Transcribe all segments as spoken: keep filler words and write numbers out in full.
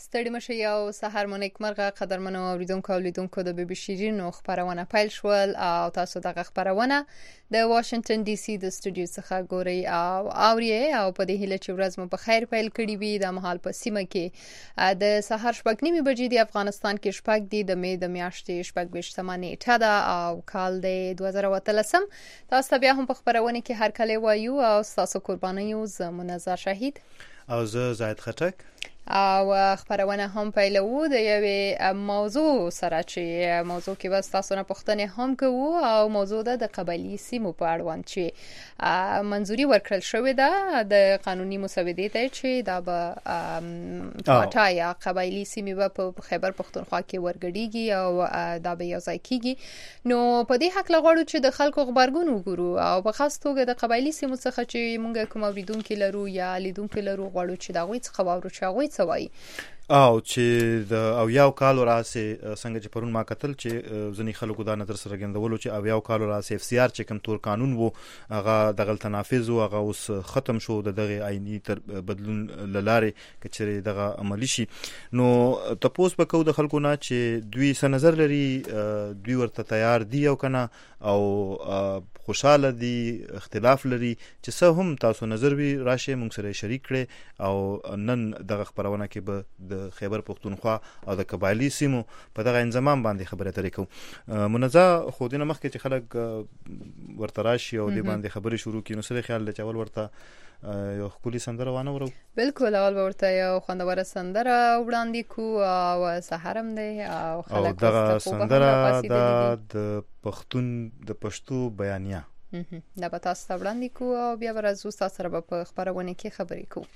ستړي مشه یو سحر مو نیکمرغه قدرمنو اوریدونکو او لیدونکو د بي بي شیرینو خبرونه پیل شول او تاسو دغه خبرونه د واشنگټن ډي سي د سټوډیو څخه ګوري او اوري او په دې هیله چې ورځ مو په خیر پیل کړي وي. د مهال په سیمه کې د سحر شپږ نیمه بجې د افغانستان کې شپږ دي د مې د میاشتې شپږ ویشتمه نیټه ده او کال د دوه زره اتلسم. تاسو بیا هم په خبرونه کې هر کله وایو او تاسو قرباني یو ز منظر شهید او زه زاید خټک او خبرونه هم پیلو د یوې موضوع سره چې موضوع کې بس تاسو نه پوښتنه هم کوو او موضوع ده د قبایلی سیمو په اړوند چې منځوري ورکړل شوې ده د قانوني مسودې ته چې دا به پاټا یا قبایلی سیمې په خیبر پښتونخوا کې ورګډيږي او دا به یو ځای کیږي. نو په دې حق لغړو چې د خلکو خبرګون وګورو او په خاص توګه د قبایلی سیمو څخه چې مونږ کوم اوریدونکو لرو یا لیدونکو لرو غواړو چې دا غوي څه خبرو چې غوي سوای او چې د او یو کال راسه څنګه چې پرون ما کتل چې ځنی خلکو دا نظر سره ګندولو چې او یو کال راسه اف سی آر چې کوم تور قانون وو هغه د غلط تنافذ او هغه اوس ختم شو د دغه آئینی تر بدلون لاره کچري دغه عملی شي. نو تاسو په کو د خلکو نه چې دوی څه نظر لري دوی ورته تیار دي او کنه او خوشاله دي اختلاف لري چې څه هم تاسو نظر وی راشه موږ سره شریک کړي او نن دغه خبرونه کې به د خیبر پښتونخوا او د قبایلی سیمو په دغه انضمام باندې خبره ترې کوم. منځه خو دینه مخکې چې خلک ورته راشي او د باندې خبرې شروع کړي نو سره خیال د چاول ورته یو خولي سندره وانه ورو بالکل اول ورته یو خوندوره سندره وړاندې کو او سحرم دی او خلک دغه سندره د پښتون د پښتو بیانیه دا به تاسو وړاندې کو او بیا ورځو تاسو سره په خبرونه کې خبرې کو.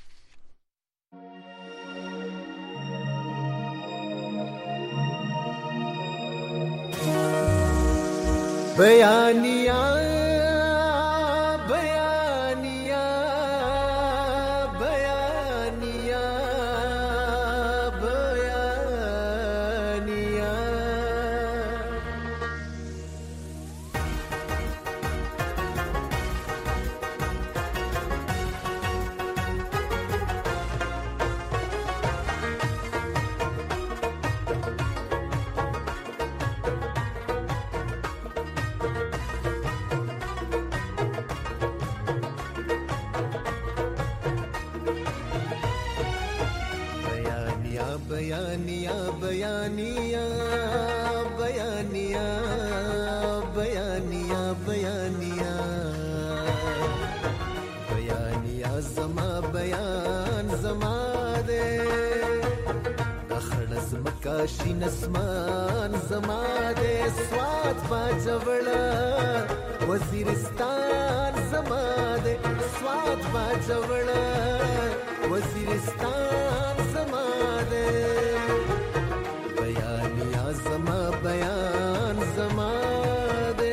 بیانیہ بیانیہ بیانیہ بیانیہ بیانیہ بیانیہ بیانیہ بیانیہ بیانیہ بیانیہ زما بیان زما دے دخړز مکاشي نسمان زما دے سواد باجوړا وزیرستان زما دے سواد باجوړا وزیرستان زما دے بیانیہ زما بیان زما دے.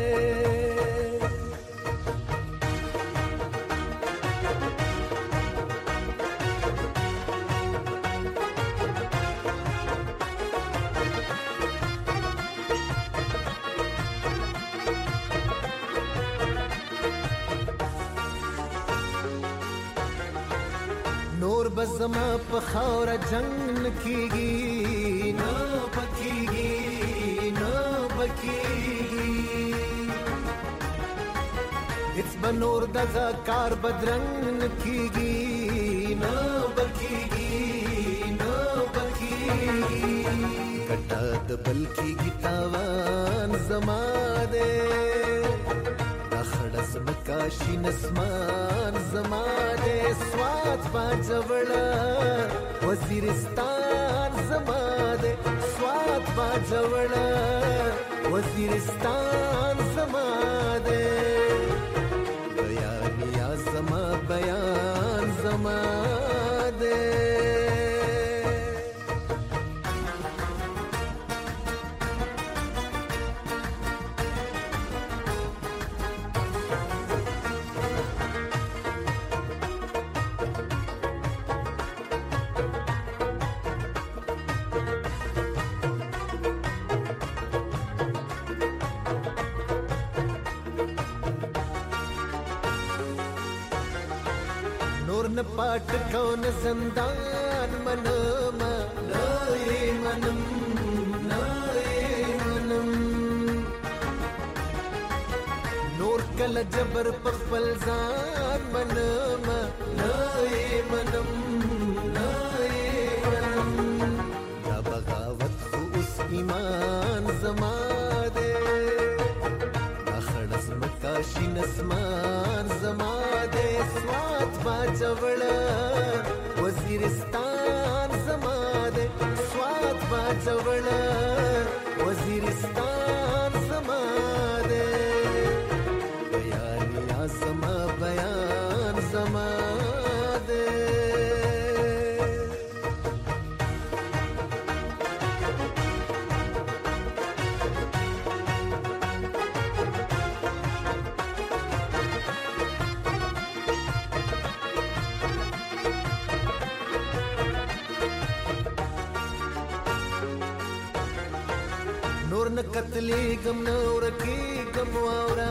نور بزما په خاور جنگ کیږي نو پکیږي نو پکیږي هیڅ بنور دغه کار بدرنګ کیږي نو پکیږي نو پکیږي کټا د بلکې تاوان زما دے دخړز مکاشي نسمان زما دے سواد باجوړا وزیرستان زما دے سواد باجوړا وزیرستان زما دے بیانیہ زما بیان زما دے. न पाट कौन जिंदान منم نه منم نه منم نور کله جبر په خپل ځان منم نه منم نه منم دا بغاوت خو اوس ایمان زما شین اسمان زما دے سوات باجوڑا وزیرستان زما دے سوات باجوڑا وزیرستان زما دے بیان یا زما بیان زما دے نور نه قتلې غم نور کې غم واورا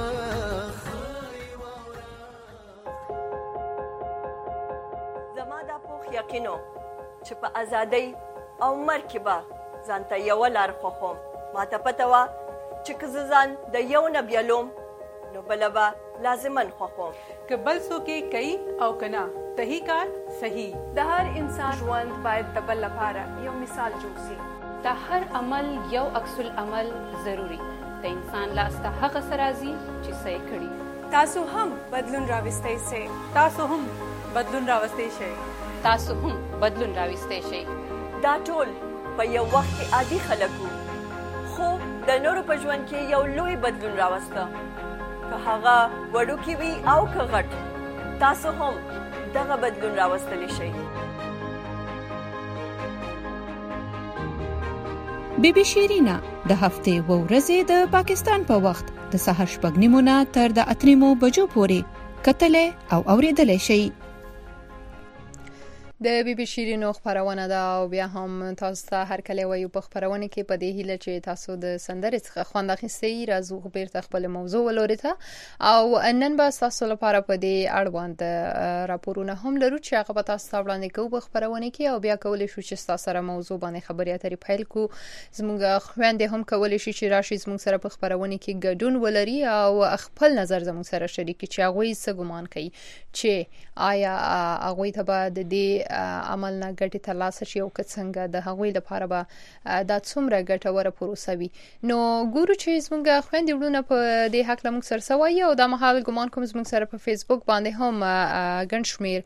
زما دا پوخ یقینو چې په ازادۍ او مرګ کې به ځانته یوه لار خوښوم ماته پته وه چې که زه ځان د یو نه بیلوم نو بله به لازمن خوښوم که بل څوک یې کوي او که نه صحیح کار صحیح د هر انسان ژوند باید د بل لپاره یو مثال جوړ سي د هر عمل یو عکس العمل ضروری د انسان لاس ته هغه څه راځي چې څه یې کړي تاسو هم بدلون راوستی سئ تاسو هم بدلون راوستی شئ تاسو هم بدلون راوستی شئ دا ټول په یو وخت کې عادي خلک وو خو د نورو په ژوند کې یو لوی بدلون راوسته که هغه وړوکی وي او که غټ تاسو هم دغه بدلون راوستلی شئ بی بی شیرینا د هفتې و ورځې د پاکستان په وخت د سهار شپږ نیمو نه تر د اته نیمو بجو پورې کتلې او اوریدلې شي. د بی بی شیرینو خبرونه ده او بیا هم تاسو ته هر کله وایو په خبرونه کې په دې هیله چې تاسو د سندرې څخه خوند اخیستئ راځو بیرته خپل موضوع ولوري ته او نن به تاسو لپاره په دې اړوند راپورونه هم لرو چې هغه به تاسو ته وړاندې کوو په خبرونه کې او بیا کولای شو چې تاسو سره موضوع باندې خبرې اترې پیل کو زموږ خويندې هم کولای شي چې راشي زموږ سره په خبرونه کې ګډون ولري او خپل نظر زموږ سره شریک کړي چې هغه څه ګمان کوي چې آیا هغه ته به د دې عمل نه ګټه ترلاسه شي او څنګه د هغوی لپاره به دا څومره ګټوره پروسه وي نو ګورو چې زموږ خويندې ورونه په دې حق لمږ سره سوي او د مهال ګمان کوم زموږ سره په فیسبوک باندې هم ګڼ شمیر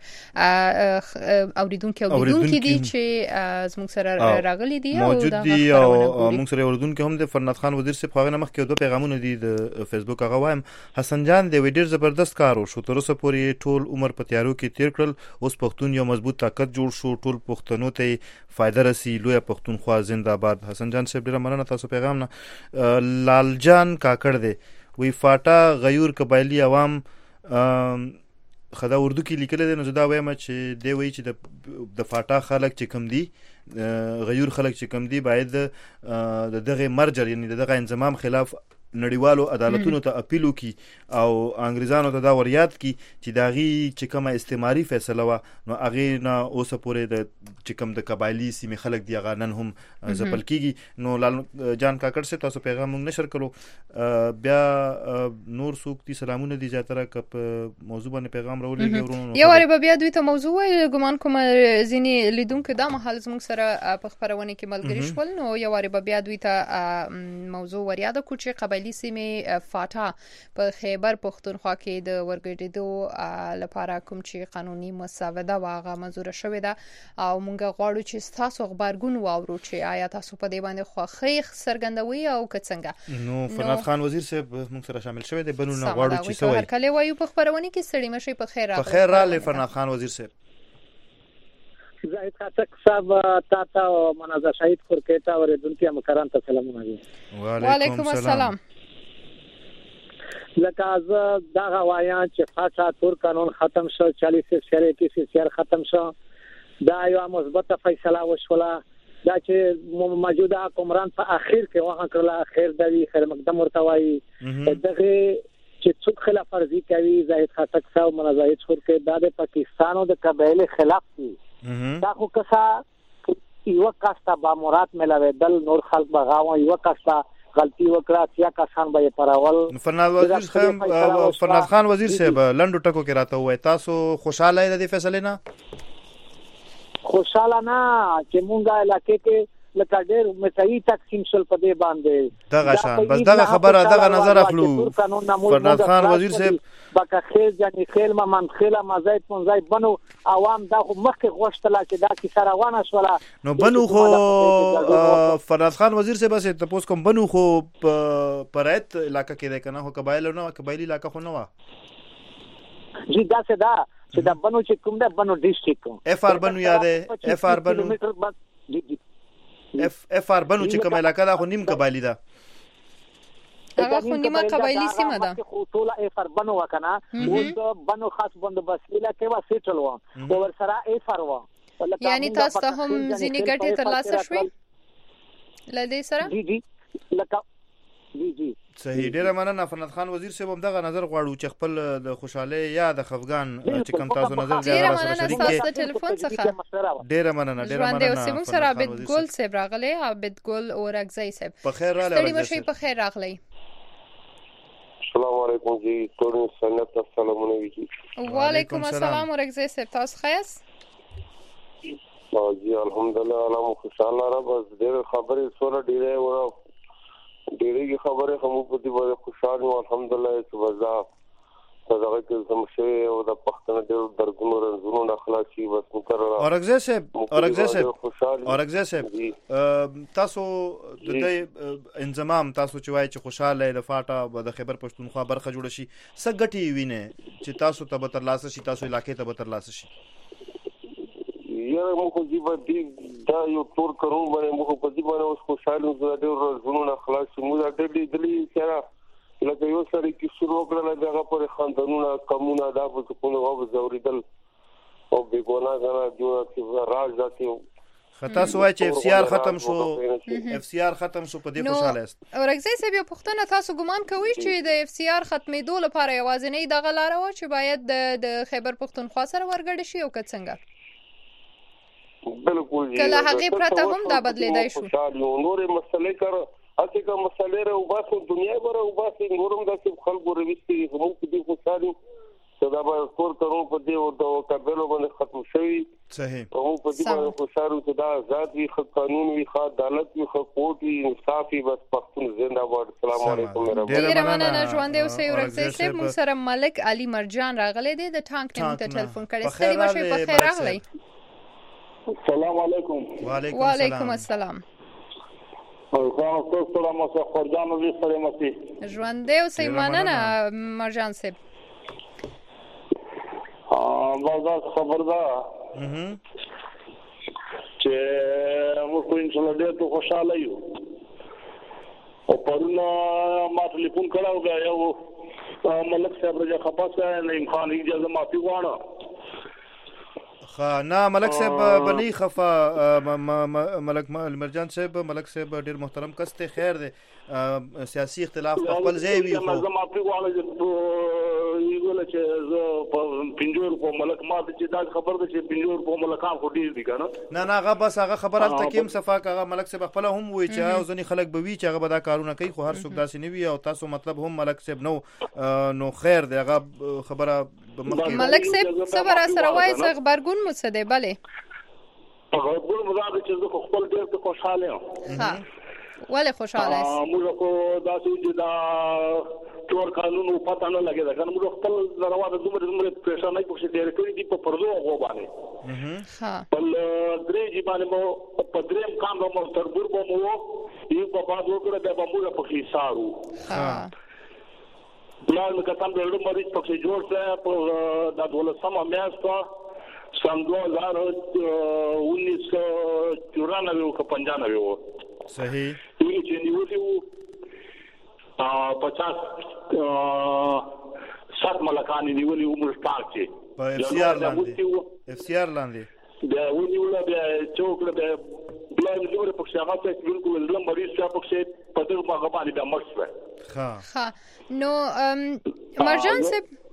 اوریدونکو اوریدونکو دي چې زموږ سره راغلي دي او موجود دي او موږ سره اوریدونکو هم د فرنت خان وزیر صاحب خاغه مخ کې دوه پیغامونه دي د فیسبوک هغه وایم حسن جان د ویډیو زبردست کار وشو تر اوسه پورې ټول عمر په تیارو کې تیر کړل اوس پښتون یو مضبوط طاقت جوړ شو ټول پښتنو ته فائدہ رسی لوی پښتونخوا زنده‌باد. حسن جان صاحب ډیره مننه تاسو پیغام نه. لال جان کاکړ دی وی فاټا غیور قبایلی عوام خدا اردو کې لیکل دي نو زدا وایم چې دی وی چې د فاټا خلک چې کم دي غیور خلک چې کم دي باید د دغه مرجر یعنی دغه انضمام خلاف نړیوالو عدالتونو ته اپیل وکي او انګریزانو ته دا وریاد کی چې داغي چې کومه استعماري فیصله وا نو اغه نه اوسه پورې د چې کوم د قبایلی سیمه خلک دی غا نن هم زپل کیږي نو لال جان کاکړ سے تاسو پیغام موږ نشر کړو بیا نور سوکتی سلامونه دي زیاتره کپ موضوع باندې پیغام راولېږي ورونو یو وری بیا دوی ته موضوع ګمان کوم ځینی لیدونکو دا محل زموږ سره په خبرونه کې ملګری شول نو یو وری بیا دوی ته موضوع وریاده کو چې قبایلی سیمه فاټا په خیبر پښتونخوا کې د ورګډېدو لپاره کوم چې قانوني مسوده واغه منزور شوې ده او مونږ غواړو چې تاسو خبرګون واورو چې آیا تاسو په دې باندې خوښي سرګندوي او کڅنګه نو فرنت خان وزیر صاحب موږ سره شامل شوی دی بلونه غواړو چې سوي هر کله وایو په خبرونه کې سړی مشي په خیر په خیر را لې فرنت خان وزیر صاحب زاهد خاطق صاحب تا تا منازع شهید خورکیتا اوریدونکو مکران ته سلامونه دي وعلیکم السلام. لکه از دا غوايان چې فاټا تور قانون ختم شو چالیس سیاره کې سیاره ختم شو دا یو مثبت فیصله وشوله دا چې موجوده حکومران په اخر کې واه کړل اخر د خیر مقدم ورتوي دغه چې څوک خلاف ورزي کوي زاهد خاطق صاحب منازع شهید خورکیتا د پاکستانو د قبایل خلاف دي دا خو کسا یو کاستا با مراد ملاویدل نور خلق بغاوه یو کاستا غلطي وکړه چې کسان به پرول. فرناز وزیر خان فرناز خان وزیر صاحب لنډو ټکو کې راته وای تاسو خوشاله یې د فیصله نه؟ خوشاله نه چې مونږه علاقې کې لکه ډېر متعی تقسیم شول په دې باندې دغه شان بس دغه خبره دغه نظر اخلو. فرناز خان وزیر صاحب بکه خیل جنې خیل ما من خیله ما زید پون زید بنو عوام دا خو مخکې غوښتله چې دا کیسه روانه شوله نو بنو خو فرناز خان وزیر صاحب بس تاسو کوم بنو خو پرایت علاقہ کې ده کنه خو قبایل نه قبایلی علاقہ خو نه و جی دا څه دا چې دا بنو چې کوم ده بنو ډیسټریکټ اف آر بنو یاده اف آر بنو جی جی اف اف آر بنو چې کوم علاقہ ده خو نیم قبایلی ده هغه خو نیمه قبایلی سیمه ده خو ټول اف آر بنو وکنه او بنو خاص بندوبست علاقې وا سیټل و او ور سره اف آر و یعنی تاسو ته هم ځینې ګټې ترلاسه شوې لدې سره جی جی لکه جی جی صحیح. ډیره مننه فرناز خان وزیر صاحب هم دغه نظر غواړو چې خپل د خوشاله یا د خفغان چې کوم تاسو نظر دی سره شریک کړئ. ټلیفون څخه ډیره مننه ډیره مننه ژوند اوسمو سره عبد ګل صاحب راغلی عبد ګل اورګزی صاحب په خیر راغلی ستړي مشي په خیر راغلی. السلام علیکم جی ټول سنت السلام علیکم. وعلیکم السلام اورګزی صاحب تاسو خیاس؟ او جی الحمدلله الله خوشاله را بس ډیره خبرې سره ډیره ورا ډیره خبره هم په دې باندې خوشاله او الحمدلله چې وزا دغه کې سمشه او د پښتنه ډېر درګونو رنځونو نه خلاصي بس مقرره. اورګزی صاحب اورګزی صاحب اورګزی صاحب تاسو د دې انضمام تاسو چې وایي چې خوشاله د فاټا د خیبر پښتونخوا برخه جوړ شي څه ګټي ویني چې تاسو ته به ترلاسه شي تاسو علاقې ته به ترلاسه شي؟ یاره موږ دې باندې دا یو تور کارون باندې موږ په دې باندې اوس خوشاله زړه ډېر زړه نه خلاص موږ ډېر دې سره لکه یو سره کې شروع کړل دغه پر خاندانونه قومونه دا په کومه او زوریدل او بیګونا غنا جو چې راز ذاتي خطا سوای چې اف سی آر ختم شو اف سی آر ختم شو په دې خوشاله است. اورګزی صاحب یو پښتنه تاسو ګمان کوئ چې د اف سی آر ختمېدو لپاره یوازینی دغه لار و چې باید د خیبر پښتونخوا سره ورګډ شي او که څنګه؟ بالکل کله هغه پرته هم دا بدلیدای شو. نور مسلې کار اته کوم مسلې را وباسو دنیا بره وباسي نورم د خلکو رويستي هم دې خوشالي صدا به کور کارو په دې او د کابل باندې ختم شوی. صحیح. او په دې باندې خوشاله صدا آزاد وي قانون وي عدالت وي حقوق وي انصاف وي بس پښتون زنده باد. السلام علیکم. ډیره مننه ژوند اوسئ اورګزی صاحب موږ سره ملک علي مرجان راغلی دی د ټانک ټیم ته ټلیفون کړی. ستړي مشي په خیر راغلی. السلام علیکم. وعلیکم السلام. او تاسو سره مو څه خورجان او سره مسی ژوند اوسئ مننه مرجان صاحب. ا بازار خبر ده چې موږ په ان شاء الله ډېر خوشاله یو او پرونه ما ټلیفون کړو بیا یو ملک صاحب رجا خپاسه نه امکان اجازه مافي غواړم. خا نه ملک صاحب بني خفا ملک مرجان صاحب ملک صاحب ډیر محترم کس ته خیر دی سیاسي اختلاف خپل ځای وي خو زما په واله یو ګل چې زه په پنجور په ملک ما چې دا خبر ده چې پنجور په ملکان خو ډیر دي کنه نه نه هغه بس هغه خبره تکیم صفاک هغه ملک صاحب خپل هم وی چې او ځنی خلک به وی چې هغه به دا کارونه کوي خو هر څوک داسې نه وي او تاسو مطلب هم ملک صاحب نو نو خیر دی هغه خبره ملک صاحب صبر سره وای څه خبرګون مو څه دی بلې خبرګون مو دا چې زه خپل ډیر خوشاله یم. ها ولې خوشاله یې؟ موږ کو داسې چې دا ټول قانون او پته نه لګي دا کنه موږ خپل دروازه دومره دومره پریشان نه پوښتې ډېر کړی دي په پردو غو باندې. ها بل درې جی باندې مو په دریم کام مو تربور به مو یو په باد وکړه د موږ په خيسارو. ها بلال مې کتم د لومړي مریض په جوړ څه په د دولسمه میاشت سن دو هزار انیس سو چورانوے او پنجانوے و. صحیح. یې چې نیولې وو پچاس سات ملکان نیولې وو مشتاق چې په اف سی آر لاندې اف سی آر لاندې بیا ونیول بیا چوکله بیا بیا نور په څه هغه څه بالکل لم مریض چې په څه په دغه باندې د مرسته. ها ها نو مرجان صاحب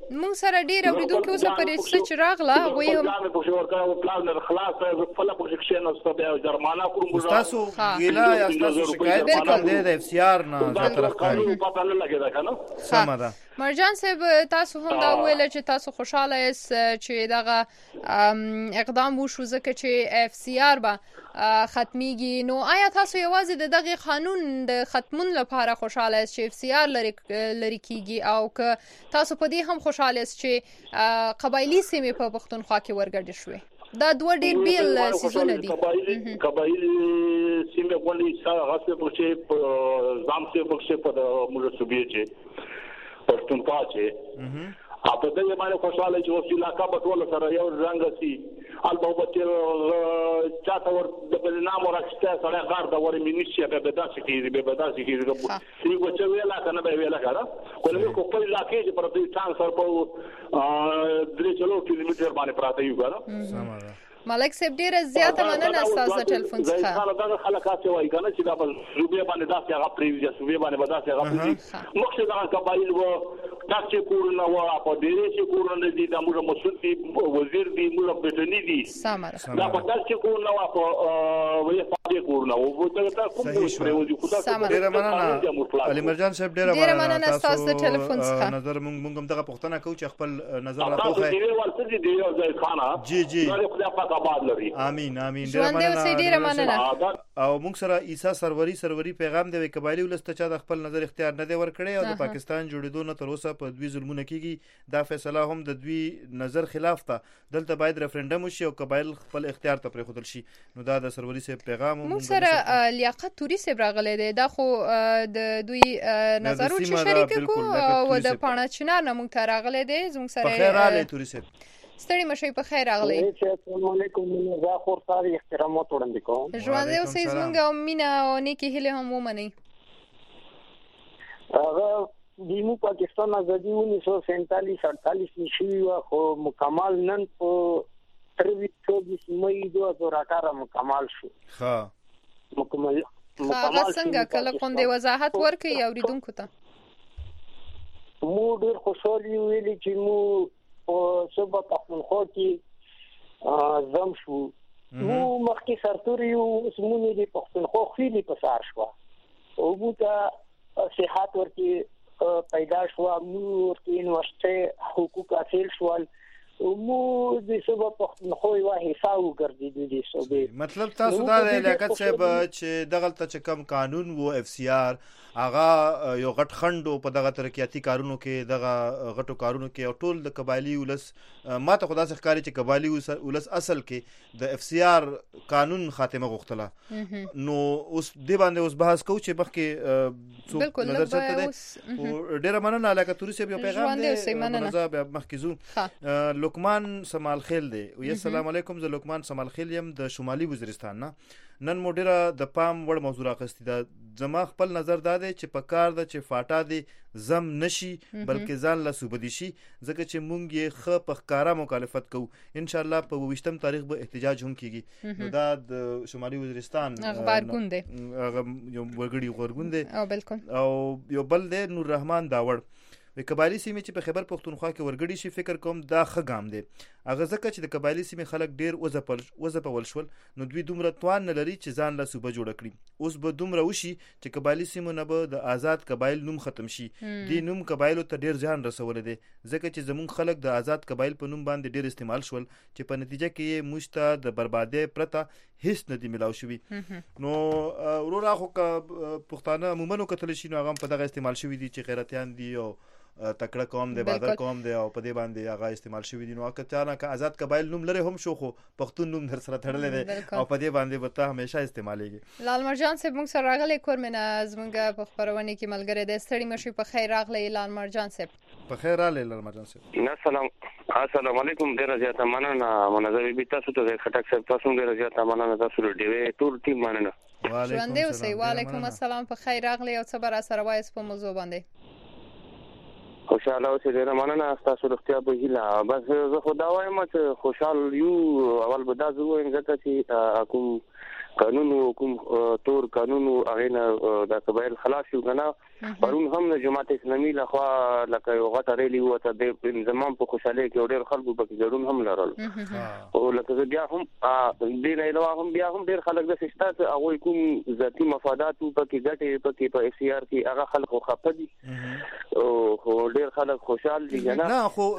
مونږ سره ډیر اوریدونکو اوس پرې سچ راغله وي هم په شو ورکړو پلان خلاص فل په شکشن او بیا جرمانه کوم تاسو ګیلا یا تاسو شکایت کوم د اف سی آر نه زیاتره ښکاري په پلان لګی دا کنه سم ده مرجان صاحب تاسو هم دا ویل چې تاسو خوشاله یاست چې دغه اقدام وشو ځکه چې اف سی آر به ختميږي نو آیا تاسو یوازې د دغه قانون د ختمون لپاره خوشاله یاست چې اف سی آر لري لري کیږي او که تاسو په دې هم خوشاله یاست چې قبایلی سیمې په پښتونخوا کې ورګډ شوي دا دوه ډېر بیل سیزونه دي قبایلی سیمې باندې څنګه غاسه په چې ځام څه په څه په موږ سوبې چې پښتونخوا چې اته دې باندې خوشاله چې اوس علاقہ په ټول سره یو رنګ سي البته چې چاته ور د نام ورکشته سره غار د ور مینیشیا په بداسي کې به بداسي کې سی وچ ویلا کنه به ویلا کړه کله کو په علاقې چې پر دې څنګه سر په درې چلو کیلومتر باندې پراته یو غره سماره ملک صاحب ډیره زیاته مننه تاسو ټلیفون څخه خلک خلک وایي کنه چې دا په صوبې باندې داسې هغه پریویزه صوبې باندې بداسي هغه پریویزه مقصد هغه قبایل و تاسو کورونه و په دې چې کورونه دي د موږ مسعود دي وزیر دي موږ بټنی دي سماره دا په تاسو کورونه و په وې په کورونه و ته تاسو کوم پریویزه خدای ډیره مننه علي مرجان صاحب ډیره مننه تاسو ټلیفون څخه نظر موږ هم دغه پښتنه کوو چې خپل نظر راکوخه تاسو دې ورته دي یو ځای خانه جی جی امين امين ډیره مننه او موږ سره عیسی سروري سروري پیغام دی قبایلی ولسته چې د خپل نظر اختیار نه دی ورکړي او د پاکستان جوړېدو نه تر اوسه په دوی ظلمونه کیږي دا فیصله هم د دوی نظر خلاف ده دلته باید ریفرندم وشي او قبایل خپل اختیار ته پرې خودل شي نو دا د سروري سره پیغام موږ سره لیاقت توري سره راغلي دی دا خو د دوی نظر چې شریک کو او د پاڼه چنار نه موږ ته راغلي دی زموږ سره په خیر علي توري سره ستړي مشي په خیر راغلی السلام علیکم زه خور ساري احترامات وړاندې کوم ژوند یو سیز مونږه مینا او نیکی هله هم ومني هغه د پاکستان ازادي انیس سو سینتالیس اڑتالیس نشي خو مکمل نن په ترویج چوبیس مئی دو هزار اٹھارہ مکمل شو ها مکمل هغه څنګه کله کوم دی وضاحت ورکړي اوریدونکو ته مو ډیر خوشاله ویلي چې مو او صبح پښتونخوا کې زم شو نو مخکې سرتوري او اسمونه دي پښتونخوا خېلی پسار شو او بوته صحت ورته پیدا شو مو ورته یونیورسيټي حقوق حاصل شول مو د صبح پښتونخوا یو حساب ګرځېدي دي صوبې مطلب تاسو دا لیاقت صاحب چې دغلت چې کم قانون وو اف سی آر اغا یو غټ خندو په دغه ترقیاتی کارونو کې دغه غټو کارونو کې او ټول د قبایلی ولس ماته خدا څخه ښکاري چې قبایلی ولس اصل کې د اف سی آر قانون خاتمه غوښتله نو اوس دی باندې اوس بحث کوو چې مخکې څو نظر چته ده او ډیره مننه علاقه توري سه پیغام دی مننه مخکې زو لقمان سمال خیل دی او السلام علیکم زه لقمان سمال خیل یم د شمالي وزیرستان نه نن موډره د پام وړ موضوع راغستی دا زما خپل نظر دا دی چې په کار د چې فاټا دی زم نشي بلکې ځان له صوبدي شي ځکه چې مونږ یې خ په ښکارا مخالفت کوو ان شاء الله په وشتم تاریخ به احتجاج هم کیږي نو دا د شمالي وزیرستان اخبار ګوند یو ورګړي ورګوند او بالکل او یو بل دی نور رحمان داوړ د قبایلی سیمې چې په خیبر پښتونخوا کې ورګړي شي فکر کوم دا ښه ګام دی هغه ځکه چې د قبایلی سیمې خلک ډیر وځپل وځپول شول نو دوی دومره توان نه لري چې ځان له صوبه جوړ کړي اوس به دومره وشي چې قبایلی سیمو نه به د آزاد قبایل نوم ختم شي دی نوم قبایلو ته ډیر ځان رسول دي ځکه چې زمون خلک د آزاد قبایل په نوم باندې ډیر استعمال شول چې په نتیجه کې مشته د بربادي پرته هیڅ نه دی ملاو شوی نو ورور اخو پښتانه عموما کتل شي نو هغه په دغه استعمال شوی دي چې غیرتيان دي او تکړه قوم دی بادر قوم دی او په دې باندې هغه استعمال شوی دي نو اکه چانه که آزاد قبایل نوم لري هم شو خو پښتون نوم در سره تړلې دي او په دې باندې به ته همیشه استعمالېږي لال مرجان صاحب موږ سره راغلي کورمنه زمونږ په خبرونه کې ملګری د ستړي مشي په خیر راغلي لال مرجان صاحب په خیر راغلي لال مرجان صاحب السلام السلام علیکم ډیر زیاته مننه منظر بي تاسو ته خټک صاحب تاسو ډیر زیاته مننه تاسو ډیر ټول ټیم مننه وعلیکم السلام وعلیکم السلام په خیر راغلي او صبر سره وایس په موضوع باندې خوشاله اوسئ ډیره مننه تاسو روغتیا به هیله بس زه خو دا وایم چې خوشحال یو اول به دا زه وایم ځکه چې کوم قانون کوم تور قانون هغه نه د قبایل خلاص شو کنه پرون هم د جماعت اسلامي لخوا لکه یو غټه ریلی وته د زمام په خوشاله کې ډېر خلکو په ګډون هم لرل او لکه بیا هم د نه علاوه هم بیا هم ډېر خلک د سشتات هغه کوم ذاتی مفادات په کې ګټه په کې په سی آر کې هغه خلکو خپه دي او ډېر خلک خوشاله دي نه نه خو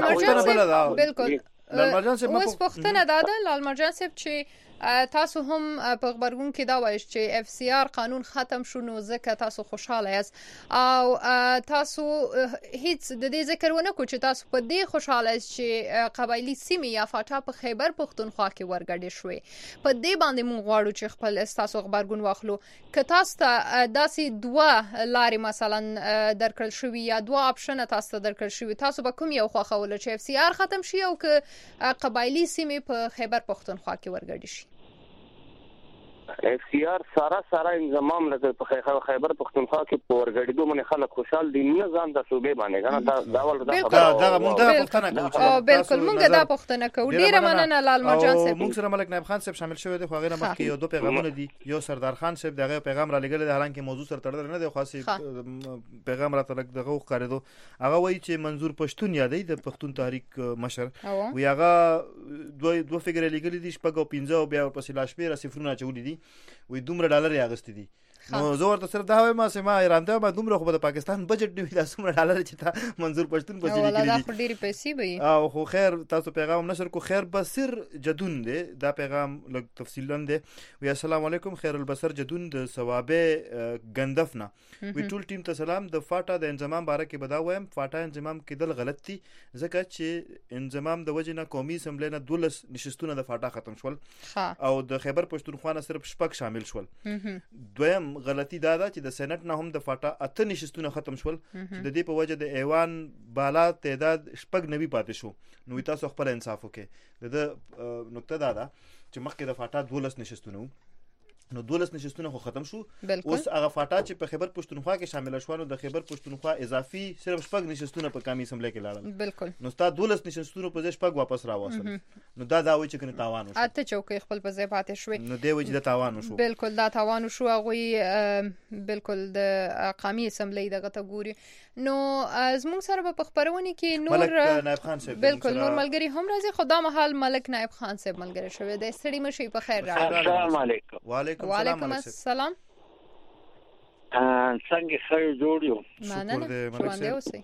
بالکل اوس پښتنه داده لال مرجان صاحب چې تاسو هم په خبرګون کې دا وایي چې اف سی آر قانون ختم شو نو ځکه تاسو خوشاله یاست او تاسو هیڅ د دې ذکر ونه کو چې تاسو په دې خوشاله یاست چې قبایلی سیمې یا فاټا په خیبر پښتونخوا کې ورګډې شوې په دې باندې مونږ غواړو چې خپل تاسو خبرګون واخلو که تاسو ته داسې دوه لارې مثلا درکړل شوې یا دوه اپشن تاسو ته درکړل شوې تاسو به کوم یو خوښول چې اف سی آر ختم شي او که قبایلی سیمې په خیبر پښتونخوا کې ورګډې شي اف سی آر سارا سارا انضمام لکه په خیبر پښتونخوا کې په ورګړېدو باندې خلک خوشحال دي نه ځان د صوبې باندې کنه دا دا ول دا دا مونږ دا پښتنه کوو او بالکل مونږ دا پښتنه کوو ډیره مننه لال مرجان صاحب مونږ سره ملک نائب خان صاحب شامل شوی دی خو هغه مخکې یو دوه پیغامونه دي یو سردار خان صاحب دغه پیغام را لګل د حالانکه موضوع سره تړل نه دی خاصه پیغام را تلک دغه ښکارېدو هغه وایي چې منظور پښتون یادې د پښتون تحریک مشر وی هغه دوه دوه فګر لګل دي شپږ او پنځه او بیا په سلاش پیر صفرونه چولې دي وي دومره ډالر یې اغستې دي نو زه ورته سره دا وایم چې ما ایران ته ما دومره خو د پاکستان بجټ دی دا څومره ډالر چې تا منظور پښتون په ځای کې دي خو ډېری پیسې وي او خو خیر تاسو پیغام نشر کو خیر بصیر جدون دی دا پیغام لږ تفصیلا دی وی السلام علیکم خیر البصر جدون د ثوابه غندفنا وی ټول ټیم ته سلام د فاټا د انضمام باره کې بدا وایم فاټا انضمام کېدل غلط دي ځکه چې انضمام د وجې نه قومي اسمبلی نه دولس نشستونه د فاټا ختم شول او د خیبر پښتونخوا نه صرف شپږ شامل شول دویم غلطی دا ده چې د سېنات نه هم د فاټا اته نشستونه ختم شول چې د دې په وجه د ایوان بالا تعداد شپږ نوي پاتې شو نو تاسو خپل انصاف وکړئ د نقطه دا ده چې مخکې د فاټا دولس نشستونه نو دولس نشستونه خو ختم شو اوس هغه فاټا چې په خیبر پښتونخوا کې شامل شو نو د خیبر پښتونخوا اضافي صرف شپږ نشستونه په قومي اسمبلی کې لاړل بالکل نو ستا دولس نشستونه په ځای شپږ واپس راوصل نو دا دا وایي چې کنه تاوان وشو اته چوکۍ خپل په ځای پاتې شوې نو دی وایي چې دا تاوان وشو بالکل دا تاوان وشو هغه بالکل د قومي اسمبلی دغه ته ګوري نو زموږ سره په خبرونه کې نور ملک نائب خان صاحب بالکل نور ملګری هم راځي خدا محل ملک نائب خان صاحب ملګری شوی دی ستړي مشي په خیر راغلی السلام علیکم وعلیکم السلام سلام څنګه خیر جوړ یو مننه ژوندی اوسئ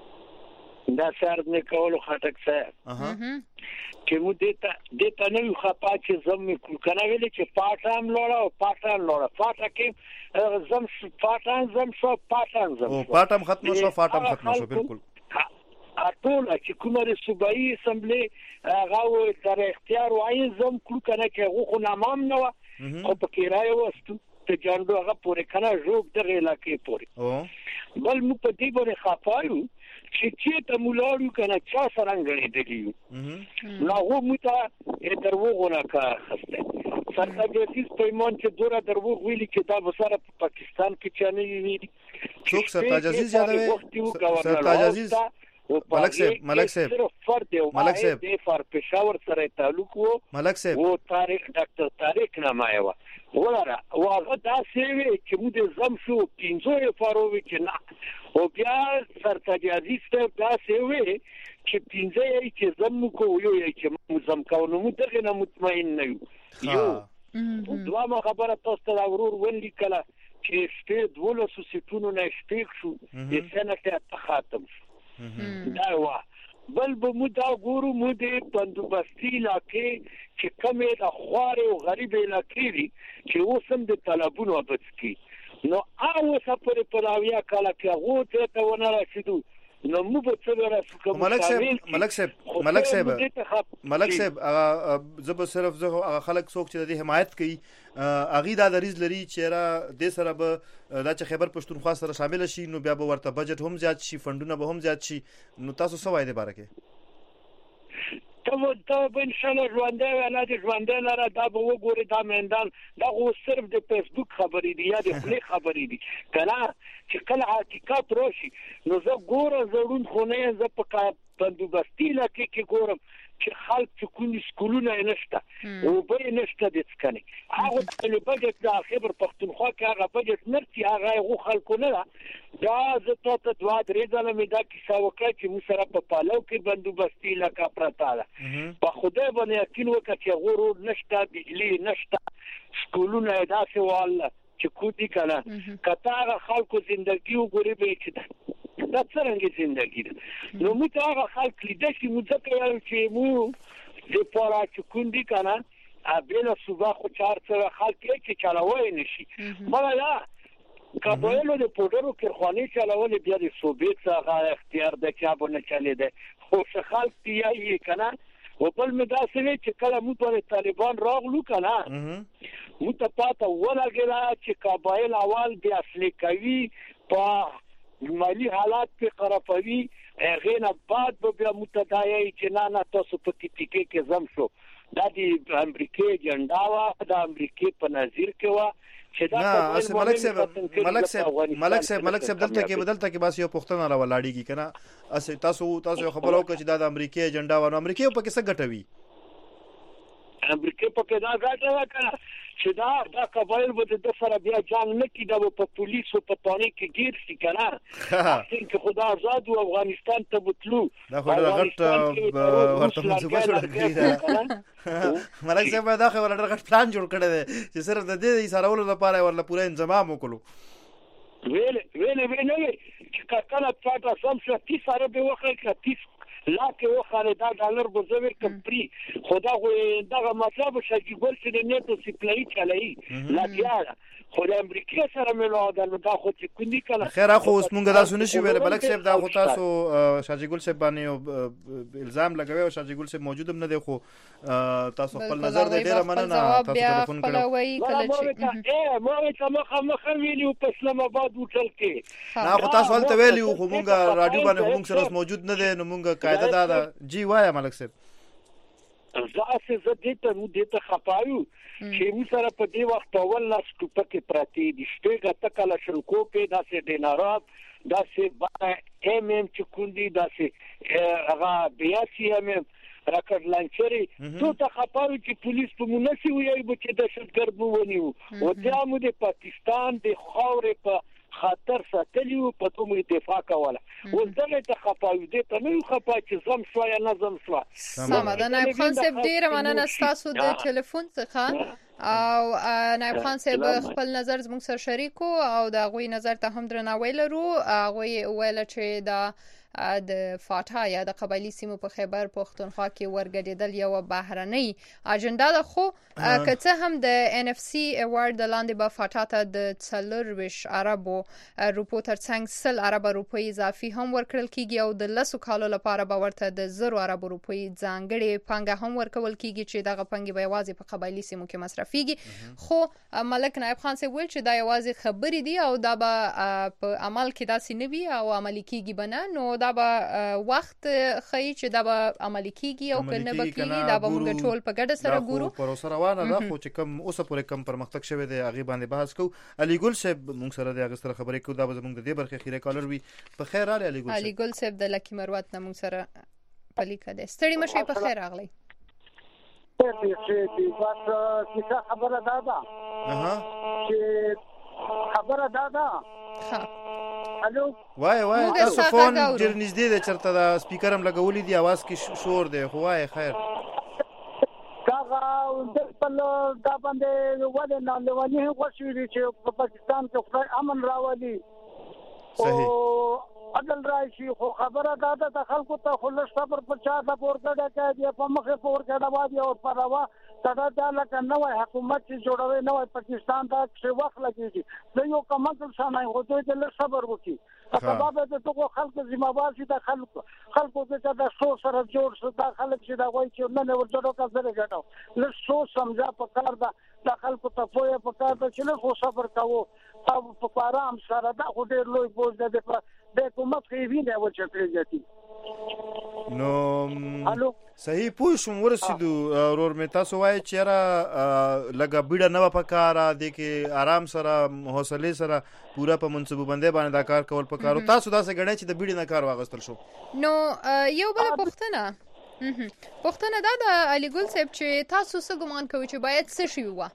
دا سر نه کولو خټک صاحب اها چې مو دته دته نه یو خپا چې زم کو کنه ویل چې پاټام لوړه او پاټام لوړه پاټه کې زم پاټام زم شو پاټام زم او پاټام ختم شو پاټام ختم شو بالکل اټول چې کومه صوبایي اسمبلی هغه تر اختیار وایي زم کو کنه کې غو نامام نه او په کې راي وستو ته جانډو هغه پورې کنه جوړ درې لکه پورې او بل مو په دې باندې خپایو چې چې ته مولارو کنه چا سرنګړې دی نو هو مو ته دروغونه کا خسته سرته دې پیمون چې دورا دروغ ویلي چې دا وسره په پاکستان کې چانه ویلي څوک سرتاج عزیز یادوي سرتاج عزیز ملک صاحب ملک صاحب ملک صاحب د فار پېښور سره تعلق وو ملک صاحب وو تاریخ ډاکټر تاریخ نامه و ولاره واغه دا سیوی چې موږ زم شو پینځو فاروي چې نه او بیا سرتاج عزیز ته دا سیوی چې پینځه چې زم کو یو چې موږ زم کوو نو دغه نه مطمئن نه یو یو دوه ما خبره تاسو ته ورور ولي کله چې شته دولسو سیټونو نه شپږ شو د سنټ ته ختم شو دا وا بل به مو دا ګورو مو د بندوبستي علاقې چې کمې د خوار او غریب علاقې دي چې اوسم د طلبونو وبسکی نو هغه سفر په راویا کاله کې هغه ته ته ونه رسیدو نو مو په څه راځو ملک صاحب ملک صاحب ملک صاحب ملک صاحب هغه زب صرف زه هغه خلک څوک چې د حمایت کوي اغي دا دریز لري چې را د سره به دا چې خیبر پښتونخوا سره شامل شي نو بیا به ورته بجټ هم زیات شي فندونه به هم زیات شي نو تاسو څه وایي د باره کې ته ته به ان شاء الله ژوندې ولا د ژوندې لاره دا به وګوري دا مندان دا خو صرف د فیسبوک خبرې دي یا د خپل خبرې دي کله چې کله حقیقت راشي نو زه ګورم زړون خونه زه په بندوبستي لکه کې ګورم چې خلک چې کوم سکولونه نشته او به نشته د څکني هغه د بجټ د خبر پښتونخوا کې هغه بجټ نرتي هغه غو خلکو نه دا زه ته دوا درې ځله مې دا کیسه وکړه چې موږ سره په پالو کې بندوبستي لکه پراته ده په خدای باندې یقین وکړه چې غوړ نشته بجلی نشته سکولونه داسې واله چې کوټی کنه کته خلکو ژوندۍ وګوري به چې دا څنګه ژوندۍ ده نو موږ هغه خلک لیدل چې موږ ځکه چې موږ د پاره چې کوندي کنه ابله صبح خو چار سره خلک کې چلاوي نشي مګر دا کابل د پودرو کارخانه چلاول بیا د صوبې څخه اختیار د چابونه چلے ده خو خلک پیایي کنه او بل مداسوي چې کله موږ په طالبان راغلو کنه موږ ته پاته ولګلا چې کابل اول بیا اصلي کوي په مالی حالات په خرابوي غینه بعد به بیا متداعي چې نه نه تاسو په ټیکې کې زم شو دا د امریکای جنډا وا د امریکای په نظیر کې وا چې دا نه ملک صاحب ملک صاحب ملک صاحب ملک صاحب دلته کې بدلته کې بس یو پښتنه را ولاړیږي کنه اس تاسو تاسو خبرو کوي چې دا د امریکای جنډا وا نو امریکای په کې څه ګټوي امریکای په کې دا ګټه کنه چې دا دا قبایل به د سره بیا جنگ نه کیده په پولیسو په پانی کې گیر شي کنه چې خدا آزاد او افغانستان ته بتلو دا خو غټ ورته منځوبه شو کړی ملک صاحب دا خو ولر غټ پلان جوړ کړی دی چې صرف د دې ایثارولو لپاره ورله پوره تنظیم وکړو ویل ویل ویل چې کله پټه سم شو چې سره به وخت کې لا کې وخاله دا ډالر به زویر کمپری خدا خو دغه مطلب شګي ګول چې د نیټو سپلای چلای لا کیاره خو د امریکا سره ملو دا نو دا خو چې کوندي کله خیر اخو اوس مونږ دا سونه شي ویل بلک صاحب دا خو تاسو شاجي ګل صاحب باندې الزام لګوي او شاجي ګل صاحب موجود هم نه دی خو تاسو خپل نظر دې ډیره مننه تاسو ټلیفون کړو کله چې اے مو چې مخه مخه ویلو په اسلام آباد وټل کې نه خو تاسو ولته ویلو خو مونږ رادیو باندې مونږ سره موجود نه دی نو مونږ قاعده دا دا جی وایا ملک صاحب زاسه زه دې ته نو دې ته خپایو چې موږ سره په دې وخت اول لاس ټوپکې پراتی دي شپږه تکله شرکو په داسې دینارات داسې ام ام چې کوندي داسې هغه بیا سی ام راکړ لانچري څو ته خپایو چې پولیس په مناسي وي چې د شتګر بونیو او دا مو د پاکستان د خاورې په خاطر ساتلیو په کومه دفاع کوله ولدغه ته خپایو دې ته نو خپای چې زم شو یا نظم شو سمه نایب خان صاحب ډیر مننه تاسو د ټلیفون څخه او نایب خان صاحب خپل نظر زموږ سره شریکو او دا غوي نظر ته هم درناوی لرو غوي ویل چې دا د فاټا یا د قبایلی سیمو په خیبر پښتونخوا کې ورګډیدل یو بهرنۍ اجنډا ده خو کته هم د ان اف سي ایوارډ د لاندې په فاټا ته د څلور وش عربو روپو ترڅنګ سل عرب روپی اضافي هم ورکړل کیږي او د لسو کالو لپاره به ورته د زرو عرب روپی ځانګړي پنګه هم ورکول کیږي چې دغه پنګه به یوازې په قبایلی سیمو کې مصرفيږي خو ملک نایب خان سی ویل چې دا یوازې خبرې دي او دا به په عمل کې داسې نه وي او عملي کیږي بنه نو دا به وخت خی چې دا به عملي کیږي او کنه به کیږي دا به موږ ټول په ګډه سره ګورو پر روانه ده خو چې کوم اوسه پورې کم پرمختګ شوی دی هغه باندې بحث کو علي ګل صاحب موږ سره د هغه سره خبرې کو دا به موږ د دې برخه خیره کالر وي په خیر علي علي ګل علي ګل صاحب د لکی مروت نه موږ سره پلیکه ده ستړي مشه په خیر اغلی چې بس کیسه خبره ده ده اها چې خبره ده ده ها الو وای وای تاسو فون ډیر نږدې ده چرته دا سپیکر هم لګولې دی आवाज کې شور دی خو وای خیر دا د خپل دا باندې ولې نه لونی غوښوي چې په پاکستان کې امن راولي صحیح عدل راشي خو خبره دا ده د خلکو ته خلص صبر په چا د پورګه کې په مخه پورګه وادي او پروا دا دا لکه نوې حکومت چې جوړوي نوې پاکستان ته څه وخت لګيږي زه یو کومه څه نه غوډه چې له صبر وکي سبب د ټکو خلکو ذمہ وار شي د خلکو خلکو ته د سو سره جوړ شو د خلک چې دا وایي چې نه نه ورجوړو کا زره غټو له سو سمجا په کار دا د خلکو ته پوهه په کار ته چې له صبر کوو او په آرام سره دا ډېر لوی بوج ده د حکومت کې ویني و چې پریږدي نو صحیح پوه شوم ورسېدو ورور مې تاسو وایي چې را لګه بیړه نه پکاره د کې آرام سره حوصله سره پورا په منصوبه بندي باندې دا کار کول پکارو تاسو دا څنګه غړي چې د بیړه نه کار واغستل شو نو یو بل پښتنه پوښتنه دا د علي ګل صاحب چې تاسو څه ګمان کوئ چې باید څه شي وه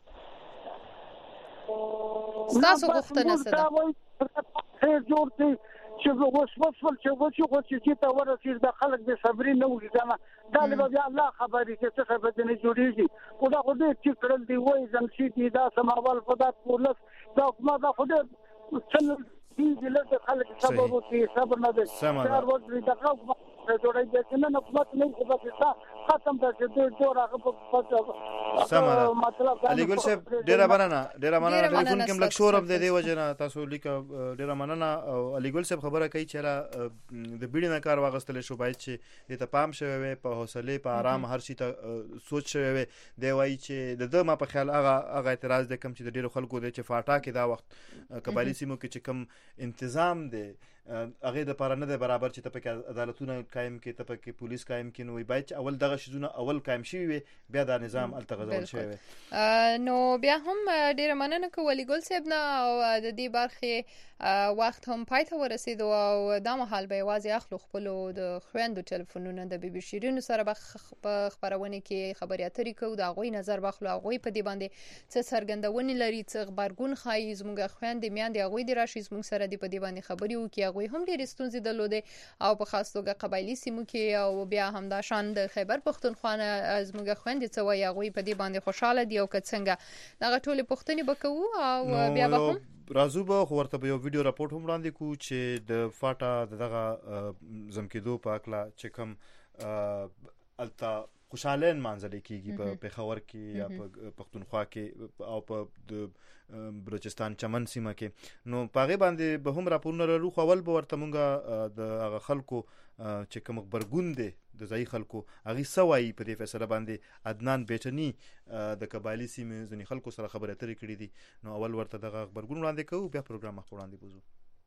ستاسو غوښتنه څه ده جوړ دی چې اوس وصل چې وڅو خو چې ته ورسېږي د خلک د صبري نه وږي کنه دا له بیا الله خبرې چې څه خبرې نه جوړېږي خو دا خو دې چې کړل دی وای زمشي دي دا سماوال خدا پولس دا ما دا خو دې څل دي له خلک صبر وکړي صبر نه دي چار ورځې دا خو جوړای دي چې نه حکومت نه خو بس ختم ده چې دوی جوړ هغه په مطلب علي ګل صاحب ډیره مننه ډیره مننه ټلیفون کې ملک شور د دې وجه نه تاسو لیک ډیره مننه علي ګل صاحب خبره کوي چې د بیړې نه کار واغستل شو باید چې د تپام شوی وي په حوصله په آرام هر شي ته سوچ شوی وي دی وایي چې د د ما په خیال هغه هغه اعتراض د کم چې د ډیرو خلکو د چې فاټا کې دا وخت قبایلی سیمو کې چې کم انتظام دی هغه د پاره نه دی برابر چې ته پکې عدالتونه قائم کې ته پکې پولیس قائم کې نو باید اول دغه شیزونه اول قائم شي وي بیا دا نظام التغذول شي وي نو بیا هم ډیره مننه کوم علي ګل صاحب نه او د دې برخه وخت هم پای ته ورسید او دا مهال به واځي اخلو خپل د خويندو ټلیفونونه د بي بي شيرینو سره په خبرونه کې خبري اترې کو دا غوي نظر بخلو غوي په دې باندې څه سرګندونی لري څه خبرګون خای زموږ خويندې میاندې غوي د راشي زموږ سره د په دې باندې خبري وکي غوي هم ډېر ستونزې درلودې او په خاص توګه قبایلی سیمو کې او بیا هم دا شان د خیبر پختونخوا زموږ خويندې څه وایي غوي په دې باندې خوشاله دي او که څنګه دغه ټولې پوښتنې وکړو او بیا به هم راځو به ورته یو ویډیو راپورټ هم وړاندې کو چې د فاټا دغه زمکیدو په اکلا چې کوم التا خوشالین منځل کېږي په پېښور کې یا په پښتونخوا کې او په بلوچستان چمن سیمه کې نو پاغه باندې به هم راپورونه لرو خو اول به ورته مونږه د هغه خلکو چې کوم خبرګون دي د ځای خلکو هغه سوای په دې فیصله باندې عدنان بیٹنی د قبایلی سیمه ځنی خلکو سره خبرې اترې کړې دي نو اول ورته د خبرګون وړاندې کوو بیا پروګرام مخ وړاندې بوزو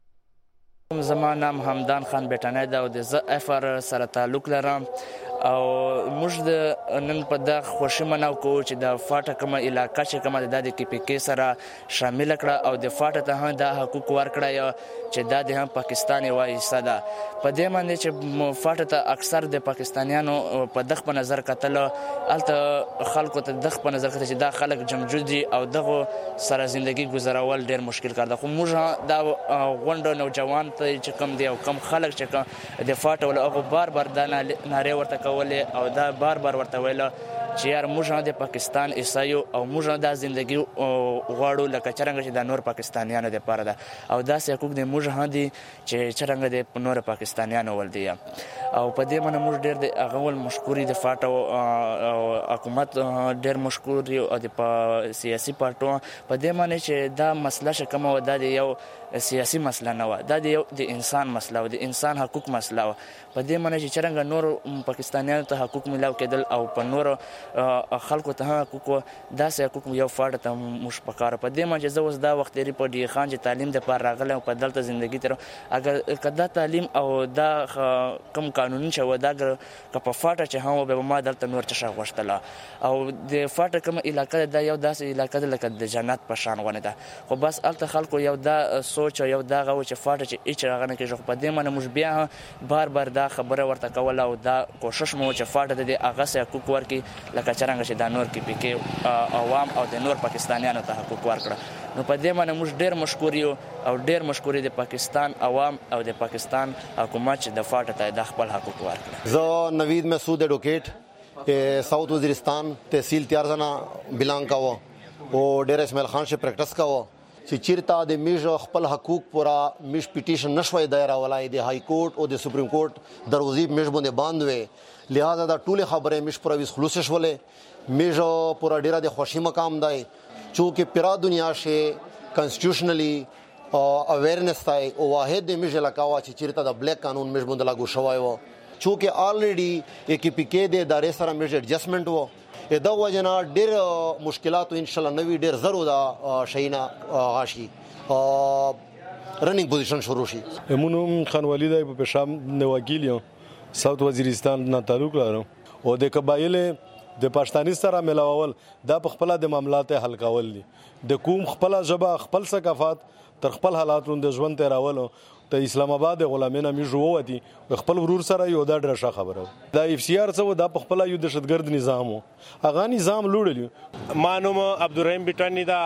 زما نام حمدان خان بیٹانی دا او د ز اف ار سره تعلق لرم او موږ د نن په د خوشی مناو کو چې د فاټا کومه علاقې چې کومه د کې پی کې سره شامل کړه او د فاټا ته هم د حقوق ورکړه چې د هم پاکستان یو حصہ ده په دې باندې چې فاټا ته اکثر د پاکستانیانو په دغه په نظر کتل الته خلکو ته دغه په نظر کتل چې دا خلک جمجودي او دغه سره ژوندۍ گزارول ډیر مشکل کار ده خو موږ دا غونډه نوجوان ته چې کم دی او کم خلک چې د فاټا ول هغه بار بار د ناره ورته او دا بار بار ورته ویل چې یار موږ د پاکستان عیسایو او موږ د ژوندۍ غواړو لکه څنګه چې د نور پاکستانیانو د پاره ده او دا سې حقوق د موږ هدي چې څنګه د نور پاکستانیانو ول دي او په دې باندې موږ ډېر د اغول مشکوري د فاټو حکومت ډېر مشکوري او د سیاسي پارټو په دې باندې چې دا مسله شکمه و د یو سیاسي مسله نه و دا د انسان مسله و د انسان حقوق مسله و په دې باندې چې څنګه نور پاکستانیانو ته حقوق ملاو کېدل او په نور خلکو ته حقوق دا سه حقوق یو فاټ ته مش پکاره په دې باندې زوس دا وخت لري په ډی خان چې تعلیم د پر راغله په دلته ژوندۍ تر اگر کدا تعلیم او دا کم قانوني شو دا که په فاټ چې هم به ما دلته نور څه غوښتله او د فاټ کوم علاقې دا یو داسې علاقې لکه د جنت په شان ونه ده خو بس الته خلکو یو دا سوچ یو دا غو چې فاټ چې اچ راغنه کې په دې باندې موږ بیا بار بار دا خبره ورته کول او دا کوشش مو چې فاټ د هغه سه حقوق ورکي لکه څنګه چې د نور کې پکې عوام او د نور پاکستانیانو ته حقوق ورکړه نو په دې باندې موږ ډېر مشکور یو او ډېر مشکور دي پاکستان عوام او د پاکستان حکومت چې د فاټ ته د خپل حقوق ورکړه زه نوید مسعود ایڈوکیټ ساوث وزیرستان تحصیل تیارزنا بلانګ کاوه او ډېر اسماعیل خان شه پریکټس کاوه چې چیرته د میژ خپل حقوق پورا میژ پټیشن نشوي دایره ولای د های کورټ او د سپریم کورټ دروازې میژ باندې باندې لہذا دا ټول خبره میژ پر ویس خلوص شولې میژ پورا ډیره د خوشي مقام دی چې پیرا دنیا شه کانسټیټیوشنلی اویرنس تای او واحد د میژ علاقه چې چیرته د بلیک قانون میژ باندې لاګو شوی و چې الریډي یک پی کې د ادارې سره میژ ایڈجسټمنټ و دا وجنا ډېر مشکلات ان شاء الله نوی ډېر ضرور دا شینا غاشي رننګ پوزیشن شروع شي امونم خان ولید په پېښام نواګیلیو ساوث وزیرستان نه تعلق لرم او د قبایل د پښتاني سره ملاول دا په خپل د معاملات حل کول دي د کوم خپل ژبه خپل ثقافت تر خپل حالاتو د ژوند تیراولو ته اسلام آباد غلامین میجو وتی خپل ورور سره یو دا ډېره ښه خبره دا اف سی آر څه دا په خپل یو دهشتګرد نظام هغه نظام لوړلی ما نوم عبدالرحیم بټانی دا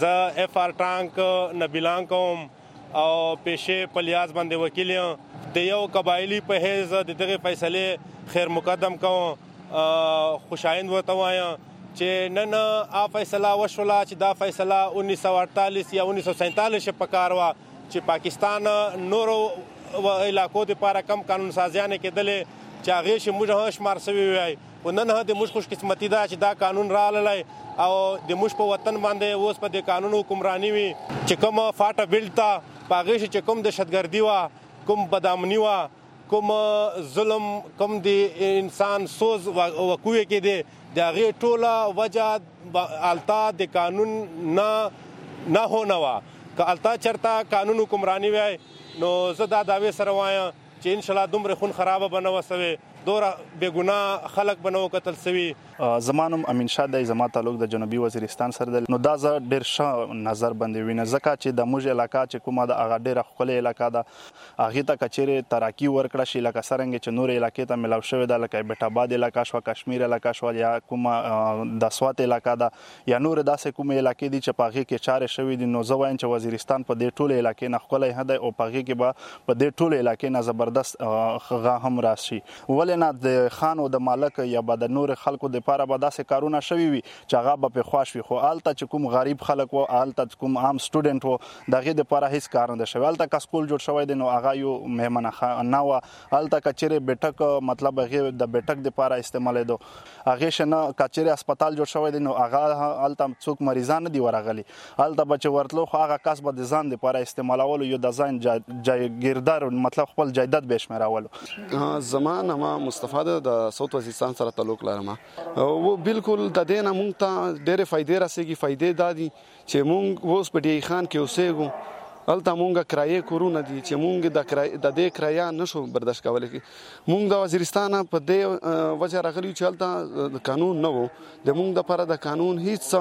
ز اف آر ټانک نه بلان کوم او پیشه پلیاز باندې وکیل یم د یو قبایلی په حیث د دغه فیصله خیر مقدم کوم خوشایند ورته وایم چې نن آ فیصله وشوله چې دا فیصله انیس سو اڑتالیس یا انیس سو سینتالیس په کار وه چې پاکستان نورو علاقو دپاره کم قانون سازیانې کېدلې چې هغې چې موږ هم شمار سوي وای خو نن هم د موږ خوش قسمتي ده چې دا قانون راغلی او د موږ په وطن باندې اوس په دې قانون حکمراني وي چې کوم فاټه بیلټ ته په هغې چې کوم دهشتګردي وه کوم بدامني وه کوم ظلم کوم د انسان سوز وقوع کې دی د هغې ټوله وجه التا د قانون نه نه هونه وه که التا چرته قانون حکمراني وای نو زه دا دعوې سره وایم چې انشاءالله دومره خون خرابه به نه وه سوې دوره بېګناه خلک به نه وکتل سوي زما نوم امین شاه دی زما تعلق د جنوبي وزیرستان سره دی نو دا زه ډېر ښه نظر باندې وینم ځکه چې د موږ علاقه چې کومه ده هغه ډېره ښکلې علاقه ده هغې ته که چیرې تراکي ورکړه شي لکه څرنګه چې نورې علاقې ته ملاو شوې ده لکه بیټ آباد علاقه شوه کشمیر علاقه شوه یا کومه د سوات علاقه ده یا نورې داسې کومې علاقې دي چې په هغې کې چارې شوي دي نو زه وایم چې وزیرستان په دې ټولې علاقې نه ښکلی ښه دی او په هغې کې به په دې ټولې علاقې نه زبردست هغه هم راشي ولې نه د خان او د مالک یا به د نور خلکو دپاره به داسې کارونه شوي وي چې هغه به پرې خوښ وي خو هلته چې کوم غریب خلک و هلته کوم عام سټوډنټ و د هغې دپاره هېڅ کار نه دی شوی هلته که سکول جوړ شوی دی نو هغه یو مهمانه خانه وه هلته که چیرې بیټک مطلب هغې د بیټک دپاره استعمالېدو هغې شه نه که چیرې هسپتال جوړ شوی دی نو هغه هلته څوک مریضان نه دي ورغلي هلته به چې ورتلو خو هغه کس به د ځان دپاره استعمالولو یو د ځان جایګیردار مطلب خپل جایداد به یې شمېرولو زما نامه مصطفی ده د ساوت وزیرستان سره تعلق لرم او بالکل د دې نه مونږ ته ډېرې فایدې رسېږي فایدې دا دي چې مونږ اوس په ډی خان کې اوسېږو هلته مونږ کرایې کورونه دي چې مونږ د کرایې د دې کرایه نشو برداشت کولی مونږ د وزیرستان په دې وجه راغلي چې هلته د قانون نه و د مونږ دپاره د قانون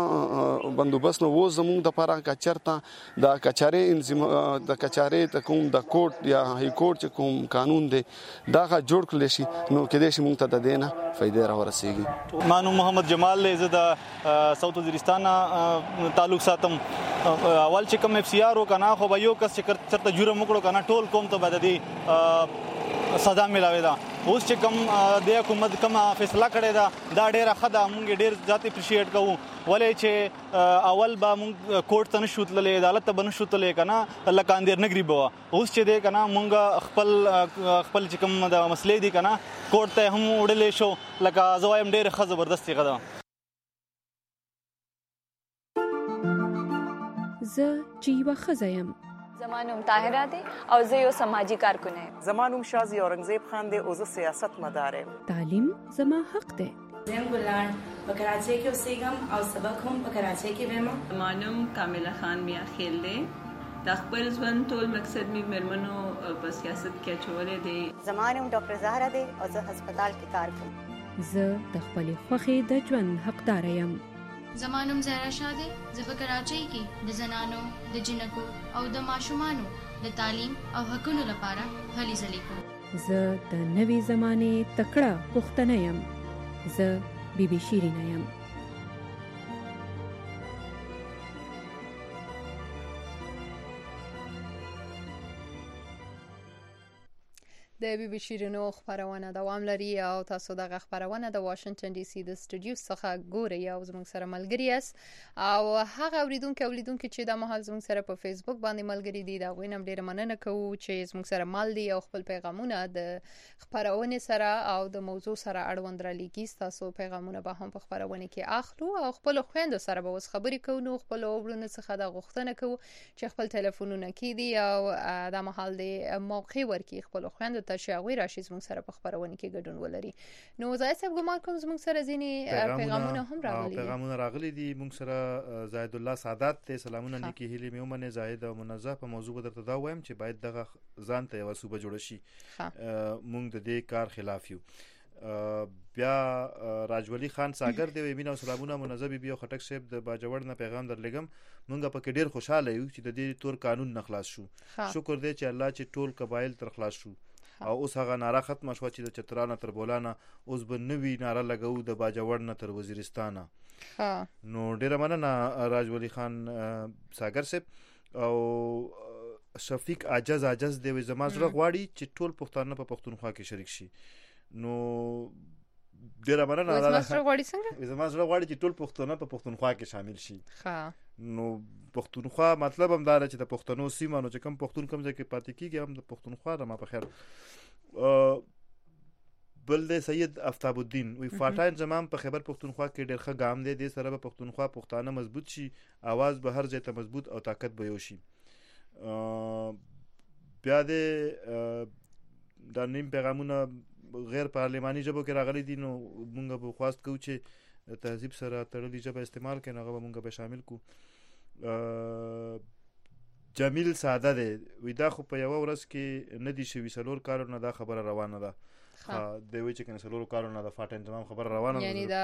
هېڅ بندوبست نه و زمونږ دپاره که چېرته د کچارې د کچارې د کوم د کوټ یا های کوټ چې کوم قانون دی دغه جوړ کړلی شي نو کېدای شي مونږ ته د دې نه فایدې راورسېږي ما نوم محمد جمال دی زه د ساوت وزیرستان تعلق ساتم اول چې کوم اف سی آر و که نه خو یو کس چې چېرته جرم وکړو که نه ټول قوم ته به د دې سزا میلاوې ده اوس چې کوم د حکومت کومه فیصله کړې ده دا ډېره ښه ده موږ یې ډېر زیات اپریشیټ کوو ولې چې اول به موږ کوټ ته نشو تللی عدالت ته به نشو تللی که نه لکه اندېرنګري به وه اوس چې دی که نه موږ خپل خپل چې کوم د مسلې دي که نه کوټ ته هم وړلی شو لکه زه وایم ډېره ښه زبردست هغه ده زه چې یوه ښځه یم زما نوم طاهره دی او زه یو سماجی کارکن یم زما نوم شازی اورنګزیب خان دی او زه سیاست مدار یم تعلیم زما حق دی زم ګلان په کراچۍ کې اوسېږم او سبق هم په کراچۍ کې وایم زما نوم کامله خان میا خیل دی د خپل ژوند ټول مقصد مې مېرمنو په سیاست کې اچولی دی زما نوم ډاکټر زهره دی او زه هسپتال کې کار کوم زه د خپلې خوښې د ژوند حقداره یم زما نوم زهرا شاه دی زه په کراچۍ کې د زنانو د جنکو او د ماشومانو د تعلیم او حقونو لپاره هلې ځلې کوم زه د نوې زمانې تکړه پښتنه یم زه بی بی شیرینه یم د بی بی شیرینو خبرونه دوام لري او تاسو دغه خبرونه د واشنگټن ډي سي د سټوډیو څخه ګورئ او زموږ سره ملګری یاست او هغه اوریدونکو اولیدونکو چې د مهال زموږ سره په فیسبوک باندې ملګری دي دا غوینم ډیره مننه کوو چې زموږ سره مال دي او خپل پیغامونه د خبرونه سره او د موضوع سره اړوند را لګي تاسو پیغامونه به هم په خبرونه کې اخلو او خپل خويندو سره به اوس خبرې کوو نو خپل وګړو څخه د غوښتنه کوو چې خپل ټلیفونونه کې دي او د مهال د موقع ورکی خپل خويندو ته شاوی راشي زموږ سره په خبرونه کې ګډون ولري نو زاید صاحب ګمان کوم زموږ سره ځینی پیغامونه هم راغلي پیغامونه راغلي دي موږ سره زاید الله سعادت ته سلامونه لیکي هلي مې ومنه زاید او منزه په موضوع درته دا وایم چې باید دغه ځان ته یو صوبه جوړ شي موږ د دې کار خلاف یو بیا راجولی خان ساګر دی ویمینه او سلامونه منظبي بیا خټک صاحب د باجوړ نه پیغام درلګم مونږ په کې ډیر خوشاله یو چې د دې تور قانون نه خلاص شو. شکر دی چې الله چې ټول قبایل تر خلاص شو او اوس هغه ناره ختم شو چې د چترانه تر بولانه اوس به نوی ناره لګو د باجوړ نه تر وزیرستانه. نو ډیر مننه راجولی خان ساګر صاحب او شفیق عاجز عاجز دی زما زړه غواړي چې ټول پښتانه په پښتونخوا کې شریک شي. نو ډیره مننه زما زړه غواړي څنګه زما زړه غواړي چې ټول پښتانه په پښتونخوا کې شامل شي. نو پښتونخوا مطلب هم دا چې د پښتنو سیمه نو چې کم پښتون کم ځای کې پاتې کیږي هم د پښتونخوا د ما په خیر. بل د سید افتاب الدین وی فاټاین زمام په خیبر پښتونخوا کې ډېر ښه ګام دی د سره په پښتونخوا پښتانه مضبوط شي आवाज به هر ځای ته مضبوط او طاقت به یو شي. بیا د د نیم پیغامونه غیر پارلماني ژبو کې راغلي دي نو مونږ به خواست کوو چې تهذیب سره تړلې ژبه استعمال کړي هغه به مونږ به شامل کو. جمیل ساده دی وی دا خو په یو ورځ کې نه دي شوي څلور کارونه دا خبره روانه ده. دی وی چې کنه څلور کارونه د فاټن تمام خبره روانه ده یعنی دا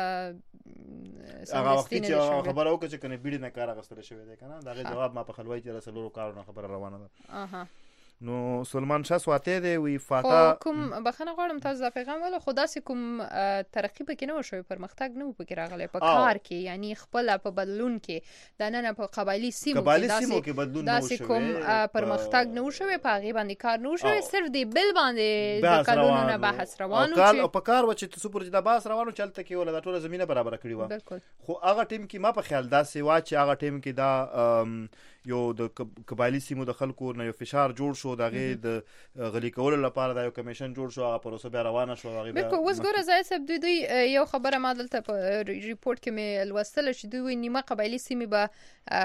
هغه وخت چې خبره وکړه چې کنه بیړې نه کار غستل شوی دی کنه دا جواب ما په خلوی چې څلور کارونه خبره روانه ده. اها نو سلمان شاه سواته دی وی فاټا کوم بخنه غواړم تاسو دا پیغام ول خدا سي کوم ترقی پکې نه وشوي پرمختګ نه پکې راغلی په کار کې یعنی خپل په بدلون کې د نن په قبایلی سیمو کې بدلون نه وشوي کوم پرمختګ نه وشوي په هغه باندې کار نه وشوي صرف دی بل باندې د قانونونو بحث روانو چې په کار و چې تاسو پر د بحث روانو چلته کې ول د ټوله زمينه برابر کړی و بالکل خو هغه ټیم کې ما په خیال دا سی وا چې هغه ټیم کې دا یو د قبایلی سیمو د خلکو نه یو فشار جوړ شو دغه د غلی کولو لپاره دا یو کمیشن جوړ شو هغه پروسه بیا روانه شو هغه بالکل اوس ګوره زای سب دوی دوی یو خبره ما دلته په ریپورت کې مې الوستل چې دوی نیمه قبایلی سیمې به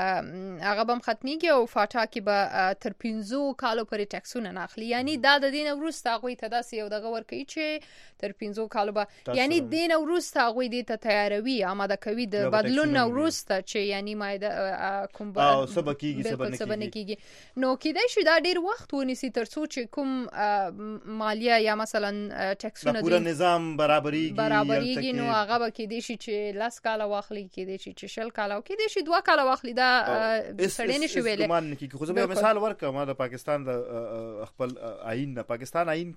هغه بم ختميږي او فاټا کې به تر پنځو کالو پورې ټیکسونه نه اخلي یعنی دا د دین وروسته هغه ته داسې یو دغه ورکوي چې تر پنځو کالو به یعنی دین وروسته هغه دې ته تیاروي آماده کوي د بدلون وروسته چې یعنی ما کوم او سبا کیږي سبا نه کیږي نو کېدای شي دا ډیر وخت ونیسي تر څو چې کوم مالیه یا مثلا ټیکسونه د پوره نظام برابرېږي برابرېږي نو هغه به کېدای شي چې لاس کاله واخلي کېدای شي چې شل کاله او کېدای شي دوه کاله واخلي دا سړی نشي ویلې مان نه کیږي خو زه به مثال ورکړم د پاکستان د خپل آئین د پاکستان آئین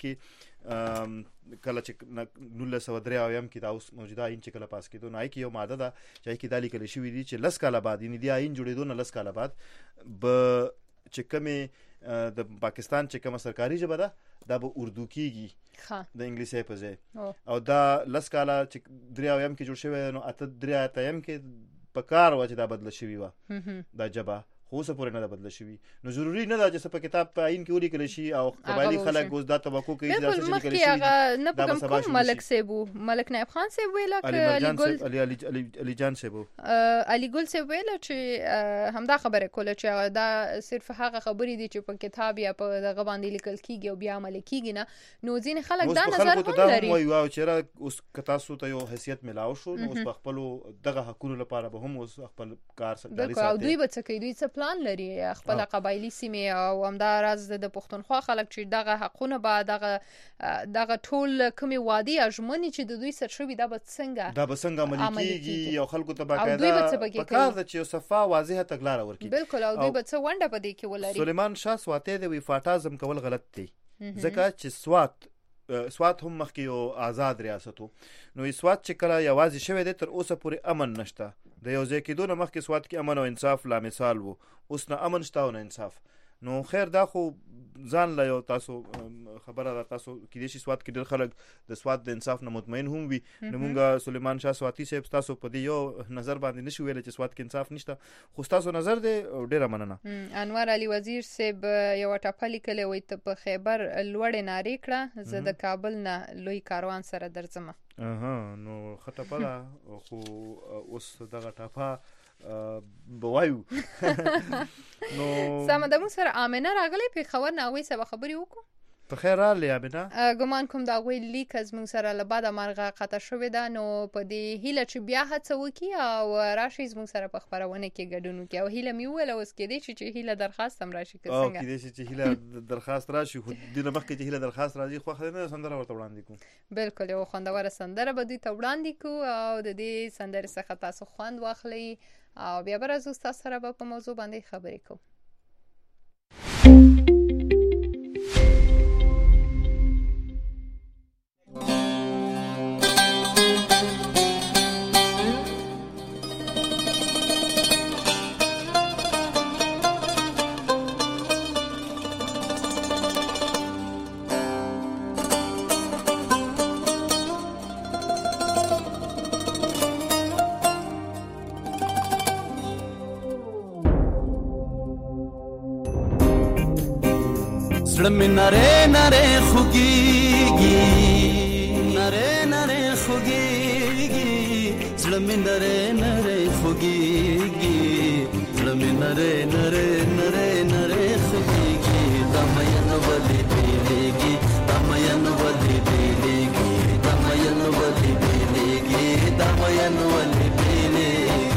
کې کله چې نولس سوه درې اویم کې دا اوس موجوده آئین چې کله پاس کېدو نو آی کې یو ماده ده چې کې دا لیکل شوی دی چې لس کاله بعد یعنی دی آئین جوړېدو نه لس کاله بعد به چې کومې د پاکستان چې کومه سرکاري ژبه ده دا به اردو کېږي د انګلیسي په ځای او دا لس کاله چې درې اویم کې جوړ شوی نو اته درې اتیم کې په کار و چې دا بدله شوی و دا ژبه خو څه پورې نه بدل شي نو ضروری نه ده چې په کتاب په عین کې ولیکل شي او قبایلی خلک اوس دا توقع کوي چې دا څه لیکل شي نه په کوم ملک سیبو ملک نایب خان سیب ویلا ک علی ګل علي علي جان سیبو علی ګل سیب ویلا چې همدا خبره کوله چې دا صرف هغه خبرې دي چې په کتاب یا په دغه باندې لیکل کیږي او بیا عمل کیږي نه نو ځین خلک دا نظر هم لري وایي او چې اوس کتا سو ته یو حیثیت ملاو شو نو اوس په خپل دغه حقوقو لپاره به هم اوس خپل کار سره جاری ساتي او دوی به څه کوي دوی څه پلان لري خپل قبایلی سیمه او همدا راز د پښتونخوا خلک چې دغه حقونه به دغه دغه ټول کومي وادي اجمنې چې د دوی سره شوی دا به څنګه دا به څنګه عملي کیږي او خلکو ته باقاعده په کار د چې صفه واضحه تګلاره ورکړي بالکل او دوی به څه ونده پدې کې ولري. سلیمان شاه سواته د وی فاټازم کول غلط دی ځکه چې سوات سوات هم مخکې یو آزاد ریاست وو نو سوات چې کله یوازې شوی دی تر اوسه پورې امن نشته د یو ځای کېدو نه مخکې سوات کې امن او انصاف لا مثال وو اوس نه امن شته او نه انصاف نو خیر دا خو ځان لا یو تاسو خبره ده تاسو کې د سوات کې ډېر خلک د سوات د انصاف نه مطمئن هم وي نو مونږه سلیمان شاه سواتی صاحب تاسو په دې یو نظر باندې نشو ویل چې سوات کې انصاف نشته خو تاسو نظر دی ډېر مننه. انور علي وزیر صاحب یو ټاپلی کله وي ته په خیبر لوړ ناری کړه زه د کابل نه لوی کاروان سره درځم. اها نو خطه پلا خو اوس دغه ټاپا بوایو نو سم د مو سره امنه راغلی په خبر نه وای سبا خبري وکړو په خیر راغلی امینه. ګمان کوم دا غوي لیک از موږ سره له بعده مرغه قطع شوې ده، نو په دې هیله چې بیا هڅه وکړي او راشي زموږ سره په خپرونه کې ګډون وکړي. او هیله مې وویله اوس کېدای شي چې هیله درخواست هم راشي که څنګه؟ او کېدای شي چې هیله درخواست راشي، خو دې نه مخکې چې هیله درخواست راځي خو خدای سندره ورته وړاندې کوو. بالکل یو خوندوره سندره به دوی ته وړاندې کوو او د دې سندرې څخه تاسو خوند واخلئ او بیا به راځو ستاسو سره به په موضوع باندې خبرې کوو. زړه مې نری نری خوږېږي، نری نری خوږېږي، زړه مې نری نری خوږېږي، زړه مې نری نری نری نری خوږېږي. دا مین ولې بیلېږي، دا مین ولې بیلېږي، دا مین ولې بیلېږي، دا مین ولې بیلېږي.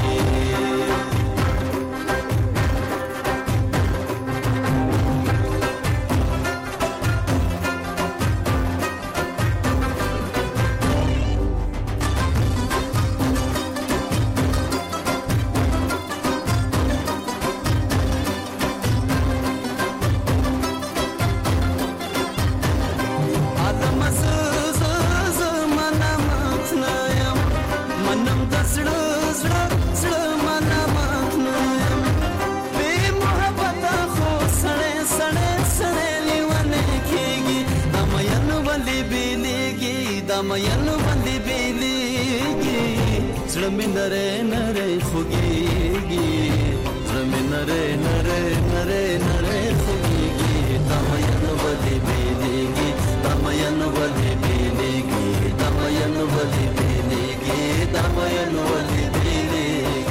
مین باندې بیلېږي، زړه مې نری نری خوږېږي، زړه مې نری نری نری نری خوږېږي. دا مین باندې بیلېږي، دا مین باندې بیلېږي، دا مین باندې بیلېږي، دا مین باندې بیلېږي.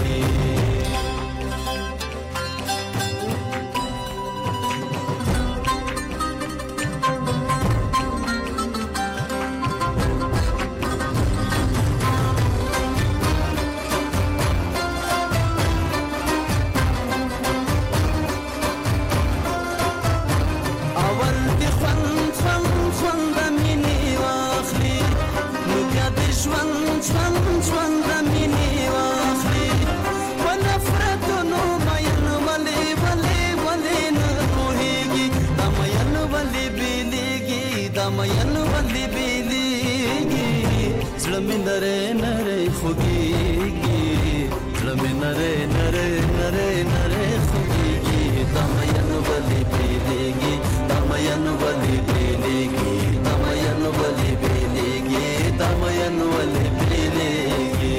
مین باندې بیلېږي، زړه مې نری نری خوږېږي، زړه مې نری نری نری نری خوږېږي. دا مین باندې بیلېږي، دا مین باندې بیلېږي، دا مین باندې بیلېږي، دا مین باندې بیلېږي.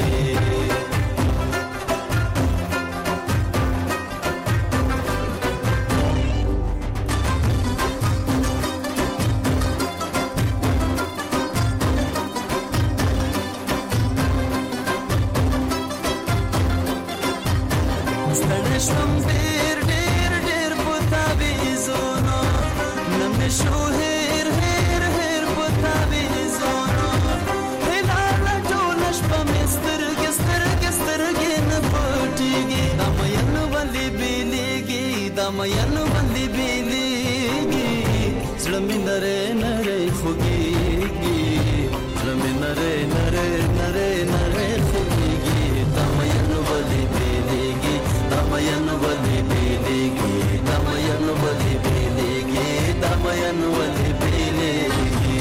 مین باندې بیلېږي، زړه مې نری نری خوږېږي، زړه مې نری نری نری نری خوږېږي. دا مین باندې بیلېږي، دا مین باندې بیلېږي، دا مین باندې بیلېږي، دا مین باندې بیلېږي.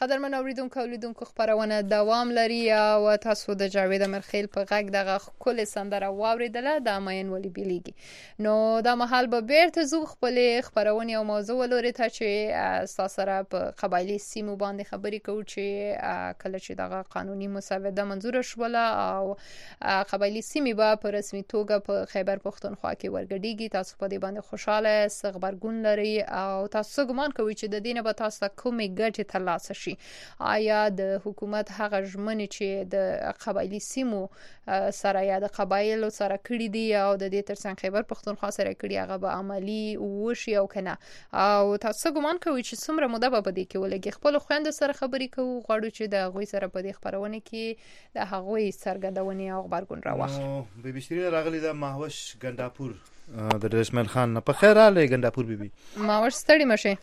قدرمن اوریدونکو اولیدونکو خبرونه دوام لري او تاسو د جاوید امرخیل په غږ دغه کل سندره واوریدله د ماین ولی بیلیږي. نو دا مهال به بیرته زو خپل خبرونه او موضوع ولوري ته چې تاسو سره په قبایلی سیمو باندې خبرې کوو چې کله چې دغه قانوني مسوده منظور شوله او قبایلی سیمې به په رسمي توګه په خیبر پښتونخوا کې ورګډیږي. تاسو په دې باندې خوشاله خبرګون لري او تاسو ګمان کوئ چې د دینه به تاسو ته کومې ګټې ترلاسه شي؟ آیا د حکومت هغه ژمنې چې د قبایلی سیمو سره یا د قبایلو سره کړي دي او د دې ترڅنګ خیبر پښتونخوا سره کړي هغه به عملی وشي او کنه؟ او تاسو ګمان کوئ چې څومره موده به پدې کې ولګي؟ خپل خويند سره خبرې کوو غواړو چې د غوي سره په دې خبرونه کې د هغوی سرګردونې او خبرګون راوخلو. بي بي شيرين راغلي د ماهوش ګنداپور د رسمل خان په خیر راغلی ګنداپور بي بي. ماهوش ستړي مشه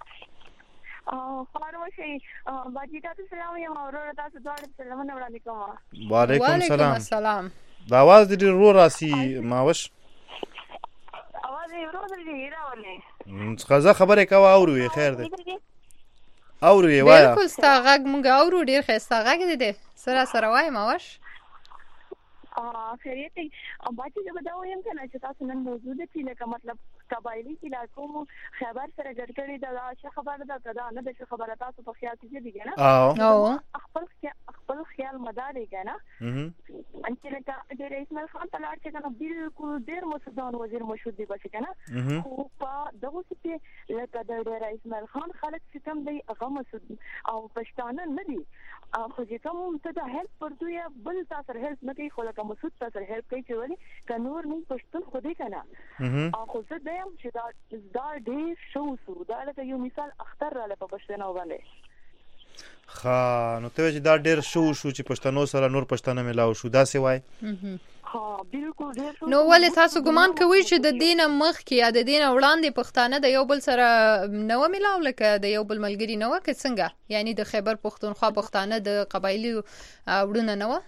فاروشي باجی تاسو سلام یم اورور تاسو دواړه سلامونه وړاندې کوم. وعلیکم السلام. السلام. دا आवाज دې ورو راسي ماوش. आवाज یې ورو درې راولې. څنګه خبره کوي اورو خیر ده. اورو یې وایا. بالکل ستا غږ مونږ اورو ډیر ښه غږ دې سره سره وای ماوش. ا خیریت باجی زه دا وایم کنه چې تاسو نن موجوده چې لکه مطلب قبایلی علاقو مو خبر سره ګډکړی دا څه خبره ده کدا نه د خبره تاسو په خیال کې دي کنه او خپل خپل خیال مدار دی کنه ان چې لکه د رئیس مل خان تلار چې کنه بالکل ډیر مسودان وزیر مشهور دی بس کنه خو په دغه څه لکه د رئیس مل خان خلک چې کوم دی هغه مسود او پښتانه نه دي خو چې کوم ته د هیلپ پرتو یا بل تاسو هیلپ نه کوي خو لکه مسود تاسو هیلپ کوي چې ولې کنور نه پښتون خو دې کنه او خو زه دیم چې دا دا ډیر شو سو دا لکه یو مثال اختر را لپاره پښتنو باندې خا نو ته چې دا ډیر شو شو چې پښتنو سره نور پښتنه ملاو شو دا سی وای. ها بالکل ډیر شو. نو ولې تاسو ګمان کوئ چې د دینه مخ کې یا د دینه وړاندې پښتانه د یو بل سره نو ملاو لکه د یو بل ملګری نو کې څنګه یعنی د خیبر پښتونخوا پښتانه د قبایلی وړونه نو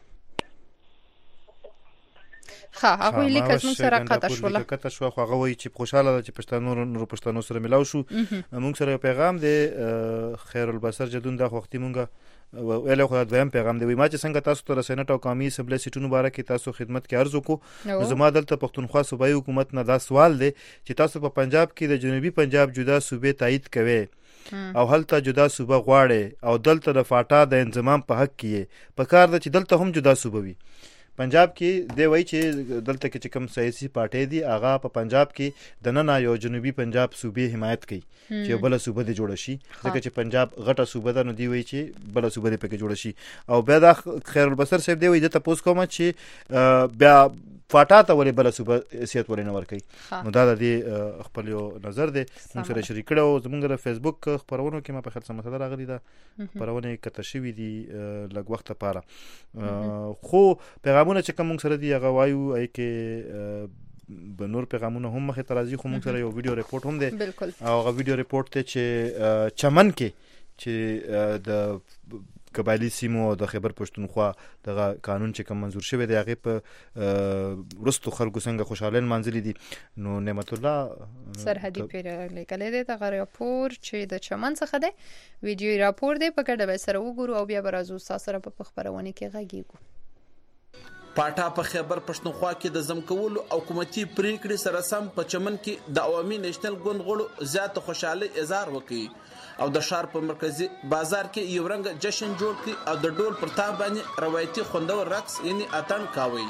ها هغه لیکه موږ سره قطع شوله قطع شو خو هغه وایي چې خوشاله ده چې پښتنو نور پښتنو سره ملاو شو. موږ سره پیغام دی خیر البصر جدون د وختي مونږه ویله خو د ویم پیغام دی وای ما چې څنګه تاسو ته سېنات او قومي اسمبلی سیټونو باره کې تاسو خدمت کې عرض وکړو. زما دلته پښتونخوا صوبایي حکومت نه دا سوال دی چې تاسو په پنجاب کې د جنوبي پنجاب جدا صوبې تایید کوي او هلته جدا صوبه غواړي او دلته د فاټا د انضمام په حق کې په کار ده چې دلته هم جدا صوبه وي. پنجاب کې دی وای چې دلته کې چې کوم سیاسي پارټي دي هغه په پنجاب کې د نن یو جنوبي پنجاب صوبې حمایت کوي چې بل صوبه دي جوړ شي ځکه چې پنجاب غټه صوبه ده نو دی وای چې بل صوبه دي پکې جوړ شي. او بیا د خیر البصر صاحب دی وای د تاسو کوم چې بیا فاټا ته ولې بل صوبه حیثیت ولې نه ورکي. نو دا د دې خپل یو نظر دی موږ سره شریک کړو زموږ د فیسبوک خبرونو کې ما په خاطر سمته راغلی دا خبرونه کته شوې دي لږ وخت لپاره خو پیغامونه چې کوم سره دی هغه وایو ای کې به نور پیغامونه هم مخه ترازی خو موږ سره یو ویډیو ریپورت هم دی او هغه ویډیو ریپورت ته چې چمن کې چې د قبایلی سیمو د خیبر پښتونخوا د قانون چې کوم منظور شوی دی هغه په ورستو خلکو څنګه خوشاله منځلي دي. نو نعمت الله سرحدي پیر لیکل دی د راپور چې د چمن څخه دی ویډیو راپور دی په کډه به سره وګورو او بیا برازو سره په خبرونه کې غږیږو. پاټا په خیبر پښتونخوا کې د زمکولو او حکومتي پریکړې سره سم په چمن کې د عوامي نېشنل ګوند غړو زیات خوشاله اظهار وکړي او د شهر په مرکزی بازار کې یو رنګ جشن جوړ کړي او د ډول پر تاب باندې روایتي خوندور رقص یعنی اتن کاوي.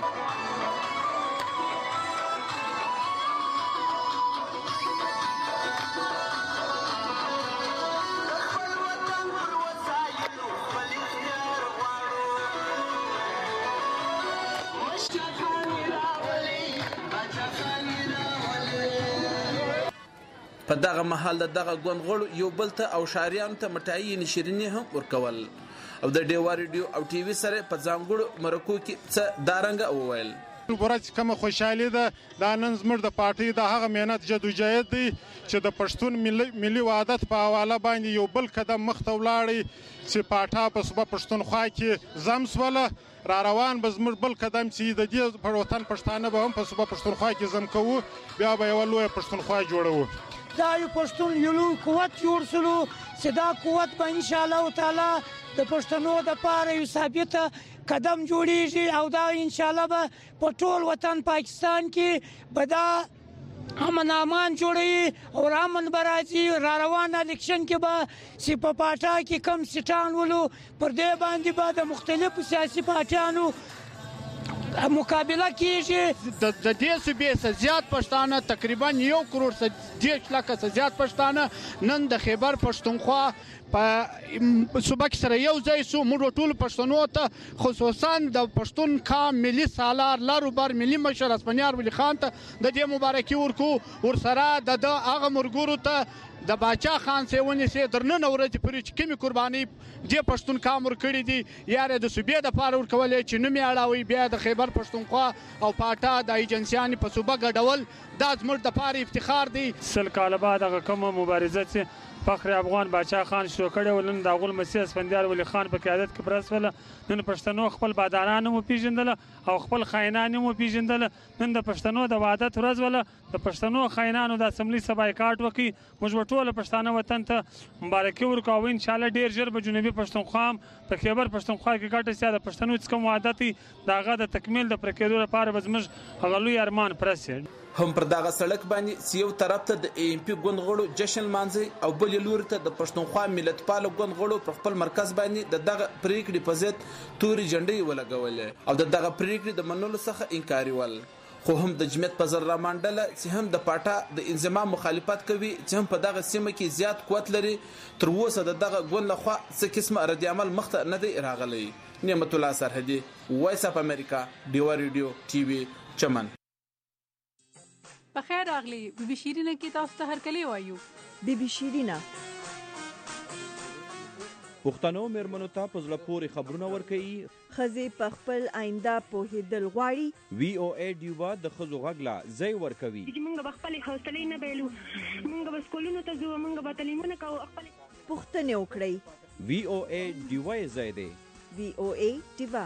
په دغه محل دغه ګوند غړو یو بل ته او شاریان ته مټایي نشرینی هم ورکول او د ډیوا ریډیو او ټي وي سره په ځانګړو مرکو کې څه دارنګ وویل. ورځ کوم خوشحالي ده دا نن زموږ د پارټي د هغه مهنت جدوجہد دی چې د پښتون ملي وحدت په حواله باندې یو بل قدم مخته ولاړی چې پاټا په صوبه پښتونخوا کې زم سوله را روان به زموږ بل قدم چې د دې پر وطن پښتانه به هم په صوبه پښتونخوا کې زم کوو بیا به یو لوی پښتونخوا جوړو. دا یو پښتون یو لوی قوت جوړ سلو چې دا قوت به انشاءالله تعالی د پښتنو دپاره یو ثابت قدم جوړیږي او دا انشاءالله به په ټول وطن پاکستان کې به دا امن امان جوړوي او امن به راځي. را روان الیکشن کې به چې په پاټا کې کم سیټان ولو پر دې باندې به د مختلفو سیاسي پارټیانو مقابله کیږي. د دې صوبې څخه زیات پښتانه تقریبا یو کروڑ څخه دېرش لکه څخه زیات پښتانه نن د خیبر پښتونخوا په صوبه کې سره یو ځای سو. موږ ټول پښتنو ته خصوصا د پښتون قام ملي سالار لارو بر ملي مشر اسپنیار ولی خان ته د دې مبارکي ورکو. ورسره د هغه مرګورو ته د باچا خان سه ونیسه درنه ورځ پرې چې کمی قرباني د پښتون قام ورکړي دي یاره د صوبې د پاره ورکولې چې نوم یې اړوي بیا د خیبر پښتونخوا او پاټا د ایجنسیان په صوبه ګډول دا زموږ د پاره افتخار دی. سل کال بعد هغه کومه مبارزه چې فخر افغان باچا خان شروع کړی ولن د غول مسیح اسفندیار ولی خان په قیادت کې پرسول. نن پښتنو خپل باداران مو پیژندل او خپل خاینان مو پیژندل. نن د پښتنو د وحدت ورځ ول د پښتنو خاینانو د اسمبلی سبایکاټ وکي. موږ ټول پښتانه وطن ته مبارکي ورکوو. ان شاء الله ډیر ژر به جنوبي پښتونخوا په خیبر پښتونخوا کې ګټه سي. د پښتنو څخه کوم وحدت داغه د تکمیل د پرکېدو لپاره به زموږ غلوی ارمان پرسي. هم پر دغه سړک باندې یو طرف ته د ای ام پی ګوند غړو جشن مانځي او بل لور ته د پښتونخوا ملتپال ګوند غړو پر خپل مرکز باندې د دغه پریکړې په ضد توري جنډې ولګولې او د دغه پریکړې د منلو څخه انکار ول. خو هم د جمعیت په ذره منډله چې هم د پاټا د انضمام مخالفت کوي چې هم په دغه سیمه کې زیات قوت لري تر اوسه د دغه ګوند لخوا څه قسمه رد عمل مخته نه دی راغلی. نعمت الله سرحدي وایس اف امریکا ډیوا ریډیو ټي وي چمن. په خیر راغلی بي بي شیرینه کې تاسو ته هرکلی وایو. بي بي شیرینه پښتنو مېرمنو ته په زړه پورې خبرونه ورکوي. ښځې په خپل آینده پوهېدل غواړي. وی او ای ډیوا د ښځو غږ له ځای ورکوي. موږ به خپلې حوصلې نه بایلو. موږ به سکولونو ته ځو. موږ به تعلیمونه کوو. پوښتنې وکړئ. وی او ای ډیوا یې ځای دی. وی او ای ډیوا.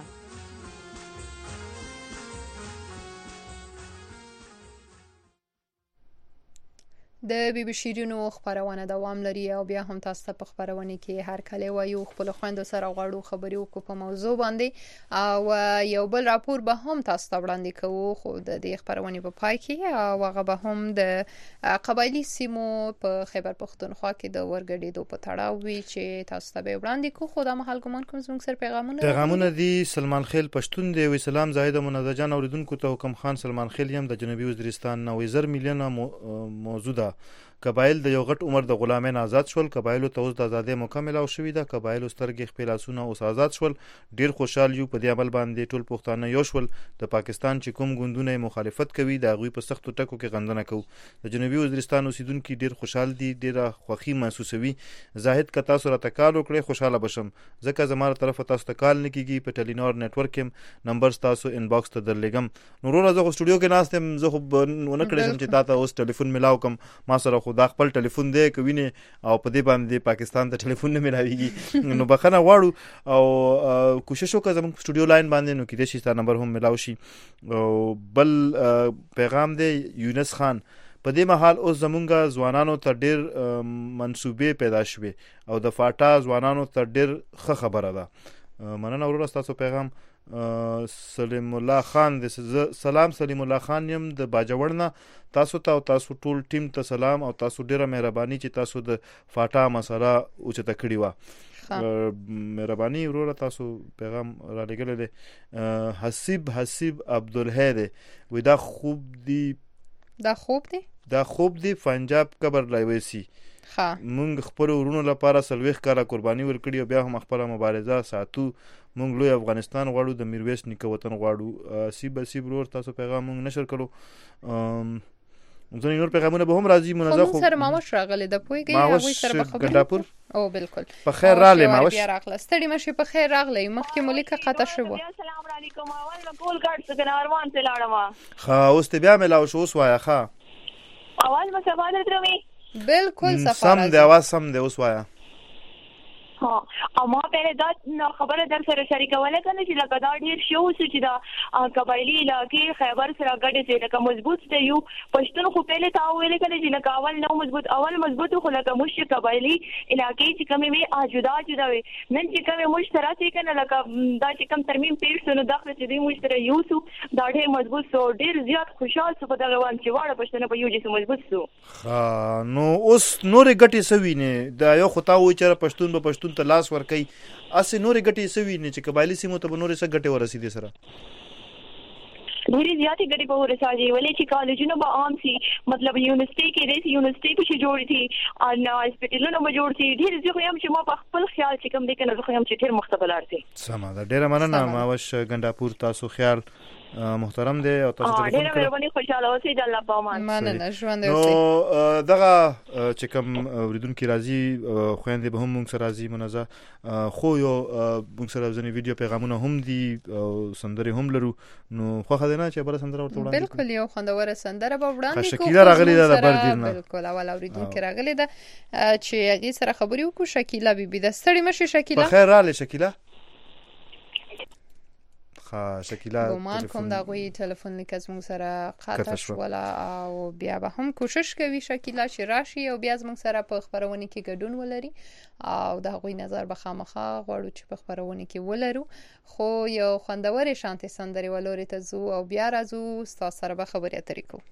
د بي بي شیرینو خبرونه دوام لري او بیا هم تاسو ته په خبرونه کې هر کله وایو خپل خويندو سره غواړو خبري وکړو په موضوع باندې او یو بل راپور به هم تاسو ته وړاندې کوو. خو د دې خبرونه په پای کې او هغه به هم د قبایلی سیمو په خیبر پښتونخوا کې د ورګډېدو په تړاو وی چې تاسو ته به وړاندې کوو. خو دا مهال کوم کوم زموږ سره پیغامونه پیغامونه دي. سلمان خیل پښتون دی وی سلام زاهد منزه جان اوریدونکو ته حکم خان سلمان خیل یم د جنوبي وزیرستان نو زر میلیونه موجوده قبایل د یو غټ عمر د غلامین آزاد شول. قبایلو ته اوس د ازادۍ موکمل او شوې ده. قبایلو سترګې خپل اسونه اوس آزاد شول. ډیر خوشحال یو په دې عمل باندې ټول پښتانه یو شول. د پاکستان چې کوم ګوندونه مخالفت کوي دا غوي په سختو ټکو کې غندنه کوي. د جنوبي وزیرستان اوسیدونکو ډیر خوشحال دي. ډیر خوخي محسوسوي. زاهد کتا سره تکال وکړي خوشاله بشم ځکه زماره طرف تاسو تکال نه کیږي. په ټلینور نتورک کې نمبر تاسو انباکس ته درلګم. نورو راځو سټوډیو کې ناستم زه خو ونه کړم چې تاسو اوس ټلیفون ملاو کوم ما سره خدا خپل ټلیفون دی کوینه او په دې باندې پاکستان ته ټلیفون نه ملاويږي. نو بخنه واړو او کوشش وکړم زموږ سټوډیو لاین باندې نو کې د شي نمبر هم ملاو شي. بل پیغام دی یونس خان په دې محل اوس زمونږه ځوانانو ته ډیر منسوبې پیدا شوه او د فاټا ځوانانو ته ډیر ښه خبره ده. مننه ورور تاسو پیغام. سلیم الله خان د سلام سلیم الله خان یم د باجوړنا تاسو ته او تاسو ټول ټیم ته سلام او تاسو ډیره مهرباني چې تاسو د فاټا مسله اوچته کړی و. مهرباني ورور تاسو پیغام را لګل دي. حسیب حسیب عبدالهادي وې دا خوب دی دا خوب دی دا خوب دی پنجاب قبر لایوسی. ها مونږ خپل ورونو لپاره سلويخ کارا قرباني ورکړي او بیا هم خپل مبارزه ساتو. مونږ لوی افغانستان غواړو د میرویس نیکه وطن غواړو. سیب سیب ورور تاسو پیغام مونږ نشر کړو. ځنې نور پیغامونه به هم راځي. منظم خو سره ماوش راغلی د پویګي هغه سره به خبرې ګډاپور او بالکل په خیر راغلی ماوش بیا راغله ستړي مشه په خیر راغلی مخکې ملک قطع شو. السلام علیکم اول کول کارت څنګه اروان ته لاړم. ها اوس ته بیا ملاو شو اوس وایا ها اواز مې سبا درته بالکل صفاره سم دی اواز سم دی اوس وایا. ها اما په دا خبره در سره شریکوله کنه چې لکه دا ډیر شو چې دا قبایلی علاقې خیبر سره ګډه چې لکه مضبوط دی یو پښتون خو په لته ویل کنه چې لکه اول نو مضبوط اول مضبوط خو لکه مش قبایلی علاقې چې کومې وي اجدا جدا وي نن چې کومې مشترک کنه لکه دا چې کوم ترمیم پیښ شنو داخله چې دی مشترک یو سو دا ډیر مضبوط سو ډیر زیات خوشاله سو په دغه وان چې واړه پښتون په یو چې مضبوط سو نو اوس نورې ګټې سوي نه دا یو خطا وي چې پښتون به پښتون ته لاس ور کوي اسې نورې ګټې سوي نه چې قبایلی سیمو ته نورې څه ګټې ورسېدي سره ډېری زیاتې ګټې به ورسېږي ولې چې کالجونه به عام سي مطلب یونیورسيټي کې دې یونیورسيټي په شي جوړ شي او هسپټالونه به جوړ شي ډېر زه خو هم چې ما په خپل خیال چې کوم دې کنه زه خو هم چې ډېر مختبلار سي سم ده ډېر مننه ماوش ګنداپور تاسو خیال محترم دی او تاسو ټلیفون ډېر مهرباني خوشاله اوسئ د الله په امان مننه ژوند اوسئ نو دغه چې کوم اوریدونکو راځي خويندې به هم موږ سره راځي منازه خو یو موږ سره ځنې ویډیو پیغامونه هم دي او سندري هم لرو نو خو خدای نه چې بل سندره ورته وړاندې بالکل یو خوندوره سندره به وړاندې کوو شکیلا راغلی ده بر دیرنه بالکل اول اوریدونکو راغلی ده چې هغه سره خبرې وکړو شکیلا بیبي د ستړي مشه شکیلا بخیر رااله شکیلا شکیلا ګومان کوم دا غوي ټلیفون لیک از موږ سره قاطع شو ولا او بیا به هم کوشش کوي شکیلا چې راشي او بیا موږ سره په خبرونه کې ګډون ولري او دا غوي نظر به خامخا غواړو چې په خبرونه کې ولرو خو یو خوندورې شانتي سندري ولوري ته زو او بیا راځو تاسو سره به خبرې اترې کوو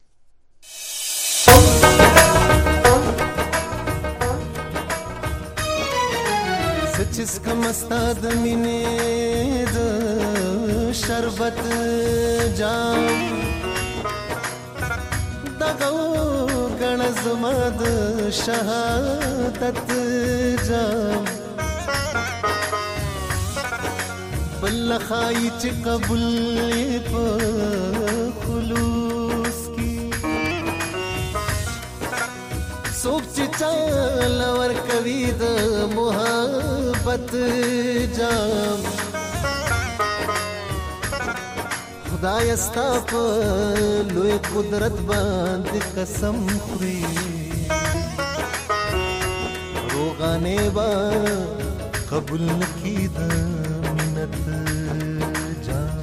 سچس کم استاد مینه د شربت جام دغه غن زما د شهادت جام بل خای چې قبول په خلوص کی سوچ چل ور کوي د محبت جام خدای استا په لوی قدرت باندې قسم خوري روغانه با قبول نکید منت جام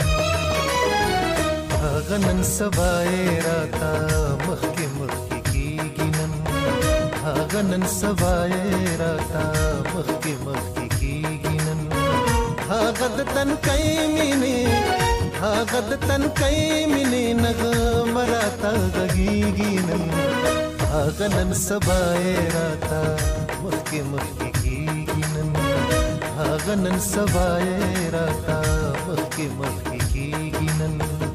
غنن سبای راتا مخک مخک کیږي نن غنن سبای راتا مخک مخک کیږي نن غد تن کای مینه غد تن کای مینه نغم راتا غږیږي نن غنن سبای راتا مخک مخک کیږي نن غنن سبای راتا مخک مخک کیږي نن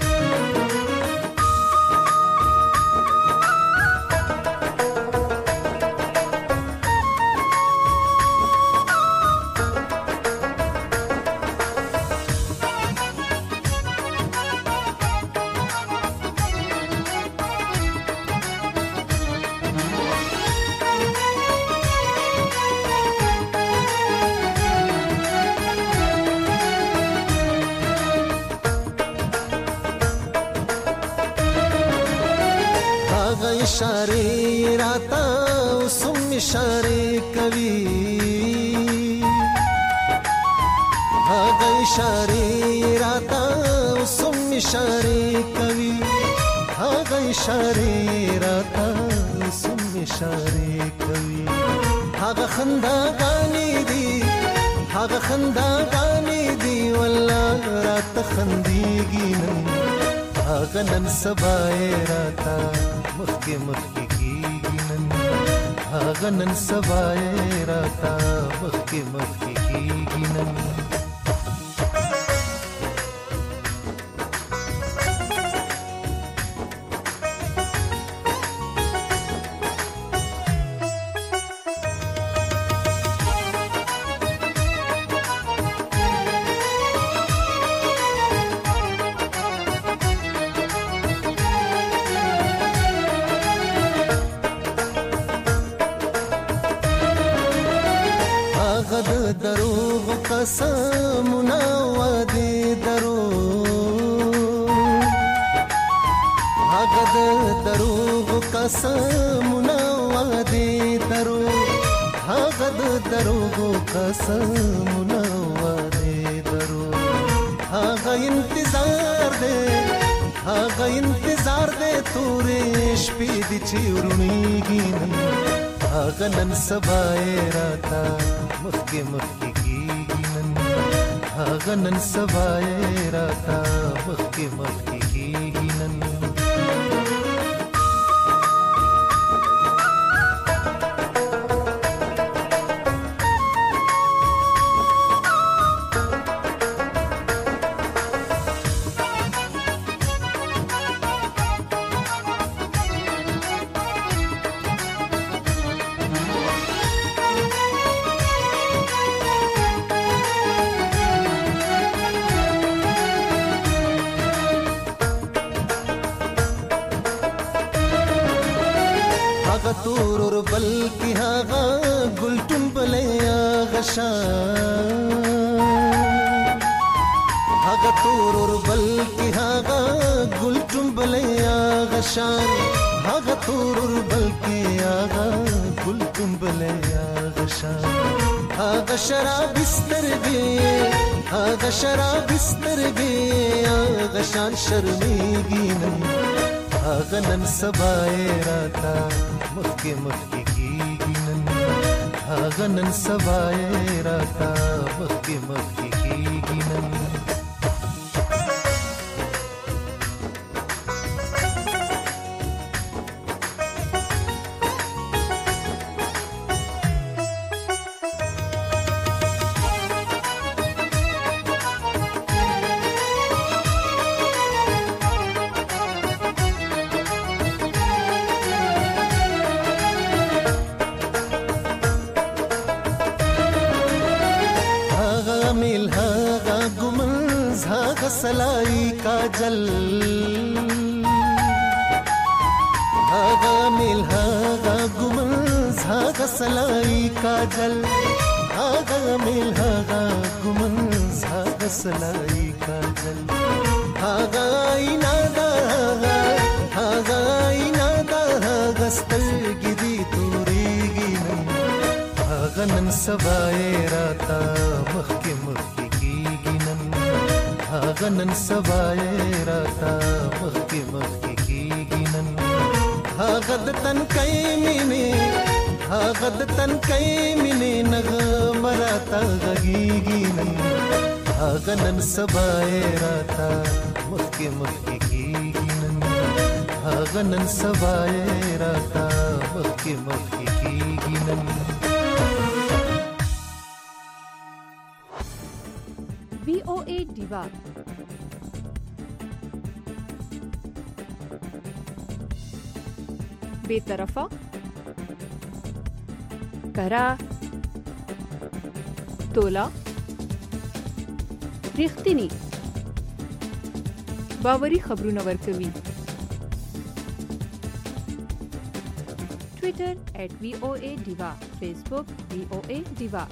इशारे राता सुम इशारे कवि भागा इशारे राता सुम इशारे कवि भागा इशारे राता सुम इशारे कवि भागा खंदा गानी दी भागा खंदा गानी दी वल्ला रात खंदीगी नन भागा नन सबाए राता मखके मखके कीगी नन भागा नन सबाए राता मखके मखके कीगी नन دروغ قسمنا وعده دروغ هغه دروغ قسمنا وعده دروغ هغه دروغو قسمونه وعده درو هغه انتظار دے هغه انتظار دے تورې شپې دي چې ورونیږي نن هغه نن سبا یې راته مخکې مخکې کېږي نن هغه نن سبا یې راته مخکې مخکې کېږي نن تورور بلکی هاغا گلتون بلی آغا شان هاغا تورور بلکی هاغا گلتون بلی آغا شان هاغا تورور بلکی آغا گلتون بلی آغا شان هاغا شراب استرگی هاغا شراب استرگی آغا شان شرمیگی نن هاغا نن سبای راتا مخکې مخکې کېږي نن هغه نن سبا یې راته مخکې مخکې کېږي نن सलाई काजल हागा मिल हागा गुमंस हागा सलाई काजल हागा मिल हागा गुमंस हागा सलाई काजल हागा इनादा हागा हागा इनादा हागा स्तर्गिदी तूरीगी नन हागा नन सबाए राता मखके मखके هغه نن سبا یې راته مخکې مخکې کېږي نن هغه د تنکۍ مینې هغه د تنکۍ مینې نغمه راته غږېږي نن هغه نن سبا یې راته مخکې مخکې کېږي نن هغه نن سبا یې راته مخکې مخکې کېږي نن وی او اے ډیوا بے طرفه کرا تولا ریښتینی باوري خبرونه ورکوي ټوئیټر ایٹ وی او اے ډیوا فیسبوک وی او اے ډیوا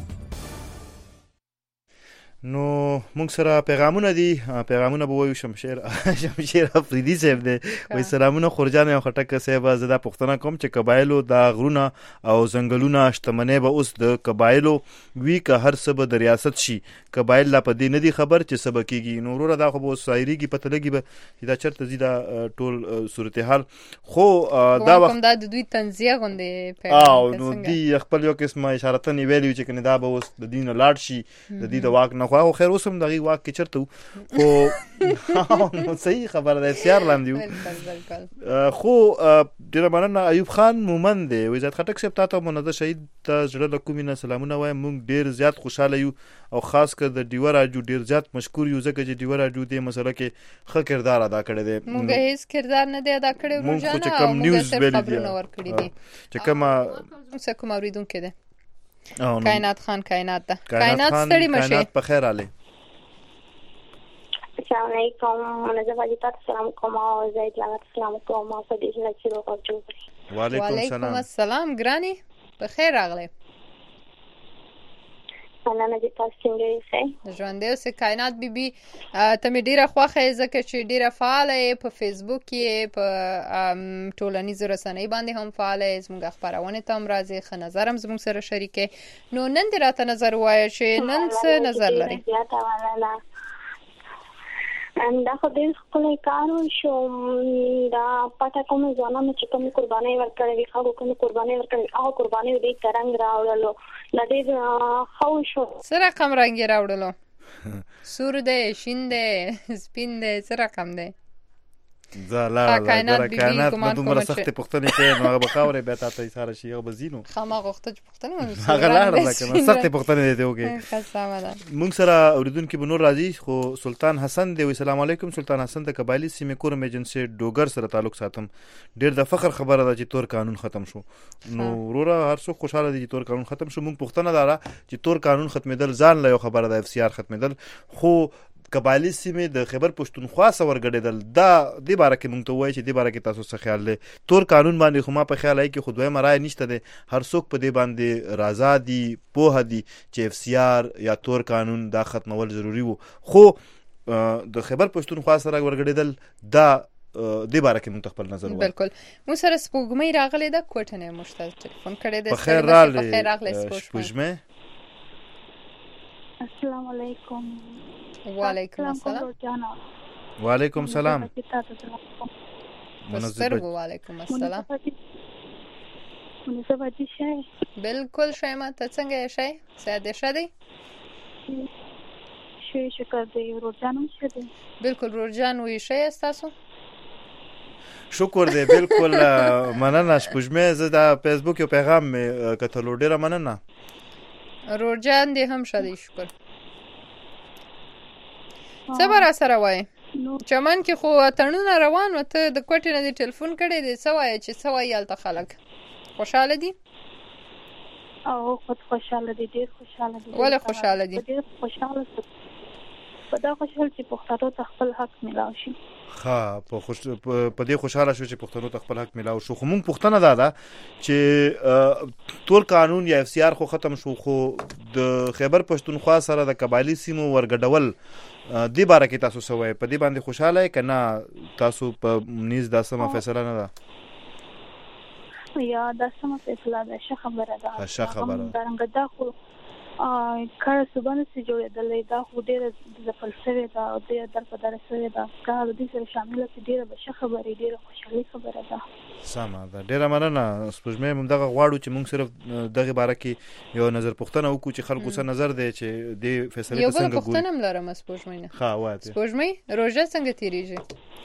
نو موږ سره پیغامونه دي پیغامونه به وایو شمشیر شمشیر افریدي صاحب دی وای سلامونه خورجان او خټک صاحب زدا پښتنه کوم چې قبایلو دا غرونه او ځنګلونه شتمنۍ به اوس د قبایلو وی که هر څه به د ریاست شي قبایل لا په دې نه دي خبر چې سبا کیږي نو وروره دا خو به سایریږي پته لګي به چې دا چرته زیاده ټول صورتحال خو دا وخت کوم دا د دوی تنزیه غوندې پیغام او نو دی خپل یو قسمه اشاره ته نیویلی چې کنه دا به اوس د دین لاړ شي د دې د واک نه خو خیر اوسم دغه واک کې چرته خو نو صحیح خبره ده سیار لاندې خو ډیر مننه ایوب خان مومن دی وای زاد خټک صاحب تاسو منده شهید ته زړه لکومینه سلامونه وایم موږ ډیر زیات خوشاله یو او خاص کر د ډیور راجو ډیر زیات مشکور یو ځکه چې ډیور راجو دې مسله کې ښه کردار ادا کړی دی موږ هیڅ کردار نه دی ادا کړی ورجانه موږ کم نیوز خبرونه ورکړي دي چې کوم څه کوم اوریدونکو ده کائنات خان کائنات ده کائنات ستړي مشه کائنات په خیر आले السلام علیکم منظم واجب السلام کوم او زید لاغت السلام کوم او فدیش نشرو کوجو وعلیکم السلام السلام ګرانی په خیر راغله مننه دې تاسو څنګه یې؟ ژوندی اوسې کائنات بیبي. ته مې ډېره خوښه یې ځکه چې ډېره فعاله یې په فیسبوک کې، په ټولنیزو رسنۍ باندې هم فعاله یې، زموږ خپرونې ته هم راځې، ښه نظر هم زموږ سره شریکې. نو نن دې راته نظر ووایه چې نن څه نظر لرې؟ دا خو ډېر ښکلی کار وشو. دا پټه کومې ځوانانو چې کومې قربانۍ ورکړې وي، خلکو کومې قربانۍ ورکړې وي، هغه قربانۍ دې ته رنګ راوړلو. دا ډېر ښه وشو. څه رقم رنګ یې راوړلو؟ سور دی، شین دی، سپین دی، څه رقم دی؟ زه لاړه ګوره کائنات نه دومره سختې پوښتنې کوي نو هغه به خاورې بیا تا ته ایساره شي، هغه به ځي نو خامخا غوښته چې پوښتنې هغه لاړه ده که نه سختې پوښتنې دې ته وکړې. ښه سمه ده. موږ سره اورېدونکي به نور راځي، خو سلطان حسن دی. وایي سلام علیکم. سلطان حسن د قبایلي سیمې کورم ایجنسۍ ډوګر سره تعلق ساتم. ډېر د فخر خبره ده چې تور قانون ختم شو. نو وروره هر څوک خوشحاله دي چې تور قانون ختم شو. موږ پوښتنه دا ده چې تور قانون ختمېدل ځان له یو خبره ده، اف سی آر ختمېدل، خو قبایلي سیمې د خیبر پښتونخوا سره ورګډېدل. دا دې باره کې موږ ته ووایي چې دې باره کې تاسو څه خیال دی؟ تور قانون باندې خو ما په خیال آی کې خو دویمه رایه نشته دی، هر څوک په دې باندې راضا دي، پوهه دي چې اف سی آر یا تور قانون دا ختمول ضروري وو، خو د خیبر پښتونخوا سره ورګډېدل دا دې باره کې موږ خپل نظر وایو. بالکل. موږ سره سپوږمۍ راغلې ده، کوټه نه موږ ته ټلیفون کړی دی. په خیر راغلې سپوږمۍ. السلام علیکم. وعلیکم السلام. وعلیکم السلام. مسترګو وعلیکم السلام. مناسبه دي شي. بالکل شایما، ته څنګه یې شي؟ ساده شدی؟ شي شکر دی. روزانه شه دی. بالکل روزان وی شي تاسو؟ شکر دی. بالکل مننه سپوږمۍ. زه د فیسبوک یو پیغام مې کتلو، ډیره مننه. روزان دی هم شدی. شکر. څه به را سره وایې؟ چمن کې خو اتڼونه روان و، ته د کوټې نه دې ټلیفون کړی دی، څه وایې چې څه وایي هلته خلک؟ خوشحاله دي؟ او خود خوشحاله دي، ډېر خوشحاله دي. ولې خوشحاله دي؟ ډېر خوشحاله په دا خوشحال چې پښتنو ته خپل حق میلاو شي. ښه په خوش په دې خوشحاله شو چې پښتنو ته خپل حق میلاو شو. خو موږ پوښتنه دا ده چې تور قانون یا اف سی آر خو ختم شو، خو د خیبر پښتونخوا سره د قبایلي سیمو ورګډول دې باره کې تاسو څه وایئ؟ په دې باندې خوشحاله یې که نه تاسو په نیز دا سمه فیصله نه ده؟ یا دا سمه فیصله ده، ښه خبره ده. ښه خبره ده. دا خو کار صوبه نشي جوړېدلی، دا خو ډېره ځپل شوې ده او ډېره درپدره شوې ده. که د دې سره شامله شي ډېره به ښه خبرې، ډېره خوشحالي خبره ده. سمه ده. ډېره مننه سپوږمۍ. موږ دغه غواړو چې موږ صرف دغې باره کې یو نظر پوښتنه وکړو چې خلکو څه نظر دی چې دې فیصلې ته څنګه ګوري. یو بل پوښتنه هم لرم سپوږمۍ نه. ښه وایه. سپوږمۍ روژه څنګه تېرېږي؟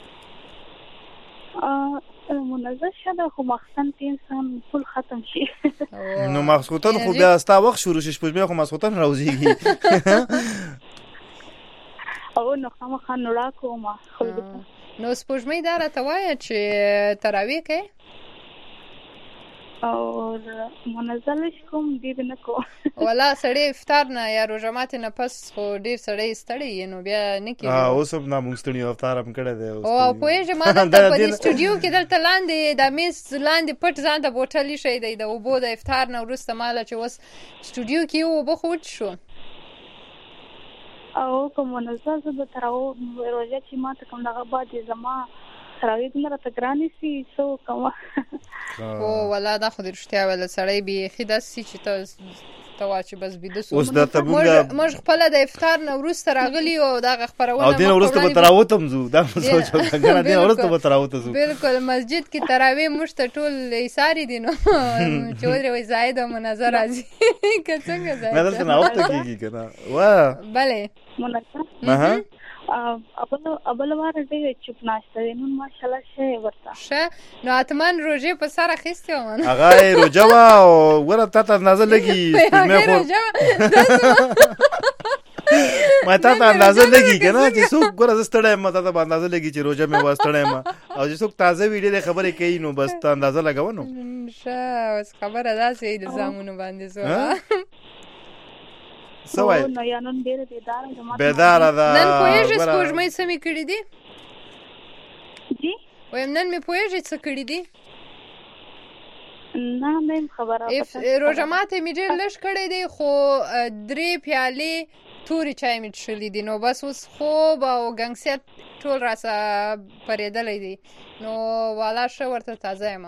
منظر شده، خو مخصن ته انسان ټول ختم شي. نو مخصوتن خو بیا ستا وخت شروع شي، سپوږمۍ خو مخصوتن راوځيږي. او نو خامخا نوړه کوم خلکو ته. نو سپوږمۍ دا راته وایه چې تراویح کوې؟ او منزل کوم دې نه کوم. ولا سړی افطار نه یا روژه ماتې نه پس خو ډېر سړی ستړی یې، نو بیا نه کېږي. اوس هم نه موږ ستړي یو، افطار هم کړی دی. او پوهېږې ما دلته په دې سټوډیو کې دلته لاندې د میز لاندې پټ ځان ته بوټل ایښی دی د اوبو د افطار نه وروسته ماله چې اوس سټوډیو کې یو اوبه خو وڅښو. او که منظر زه به تر روژه چې ما ته کوم دغه بعد زما تراویح نه راته ګرانې سي، څه وکړم؟ او والله دا خو دې رښتیا ویله، سړی بیخي داسې سي چې ته ته وا چې بس بیده سو. اوس درته موږ موږ خپله د افطار نه وروسته راغلي یو دغه خپرونه او دې نه وروسته به تراوت هم ځو. دا مو سوچ وکړه کنه، دې نه وروسته به تراوت ځو. بالکل مسجد کې تراویح موږ ته ټول ایساري دي، نو چې ودرې وایي زاهد او منظر راځي که څنګه زاهد نه دلته ناوخته کېږي که نه. وایه بلې منظر اول وار ډېر چوپ ناشته دی، نن ماشاءالله ښه یې ورته. ښه نو اتمن روژې په سر اخیستې وه؟ هغه یې روژه وه او ګوره تا ته اندازه لګي ما تا ته اندازه لګي که نه چې څوک ګوره زه ستړی یم، تا ته به اندازه لګي چې روژه مې وه ستړی یم، او چې څوک تازه وي ډېرې خبرې کوي نو بس ته اندازه لګوه. نو ښه اوس خبره داسې الزامونو باندې زه سوای نو یا نن ډېره بیداره یم. بیداره ده. نن پوهېږې سپوږمۍ څه مې کړي دي؟ جی وایم نن مې پوهېږې څه کړي دي؟ نه مې خبره روژه ماته مې ډېر لږ کړی دی خو درې پیالې تورې چای مې څښلي دي نو بس اوس خوب او ګنګسیت ټول راسه پرېدلی دی نو والا ښه ورته تازه یم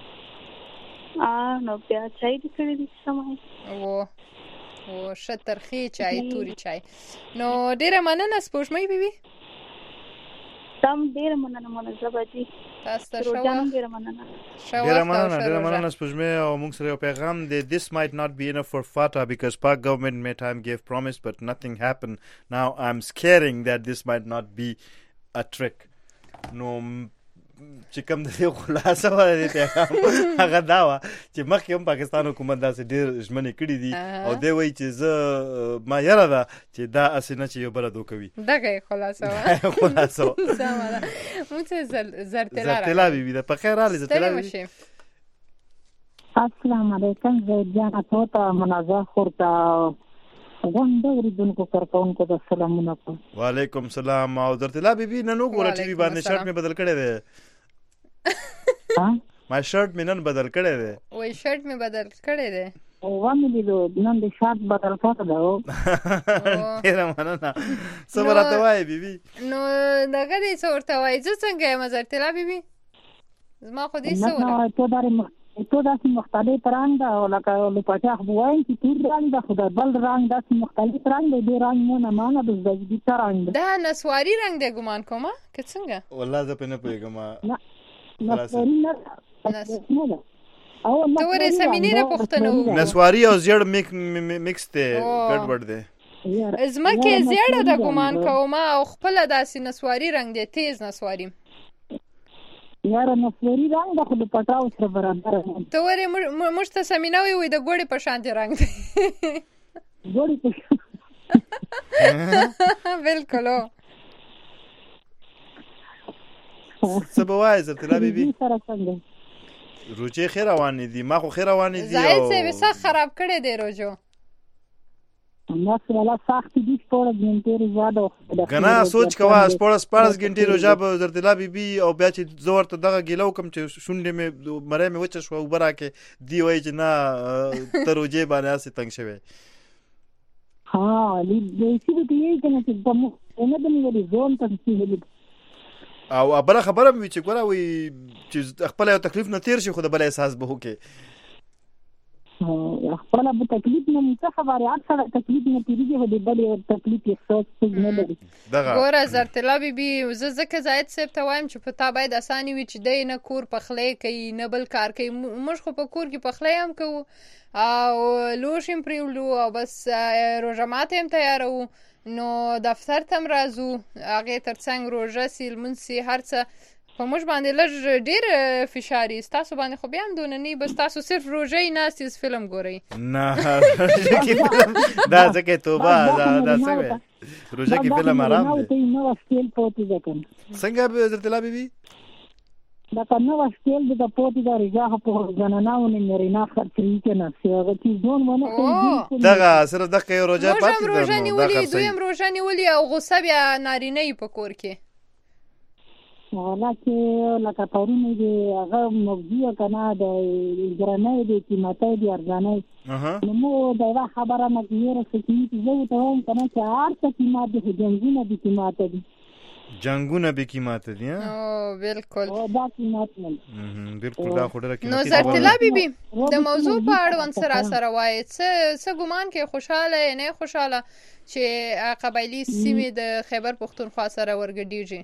نو بیا چای دې کړی دی سمه و و ښه ترخې چای تورې چای نو ډېره مننه سپوږمۍ بیبي تم ډېره مننه منظمه دي تاسو ته ښه ډېره مننه ډېره مننه ډېره مننه سپوږمۍ او موږ سره یو پیغام دی this might not be enough for FATA because Pak government may time gave promise but nothing happened now I'm scaring that this might not be a trick نو چې کوم د خلاصه وایي پیغام هغه دا و چې مخکې هم پاکستان حکومت داسې ډېر ژمنې کړي دي او دی وایي چې زه ما یاره ده چې دا هسې نه چې یو بله دوکوي دغه یې خلاصه وه خلاصه وه سمه ده موږ څه زرطلا زرطلا بیبي ده په خیر راغلې زرطلا بیبي السلام علیکم زید جانه تو ته منازه خورته غونډه اوریدونکو کارکونکو ته سلامونه کوم وعلیکم سلام او زرطلا بیبي نن وګوره ټي وي باندې شرټ مې بدل کړی دی ما شرټ مې نن بدل کړی دی وای شرټ مې بدل کړی دی و مې لیدو نن دې شرټ بدل کړی دی ډېره مننه څه به راته وایې بیبي نو دغه دې څه ورته وایي زه څنګه یم زرطلا بیبي زما خو دې څه ونه تو داسې مختلف رنګ ده او لکه لپاچا خو وایم چې تور رنګ ده خو د بل رنګ داسې مختلف رنګ دی دې رنګ مو نه مانه د زګدي رنګ ده دا نسواري رنګ دی ګمان کوم که څنګه والله زه په نه پوهېږم نسواري نه ده ته ورې سمینې نه پوښتنه وکړه نسواري او زیړ میکس دی ګډوډ دی ځمکې زیړه ده ګمان کوم او خپله داسې نسواري رنګ دی تیز نسواري یاره نسواري رنګ ده خو د پټاو سره برابر ته ورې موږ ته سمینه وی وی د ګوړې په شانتې رنګ دی ګوړې په بالکل څه به وایې زرطلا بیبي روجې ښې روانې دي ما خو ښې روانې دي زاهد صاحب یې سخت خراب کړی دی روجو کنه سوچ کوه شپاړس شپاړس ګنټې روژه به زرطلا بیبي او بیا چې زه ورته دغه ګیله وکړم چې شونډې مې مری مې وچه شوه اوبه راکې دی وایي چې نه ته روژې باندې هسې تنګ شوی او بله خبره مې وي چې ګوره وایي چې خپله یو تکلیف نه تېر شي خو د بله احساس به وکړې خپله به تکلیف نه څه خبرې اکثره تکلیف نه تېرېږي خو د بلې تکلیف احساس څوک نه لري ګوره زرطلا بیبي زه ځکه زاهد صاحب ته وایم چې په تا باید اسانې وي چې دی نه کور پخلی کوي نه بل کار کوي موږ خو په کور کې پخلی هم کوو او لوښ هم پرېولو او بس روژه ماته هم تیاروو نو دفتر ته هم راځو هغې تر څنګ روژه سي لمونځ سي هر څه په موږ باندې لږ ډېر فشار یې ستاسو باندې خو بیا هم دونه نه بس تاسو صرف روژه یې ناست یې فلم ګورئ نه دا ځکه توبه دا څنګه روژه کې فلم آرام دی څنګه زرطلا بیبي دا کنه واسکل د پوتې د رجاه په جنناو نه مرینا خرڅري کنه هغه چې ځون ونه کوي دغه سره دغه یو روژه پاتې ده روژه نیولې دویم روژه نیولې او غصه بیا نارینه یې په کور کې حالکه لکه پرونه دی هغه موضوع کنه د ګرانه دی قیمته دی ارزانه نو دا خبره مې یې رسېږي چې زه ته هم کنه چې هر څه قیمت دی جنګونه دی قیمت دی جنگونه به قیمت دي ها او بالکل او دا قیمت نه بالکل دا خو ډېره قیمتي نو زرطلا بیبي د موضوع په اړوند سره سره وایي څه څه ګمان کې خوشاله نه خوشاله چې قبایلی سیمې د خیبر پښتونخوا سره ورګډیږي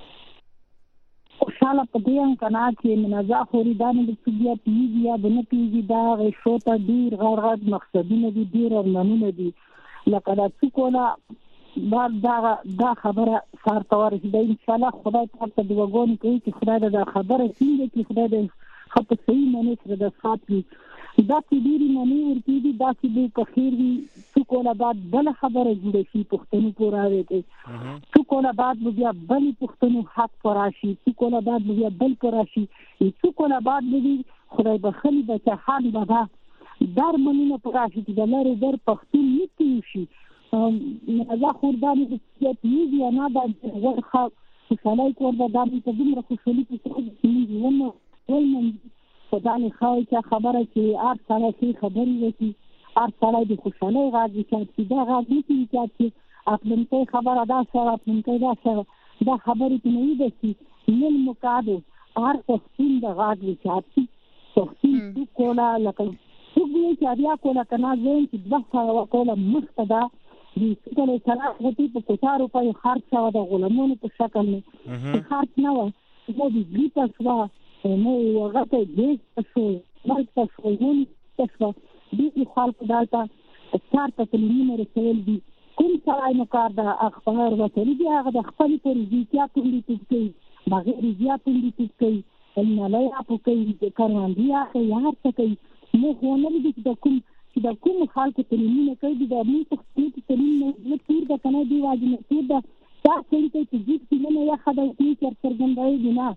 خوشاله په دې هم کنه چې منازع خوري دا نه چې پیږي یا د نه پیږي دا غشو ته ډیر غړ غړ مقصدونه دي ډیر ارمانونه دي لکه دا څه کوله دا دا دا خبره سار تور چې ان شاء الله خدای تعالی د وګون کوي چې خدای دا خبره څنګه چې خدای دې خپل صحیح معنی سره د ساتي دا چې ډیری معنی ورته دي دا چې په خیر وي څه کوله بعد بل خبره جوړ شي پښتنو پوراوي کې څه کوله بعد بیا بل پښتنو حق پراشي څه کوله بعد بیا بل پراشي څه کوله بعد دې خدای به خلی بچا حال بابا در مننه پراشي چې د لارې در پښتون نتی شي مزه خوردانی د سیاسي یا نه د ورخه خوشالۍ کور د دامن ته دومره خوشالي په څه کې ونه ولمن خدا نه خای چې خبره چې ار سره شي خبرې وکړي ار سره د خوشاله غاړي چې دا غاړي چې خپل ته خبره دا سره خپل ته دا سره دا خبرې ته نه دي چې نن مقابل ار تفصیل د غاړي چې تفصیل کولا لکه څنګه چې بیا کولا کنه زين چې د وخت کولا مستدا د څه سره غوټي په کوټارو په خرڅ او د غلامونو په شکل نه خرڅ نه و چې د دې تاسو نو هغه دې تاسو مرګ تاسو ونی تاسو دې خلکو دالته ستار ته کلمې رسول دي کوم ځای نو کار د اخبار وته دي هغه د خپل پرېږدي په دې کې بغیر دې په دې کې ان لا يعرفوا كيف كانوا بيها خيار كي مو هو نبي بدكم كده كم خالك تلمين كي ده مين تخطيط تلمين نطير ده كنا دي واجب نطير ده تأكل كي تجيب كلنا يا خدا يطير كرتر جنبه دينا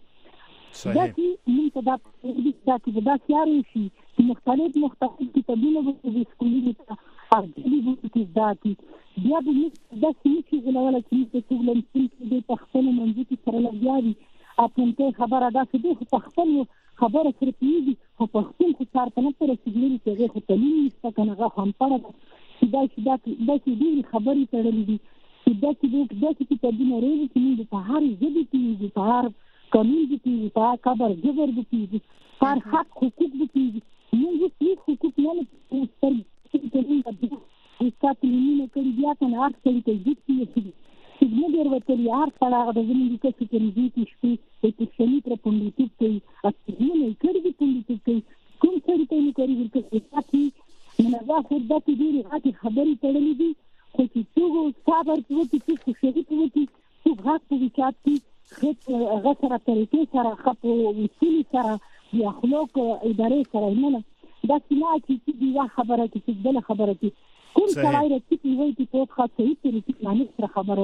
ده كي من كده ده كده ده سياري شيء مختلف مختلف كتابين بيسكولين أرجلي بيسكول داتي بيا بيمس ده سيمشي ولا ولا سيمشي شغل سيمشي ده تختن من جيت سرلا جاري اپنته خبره ده چې د خپل خبره سره پیږي او په خپل څار کنه پر سګلې چې هغه تللی نشته کنه هغه هم پړه چې دا چې دا د دې خبرې تړلې دي چې دا چې دا چې په دې نړۍ کې موږ په هر ځای کې په هر قانون کې په هر خبر جبر کې هر حق حقوق کې موږ هیڅ حقوق نه لرو چې دې د ستاسو کړي بیا کنه هر څه کې دې چې موږ ورته یار سره د زموږ د څه کې دې چې شپې د تشنی پر پولیټیک کې اصلي نه کړی د پولیټیک کې کوم څه ته نه کوي چې تاسو نه دا خو د دې راته خبرې تړلې دي خو چې څو صبر کوي چې څه شي کوي چې هغه په وچاتي خپل هغه سره طریقې سره خپل وسیله سره د اخلاق ادارې سره نه دا څنګه چې دې خبره کې بل خبره کې کوم ځای راځي چې وایي چې په خاطر چې معنی سره خبره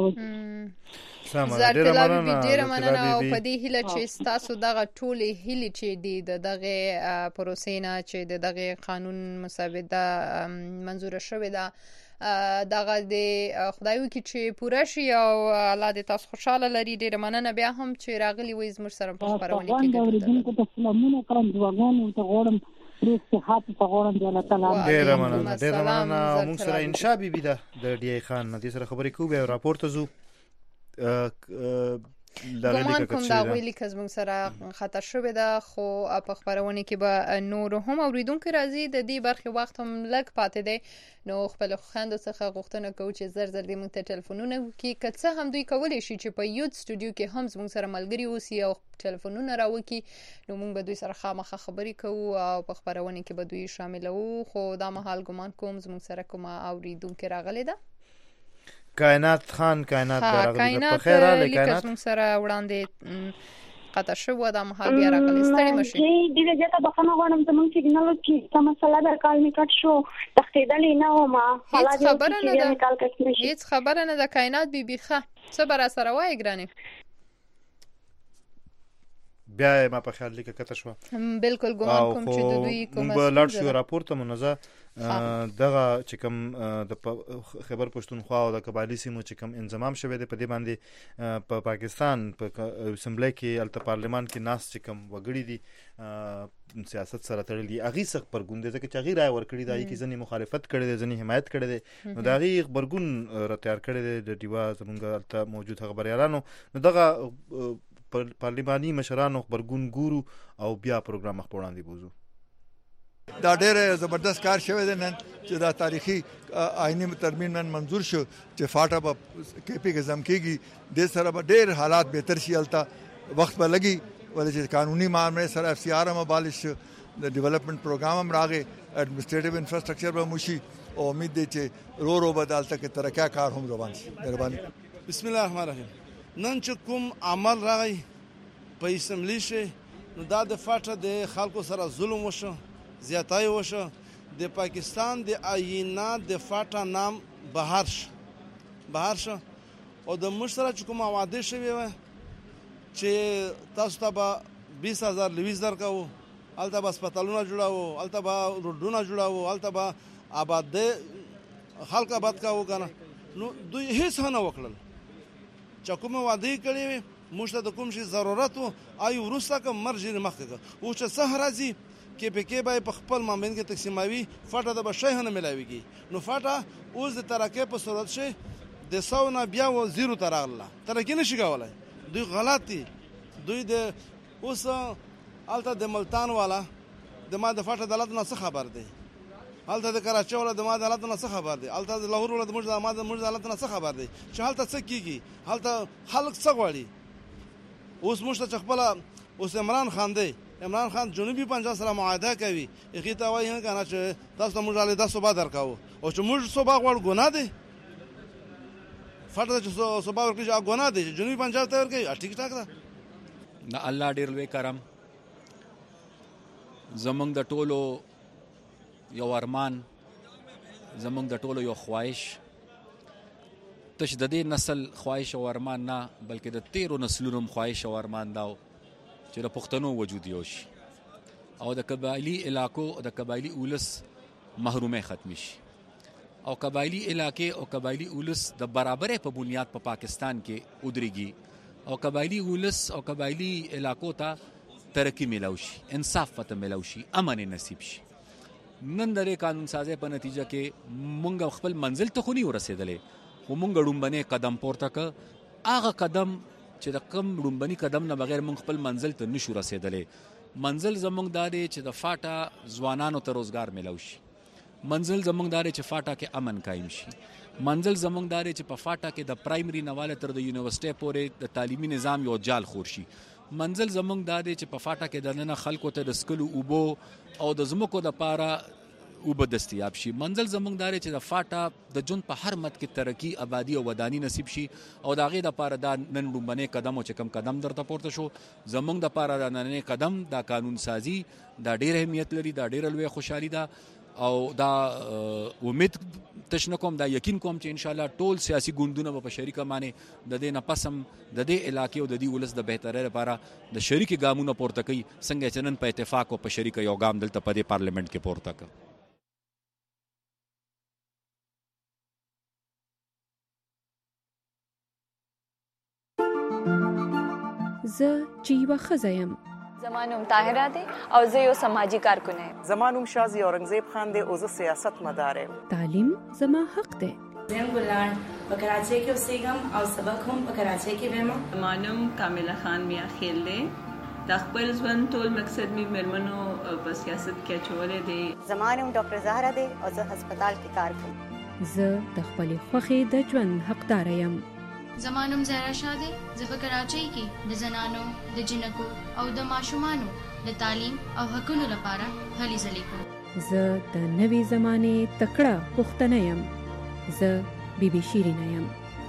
وکړي سم ډیره ډیره مننه او په دې هیله چې تاسو دغه ټولې هیله چې د دغه پروسې نه چې د دغه قانون مسوده منظور شوې ده دغه د خدایو کې چې پوره شي او الله دې تاسو خوشاله لري ډیره مننه بیا هم چې راغلی وې زموږ سره په خبرونه کې ګټه ده سلامونه کوم دعاګانې ته غواړم صحت په غوړم دی الله تعالی ډیر مننه ډیر مننه موږ سره انشاء بي بي ده د ډي اي خان د سره خبرې کوو به راپورټ زو ګمان کوم دا ویلي کز موږ سره خطر شوې ده خو په خبرونه کې به نور هم اوریدونکو راځي د دې برخه وخت هم لګ پاتې دی نو خپل خويندو څخه غوښتنه کوو چې زر زر دې موږ ته ټلیفونونه وکړي که څه هم دوی کولای شي چې په یوټ سټوډیو کې هم موږ سره ملګري اوسي او ټلیفونونه راوکړي نو موږ به دوی سره خامخا خبرې کوو او په خبرونه کې به دوی شاملو خو دا مهال ګمان کوم موږ سره کومه اوریدونکو راغلي ده کائنات خان کائنات راغلی په خیر اله کائنات موږ سره وړاندې قطع شو د مهال بیا راغلی ستړي مشي چې دې دغه بخنه غواړم ته موږ سیګنال کې کوم مسله در کال می کټ شو تختیدلې نه و ما هیڅ خبره نه ده هیڅ خبره نه ده کائنات بي بي ښه څه بر سره وای ګرانه بیا ما په خیال لیکه کته شو بالکل ګومان کوم چې د دوی کومه موږ لړ شو راپورته منځه دغه چې کوم د خیبر پښتونخوا او د قبایلی سیمو چې کوم انضمام شوه د پدې باندې په پاکستان په اسمبلی کې الته پارلمان کې ناس چې کوم وګړي دي سیاست سره تړلي اغي سخت پرګوند دي چې اغي رائے ورکړي دي چې ځنی مخالفت کړي دي ځنی حمایت کړي دي نو دا غي خبرګون را تیار کړي دي د دیوا زمونږ الته موجود خبريالانو نو دغه پارلماني مشرانو خبرګون ګورو او بیا پروګرام خبران دي بوزو دا ډېر زبردست کار شوی دی نن چې دا تاریخي آئینی ترمیم نن منظور شو چې فاټا به کې پی کې زم کېږي د سره به ډېر حالات بهتر شي الته وخت به لګي ولې چې قانوني معاملې سره اف سی آر هم بالش د ډیولپمنٹ پروګرام هم راغی اډمنسټریټیو انفراستراکچر به موشي او امید دی چې رو رو بدالته کې ترقه کار هم روان شي مهرباني بسم الله الرحمن الرحیم نن چې کوم عمل راغی په اسمبلی شي نو دا د فاټا د خلکو سره ظلم وشو زیاتای وشو د پاکستان د آئینه د فاټا نام بهر ش بهر ش او د مشترک کوم وعده شوی و چې تاسو ته به بیس هزار لویز درکاو الته به هسپتالونه جوړاو الته به روډونه جوړاو الته به آباد خلک آباد کاو کنه نو دوی هیڅ نه وکړل چې کوم وعده کړی موږ ته د کوم شي ضرورت او آی ورسته کوم مرجې مخکې او چې سه راځي کې په کې به په خپل مابین کې تقسیموي فاټه د بشي نه ملاويږي نو فاټه اوس د ترقې په صورت شي د سو نه بیا و زیرو ته راغله ترقې نشي کولای دوی غلط دي دوی د اوس الته د ملتان والا د ما د فاټه عدالت نه څه خبر دی الته د کراچۍ والا د ما د عدالت نه څه خبر دی الته د لاهور والا د موږ د ما د موږ د عدالت نه څه خبر دی چې هلته څه کیږي هلته خلک څه غواړي اوس موږ ته خپل اوس عمران خان دی عمران خان جنوبي پنجاب سره معاهده کوي هغه ته وایي کنه چې تاسو موږ له داسو با درکاو او چې موږ صوبا غوړ ګناه دی فاټه چې صوبا ورکړي چې ګناه دی جنوبي پنجاب ته ورکړي ټیک ټاک ده نه الله ډیر لوی کرم زمونږ د ټولو یو ارمان زمونږ د ټولو یو خواهش تش د دې نسل خواهش او ارمان نه بلکې د تیرو نسلونو خواهش او ارمان دا چې د پښتنو وجود یو شي او د قبایلی علاقو او د قبایلی اولس محرومه ختم شي او قبایلی علاقې او قبایلی اولس د برابرۍ په بنیاد په پا پاکستان کې ودرېږي او قبایلی اولس او قبایلی علاقو ته ترقی ملو شي انصاف پته ملو شي امن نصیب شي نن د قانون سازي په نتیجه کې مونږ خپل منزل ته خو نه ورسېدلې خو مونږ ډومبنه قدم پورته ک هغه قدم چې د کم ډومبني قدم نه بغیر مونږ خپل منزل ته نشو رسېدلې منزل زمونږ داري چې د فاټا ځوانانو ته روزګار ملو شي منزل زمونږ داري چې فاټا کې امن قائم شي منزل زمونږ داري چې په فاټا کې د پرایمري نواله تر د یونیورسيټي پورې د تعلیمي نظام یو جال خور شي منزل زمونږ داري چې په فاټا کې د نن خلکو ته د سکلو اوبو او د زمکو د پاره اوبه دستیاب شي منزل زمونږ داري چې د فاټا د جون په هر مت کې ترقی آبادی او ودانی نصیب شي او د هغې دپاره دا نن ډومبنی قدم او چې کم قدم درته پورته شو زمونږ دپاره دا نننی قدم دا قانون سازي دا ډېر اهمیت لري دا ډېره لویه خوشحالي ده او دا امید تشنه کوم دا یقین کوم چې ان شاء الله ټول سیاسي ګوندونه په شریکه معنی د دې نه پسم د دې علاقې او د دې ولس د بهترۍ لپاره د شریکي ګامونه پورته کوي څنګه چې نن په اتفاق او په شریکه یو ګام دلته په دې پارلیمنت کې پورته کړ زه چې یوه ښځه یم زما نوم طاهره دی او زه یو سماجي کارکونه یم زما نوم شازي اورنګزیب خان دی او زه سیاست مدار یم تعلیم زما حق دی زه ګلان په کراچۍ کې اوسېږم او سبق هم په کراچۍ کې وایم زما نوم کامله خان میا خیل دی د خپل ژوند ټول مقصد می مېرمنو په سیاست کې اچولی دی زما نوم ډاکټر زهره دی او زه هسپتال کې کار کوم زه د خپلې خوښې د ژوند حقدار یم زما نوم زهرا شاه دی زه په کراچۍ کې د زنانو د جنکو او د ماشومانو د تعلیم او حقوقو لپاره هلې ځلې کوم زه د نوې زمانې تکړه پښتنه یم زه بي بي شیرینه یم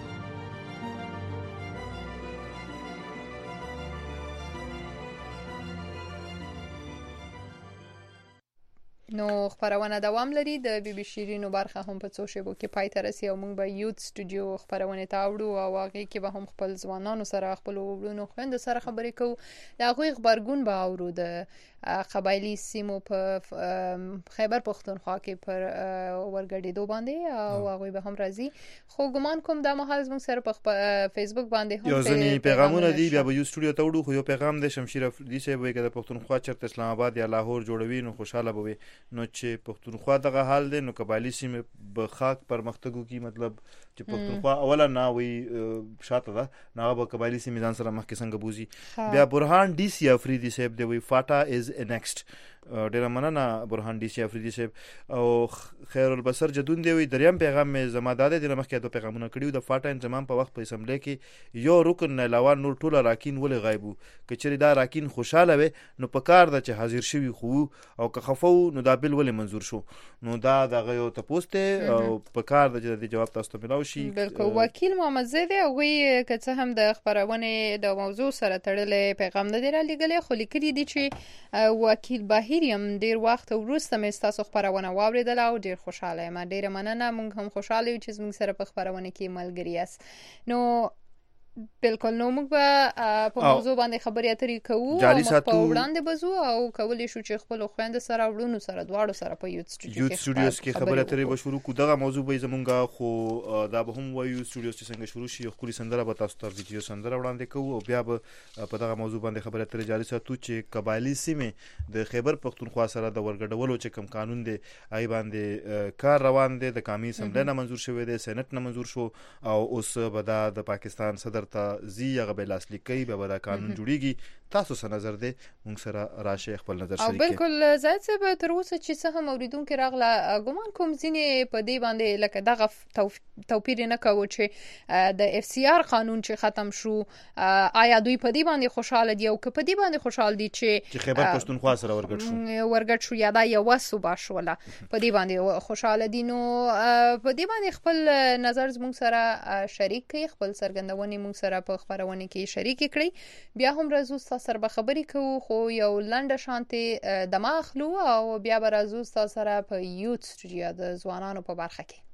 نو خبرونه دوام لري د بي بي شیرینو برخه هم په څو شیبو کې پای ته رسي او موږ به یوت سټوډیو خبرونه تاوړو او هغه کې به هم خپل ځوانانو سره خپل وروڼو خويندو سره خبرې کوو دا غوي خبرګون به اورو د قبایلی سیمو په خیبر پختونخوا کې پر ورګډېدو باندې او هغه به هم راځي خو ګمان کوم د مهال زموږ سره په فیسبوک باندې هم یو ځنی پیغامونه دی بیا به یو سټوډیو ته وړو خو یو پیغام د شمشیر افریدي صاحب وایي د پختونخوا چرته اسلام آباد یا لاهور جوړوي نو خوشاله بوي نو چې پختونخوا دغه حال دی نو قبایلی سیمه به خاک پرمختګو کی مطلب چې پختونخوا اوله نه وي شاته ده نه به قبایلی سیمه ځان سره مخکې څنګه بوزي بیا برهان ډي سي افریدي صاحب دی وی فاټا از next ډیر مننه برهان ډي سي افریدي صاحب او خیر البصر جدون دی وی دریم پیغام مې زما داده د مخکې دوه پیغامونه کړیو د فاټا انضمام په وخت په اسمبلی کې یو رکن نه علاوه نور ټول راکین ولې غایبو کچري دا راکین خوشاله وي نو په کار د چې حاضر شوی خو او که خفو نو دا بل ولې منزور شو نو دا دغه یو تپوسته او په کار د جواب تاسو ته ملاوي شي بالکل وکیل محمد زید او وی کڅه هم د خبرونه د موضوع سره تړلې پیغام نه دی را لګلې خو لیکلي دي چې وکیل بهیر یم ډیر وخت وروسته مې تاسو خبرونه واوریدل او ډیر خوشاله یم ډیر مننه مونږ هم خوشاله یو چې زموږ سره په خبرونه کې ملګری یاست نو بالکل. نو موږ به په موضوع باندې خبرې اترې کوو او موږ په وړاندې بزو او کولای شو چې خپل خويند سره وړونو سره دواړو سره په یوت سټوډیوز کې خبرې اترې به شروع کوو. دغه موضوع به زمونږه خو دا به هم وایو سټوډیوز چې څنګه شروع شي. خو سندره به تاسو ته ویډیو سندره وړاندې کوو او بیا به په دغه موضوع باندې خبرې اترې جاري ساتو چې قبایلی سیمه د خیبر پختونخوا سره د ورګډولو چې کوم قانون دی ای باندې کار روان دی. د قومي اسمبلی نه منزور شوی دی، سېنات نه منزور شو او اوس به د پاکستان صدر ته زی هغه به لاس لیکي به دا قانون جوړیږي. تاسو څه نظر دی؟ موږ سره راشه خپل نظر شریک. بالکل زاید صاحب تر اوسه چې څه هم اوریدونکو راغله ګومان کوم ځینې په دې باندې لکه دغه توپیر نه کوي چې د اف سی آر قانون چې ختم شو آیا دوی په دې باندې خوشاله دي او که په دې باندې خوشاله دي چې خیبر پښتونخوا سره ورګډ شو ورګډ شو یا دا یو صوبه شوله په دې باندې خوشاله دي. نو په دې باندې خپل نظر زموږ سره شریک کړئ، خپل څرګندونې موږ سره په خبرونه کې شریک کړئ. بیا هم راځو سره به خبرې کوو خو یو لنډه شانتي دماغ خلو او بیا به راځو سره په یوت سټوډیو د ځوانانو په برخه کې.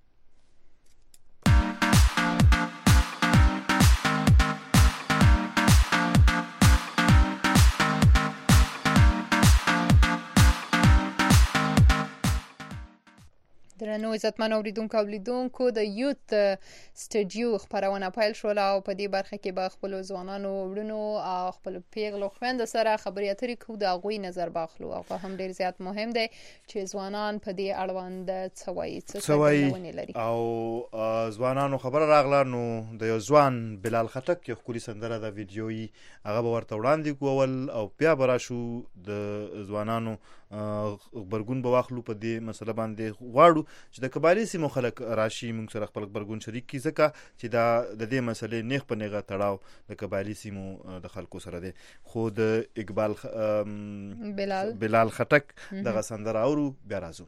درنو عزتمن اوریدونکو او لیدونکو د یوت سټوډیو خبرونه پیل شول او په دې برخه کې به خپل ځوانانو وړونو او خپل پیغلو خويند سره خبرې اترې کوو د غوي نظر باخلو او په هم ډیر زیات مهم دی چې ځوانان په دې اړوند څه وایي څه ونه لري. او ځوانانو خبر راغله نو د یو ځوان بلال خټک یو خولي سندره د ویډیويي هغه به ورته وړاندې کوول او بیا براشو د ځوانانو خبرګون به واخلو په دې مسله باندې غواړو چې د قبایلی سیمو خلک راشي موږ سره خپل خبرګون شریک کی ځکه چې دا د دې مسلې نیغ په نیغه تړاو د قبایلی سیمو د خلکو سره دی. خو د اقبال بلال بلال خټک دغه سندره اورو بیا راځو.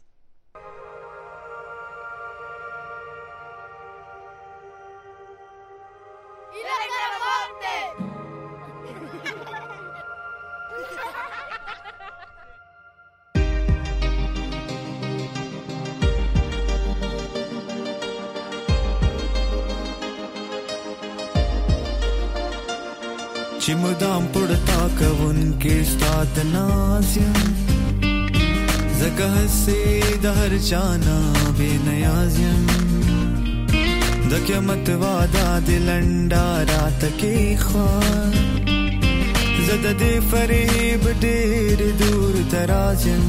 چې مدام پړتا کوون کې ستاد نازم زکه هسي د هر چانا بے نیازم د قیامت وعده د لنډا رات کې خوان زد دې فریب ډېر دور ترازم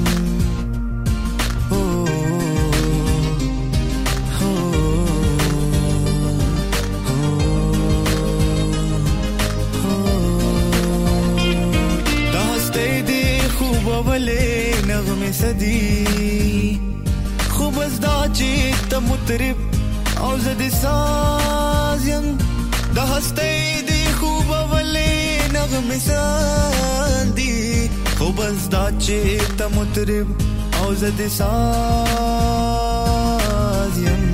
ولې نغمه سدي خو بس دا چې ته مطرب او زد ساز یم د هستې دی خو ولې نغمه سدي خو بس دا چې ته مطرب او زد ساز یم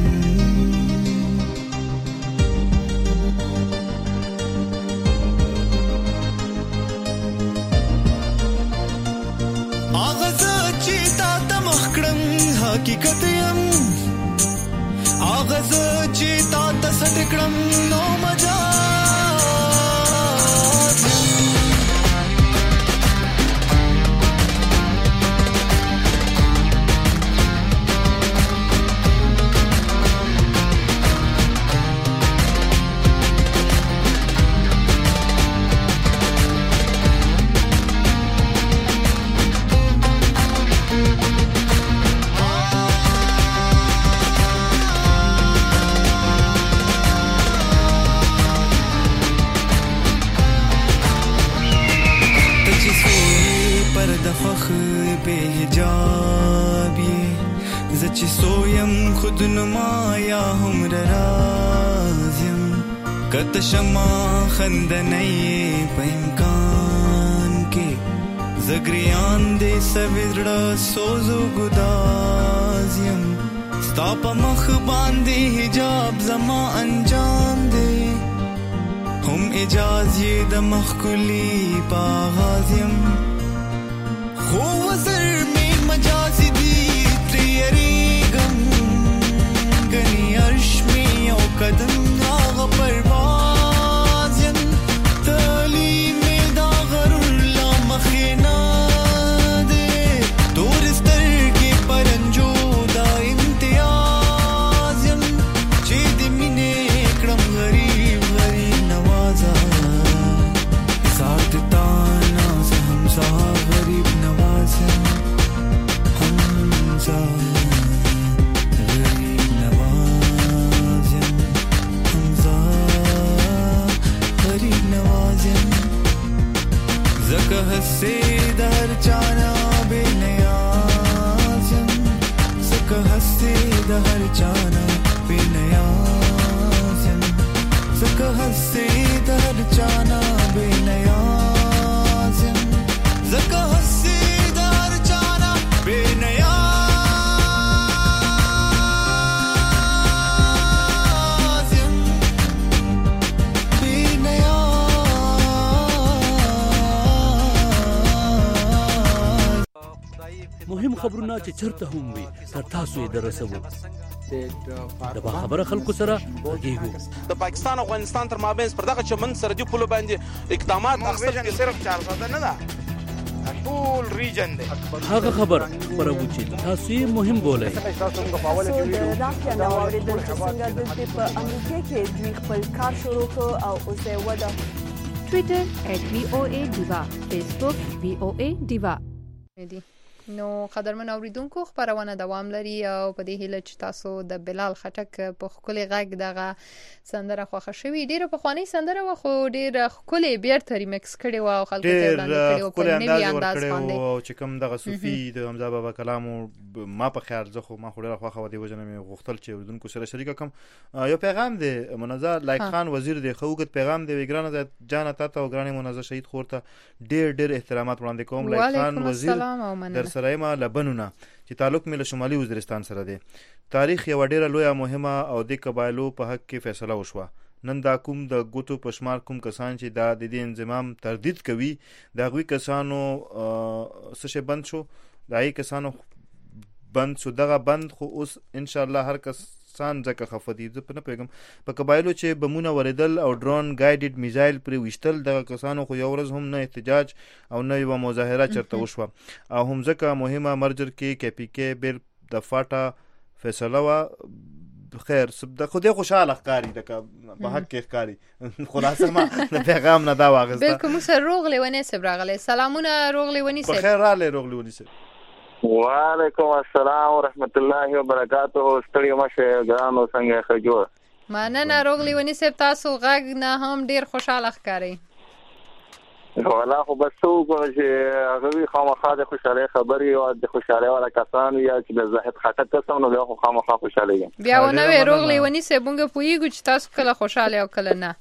حقیقت یم آغاز چې تا ته سټکړم نو مجاز چې سویم خود نمایا هم رازم کته شما خندنې په امکان کې زګریان دې سویړه سوزو ګدازم ستا په مخ باندې حجاب زما انجام دې هم اجازه د مخ کلی پاغازم خو وزر می مجازي دي تریریګم غني ارش می او قدم هغه پرواز زکه هسې د هر چانا بېنیازم زکه هسې د هر چانا بېنیازم زکه هسې د هر چانا بېنیازم زکه هسې د هر چانا بېنیازم مهم خبرونه چې چرته هم وي تر تاسو یې درسوو د باخبره خلکو سره غږیږو د پاکستان او افغانستان تر مابین پر دغه چمن سرحدي پولو باندې اقدامات اخیستل صرف چار ساده نه ده ټول ریجن دی هغه خبر خبرو چې تاسو یې مهم بولئ د رافیا نو اوریدل چې څنګه د په امریکا کې دوی خپل کار شروع کړ او اوس یې وده ټوئیټر ایٹ وی او ای ډیوا فیسبوک وی او ای ډیوا نو قدرمن اوریدونکو خبرونه دوام لري او په دې هیله چې تاسو د بلال خټک په خولي غږ دغه سندره خوښه شوی ډیره په خواني سندره و خو ډیره خولي بیرته ریمکس کړي و او خلکو ته وړاندې کړي او په نوی انداز باندې او چې کوم دغه صوفي د حمزه بابا کلام ما په خیال زه خو ما خو ډیره خوښه و دی وجنه مې غوښتل چې اوریدونکو سره شریک کوم یو پیغام دی منظر لایق خان وزیر دی خوګت پیغام دی وګرانه جان تا ته وګرانه منظر شهید خورته ډیر ډیر احترامات وړاندې کوم لایق خان وزیر در سرایما لبنونه چې تعلق مې له شمالي وزیرستان سره دی تاریخ یو ډیره لویه مهمه او د قبایلو په حق کې فیصله وشوه نن دا کوم د ګوتو پشمار کوم کسان چې دا د دې انضمام تردید کوي دا غوي کسانو څه بند شو دای کسانو بند شو دغه بند خو اوس ان شاء الله هر کس سان ځکه خفدي زه په نه پیغام په قبایلو چې بمونه وریدل او ډرون ګایډډ میزایل پر وشتل دغه کسانو خو یو ورځ هم نه احتجاج او نه یو مظاهره چرته وشوه او هم ځکه مهمه مرجر کې کې پی کې بل د فاټا فیصله وا خیر سب د خوده خوشاله ښکاری د په حق کې ښکاری خلاصه ما د پیغام نه دا واغسته بالکل مو سره روغلی ونی سب راغلی سلامونه روغلی ونی سب په خیر رااله روغلی ونی سب وعلیکم السلام ورحمت الله وبرکاته ستړي مشه ګرانو څنګه خجو مننه روغلی ونی سب تاسو غږ نه هم ډیر خوشاله ښکاری ولا خو بس څوک چې هغه خامخا د خوشاله خبري او د خوشاله ولا کسان یا چې د زاهد خټک قسم نو بیا خو خامخا خوشاله یم بیا ونه روغلی ونی سب موږ پویګو چې تاسو کله خوشاله او کله نه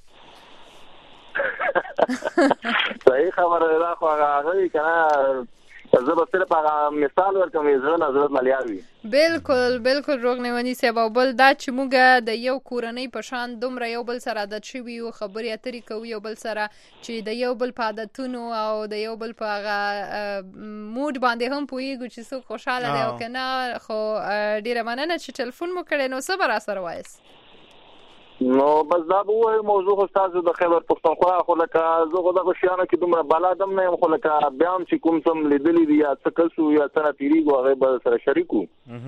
صحیح خبره ده خو هغه کنه زه به صرف هغه مثال ورکوم زه نظر ملياوي بالکل بالکل روغلی ونی سب او بل دا چې موږ د یو کورنۍ په شان دومره یو بل سره عادت شوي او خبرې اترې کوي یو بل سره چې د یو بل په عادتونو او د یو بل په هغه موډ باندې هم پوهیږو چې څوک خوشاله دی او کنه خو ډیره مننه چې ټلیفون مو کړی نو څه به راسره وایست نو بس دا به وایي موضوع خو ستاسو د خیبر پښتونخوا خو لکه زه خو دغه شیانو کې دومره بلادم نه یم خو لکه بیا هم چې کوم څه لیدلي دي یا څه کسو یا څه نه تېرېږو هغې به سره شریکو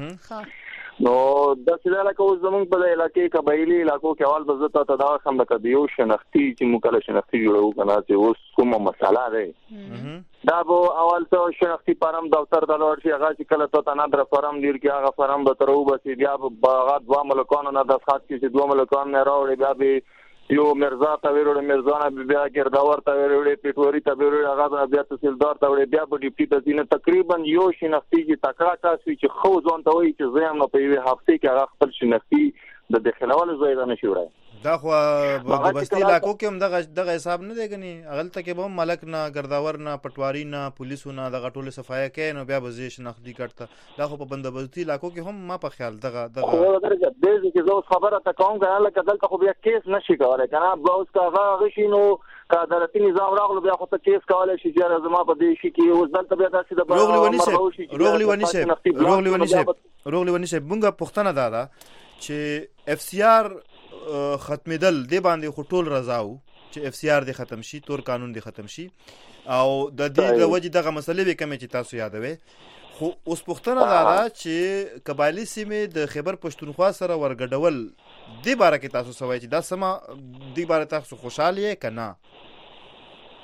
نو داسې دا لکه اوس زمونږ په د علاقې قبایلي علاقو کې اول به زه تا ته دا واخم لکه د یو شنختي چې موږ کله شنختي جوړوو که نه چې اوس کومه مسله دی دا به اول ته شنختي فارم دفتر ته لاړ شي هغه چې کله تا ته نادره فارم لیر کې هغه فارم به تر وباسي بیا به هغه دوه ملکانو نه دستخط کړي چې دوه ملکان نه راوړي بیا به یو مرزا ته ویروړي مرزا نه بیا ګرداور ته ویروړي پیټوري ته ویروړي هغه بیا تحصیلدار ته ویروړي بیا به ډیپټي تحصیل تقریبا یو شنختي چې تکړه کس وي چې خو ځان ته وایي چې زه هم په یوې هفتې کې هغه خپل شنختي د داخلولو ځای ته نشي وړی دا خو د بستی علاقو کې هم دغه دغه حساب نه دی غني اغلته کې به ملک نه ګرداور نه پټواری نه پولیسو نه دغه ټول صفایه کې نو بیا به زی شنخدي کټه دا خو په بندوبستي علاقو کې هم ما په خیال دغه دغه د دې چې زه خبره تا کوم غواړم لکه دلته خو بیا کیس نشي کولای کنه به اوس کا هغه شي نو کا عدالتي نظام راغلو بیا خو ته کیس کولای شي چې زما په دې شي کې اوس دلته بیا تاسو د روغلی ونی سه روغلی ونی سه روغلی ونی سه روغلی ونی سه مونږه پښتنه دادا چې اف سی آر ختمېدل دی باندې خو ټول رضاو چې اف سی آر دی ختم شي تور قانون دی ختم شي او د دې د وجې دغه مسلې به کمې چې تاسو یادوي خو اوس پښتنه دارا چې قبایلی سیمې د خیبر پښتونخوا سره ورګډول دی باره کې تاسو سوای چې دا سما دی باره تاسو خوشاله یې کنه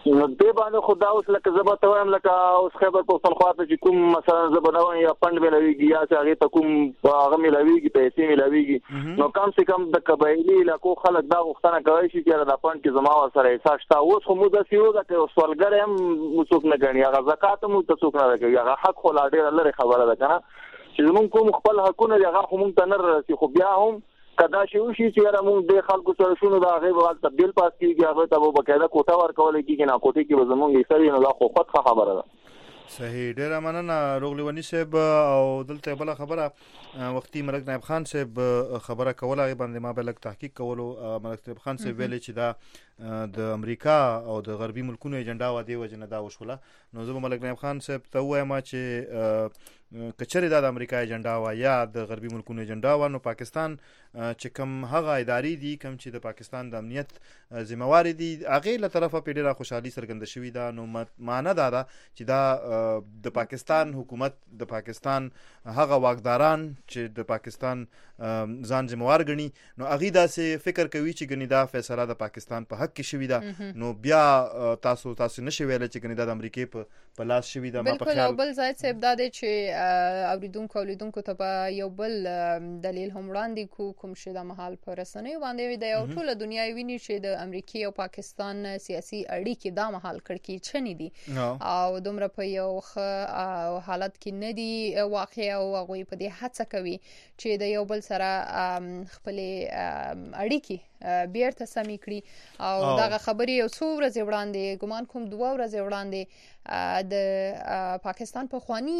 نو دې باندې خدا اوس لکه زبا ته وایم لکه اوس خبر پښتونخوا ته چې کوم مثلا زبنوي یا فند ملويږي یا چې هغه ته کوم هغه ملويږي پیسې ملويږي نو کم سے کم د قبایلی علاقو خلک دا غوښتنه کوي چې دا فند کې زما سره احساس شته اوس خو موږ سیو دا چې سوالګر هم مسوک نه غني هغه زکات مو ته څوک نه کوي هغه حق خو لا ډېر لري خبره ده کنه چې موږ کوم خپل حقونه هغه خو موږ ته نه رسي خو بیا هم کدا شي شي چې موږ د خلکو سره شنو دا هغه وخت تبدیل پاس کیږي هغه ته به بقاعده کوټه ورکول کیږي نه کوټه کې زمونږ یې سړي نه لا خو خط خبره ده صحیح ډیر مننه روغلی ونی صاحب او دلته بل خبره وختي ملک نائب خان صاحب خبره کوله باندې ما به لک تحقیق کولو ملک نائب خان صاحب ویل چې دا د امریکا او د غربي ملکونو ایجنډا و دی وجنه دا وشوله نو زه ملک نائب خان صاحب ته وایم چې کچره د امریکا ایجنډا و یا د غربي ملکونو ایجنډا و نو پاکستان چې کوم هغه ادارې دي کوم چې د پاکستان د امنیت ذمہوار دي هغه له طرفه په ډیره خوشحالي سرګند شوې ده نو معنی دا ده چې دا د پاکستان حکومت د پاکستان هغه واکداران چې د پاکستان ځان ذمہوار غني نو هغه داسې فکر کوي چې غني دا فیصله د پاکستان په حق کې شوې ده نو بیا تاسو تاسو نشي ویل چې غني دا د امریکای په لاس شوې ده ما په خیال بالکل بل ځای صاحب دا دی چې اوریدونکو اولیدونکو ته به یو بل دلیل هم وړاندې کو کوم چې د محل پر رسنیو باندې د یو ټول دنیا ویني چې د امریکای او پاکستان سیاسي اړیکې د محل کړکې چني دي او دومره په یو حالت کې نه دي واقع او هغه په دې هڅه کوي چې د یو بل سره خپل اړیکې بیرته سمې کړي او دغه خبرې یو څو ورځې وړاندې ګمان کوم دوه ورځې وړاندې د پاکستان په خواني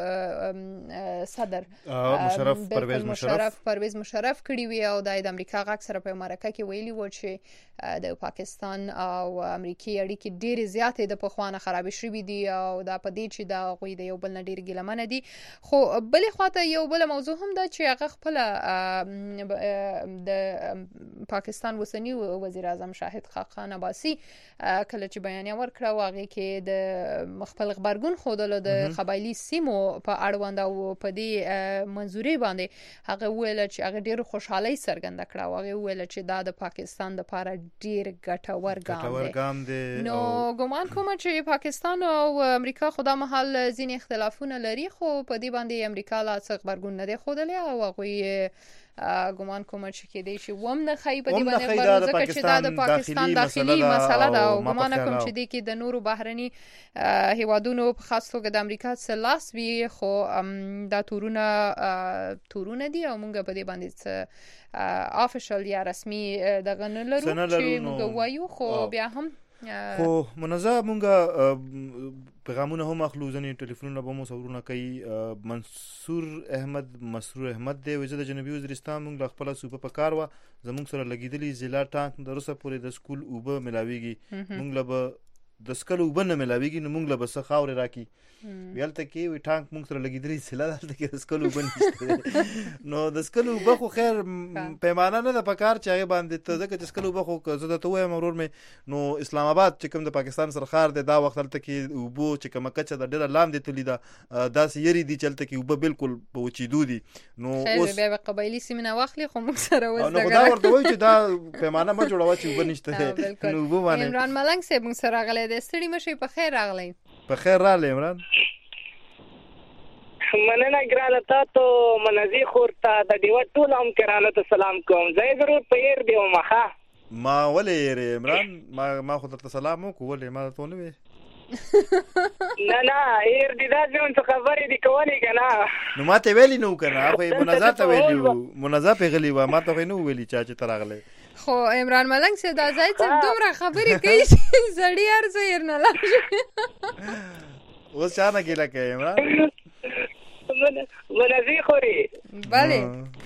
صدر مشرف پرویز مشرف پرویز مشرف کړي وی او د امریکا غاک سره په مرکه کې ویلي و چې د پاکستان او امریکای اړیکې ډېر زیاتې د پخوانه خراب شوې دي او دا په دې چې دا غوي د یو بل نه ډېر ګلمنه دي خو بلې خواته یو بل موضوع هم دا چې هغه خپل د پاکستان وسنی وزیر اعظم شاهد خاقان عباسی کله چې بیانیه ورکړه واغې کې د خپل خبرګون خودلو د قبایلی سیمو په اړوند او په دې منځوري باندې هغه ویل چې هغه ډیر خوشحالي څرګنده کړه او هغه ویل چې دا د پاکستان د لپاره ډیر ګټور ګام دی نو ګومان کوم چې پاکستان او امریکا خدا محل ځینې اختلافونه لري خو په دې باندې امریکا لا څه خبرګون نه دی خودلی او هغه ګومان کوم چې کې دی چې ومن خای په دې باندې خبرو ځکه چې دا د پاکستان داخلي مسله ده او ګومان کوم چې د کې د نورو بهرني هیوادونو په خاص توګه د امریکا څخه لاس وی خو دا تورونه تورونه دي او موږ په دې باندې افیشل یا رسمي دغه نه لرو چې موږ وایو خو بیا هم خو منظم مونږه پیغامونه هم اخلو ځنې ټلیفونونه به مو سورونه کوي منصور احمد مسرور احمد دی وزیر د جنوبي وزیرستان مونږ خپل صوبه په کار و زموږ سره لګیدلی ضلع ټانک د روسه پورې د سکول اوبه ملاويږي مونږ له د سکول اوبه نه ملاويږي نو مونږ له بس خاور راکی ویلته کې وی ټانک مونږ سره لګیدلی ضلع دلته کې د سکول اوبه نشته نو د سکول اوبه خو خیر پیمانه نه د پکار چې هغه باندې ته ځکه چې سکول اوبه خو زه د توه مرور مې نو اسلام آباد چې کوم د پاکستان سره خار دی دا وخت تلته کې اوبو چې کوم کچه د ډېر لاندې تللی دا داسې یری دي چلته کې اوبه بالکل په وچیدو دي نو اوس بیا قبایلی سیمه واخلي خو موږ سره وځه نو خدا ورته وایي چې دا پیمانه ما جوړوا چې اوبه نشته نو اوبه باندې عمران ملنګ صاحب موږ سره غلې د ستړي مشي په خیر راغلی په خیر راغلی عمران مننه ګرانه تاسو منځي خورته د دیو ټول هم کرانه ته سلام کوم زه ضرور پیر دیو مخه ما ولې ری عمران ما ما خو ته سلام وکړ ولې ما ته نه وې نه نه ایر دې دا ځون څه خبرې دي کولې کنه نو ماته ویلی نو کنه خو منازعه ویلی منازعه پیغلی و ما ته نو ویلی چا چې تراغله خو عمران ملنګ سه دا ځای چې دومره خبرې کوي چې زړی ارزه ير نه لاږي اوس چا نه کېلا کوي عمران منځي خوري bale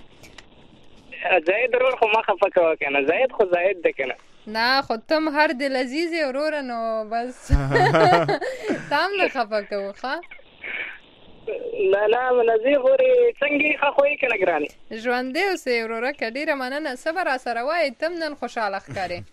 زید ضرور خو ما خفه کوه کنه زید خو زید ده کنه نه خو تم هر دل عزیز اورور نو بس تام نه خفه کوه ښا نه نه منځي خوري څنګه خو خوې کنه ګرانی ژوندې اوسې اورور کډیره مننه صبر سره وای تم نن خوشاله ښکارې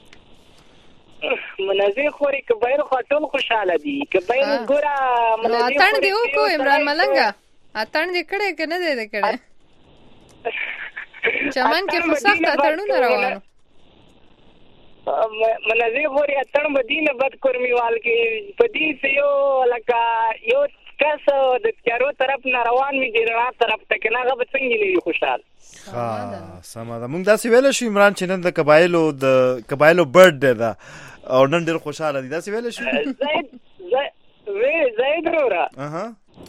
منځي خوري کبیر خاطر خوشاله دي کبیر ګورا منځي اتن دی کو عمران ملنګا اتن دې کړه کنه دې کړه چمن کې خو سخت اتنونه روانو منځي خوري اتن مدینه بد کورمیوال کې پدې سيو لکه یو کس د چارو طرف نه روان می دی رڼا طرف ته کنه هغه څنګه نه خوشحال ها سمه ده. موږ دا سی ویل شو عمران چې نن د قبایلو د قبایلو برډ ده او نن ډېر خوشاله دي. دا سی ویل شو زید وی زید رورا اها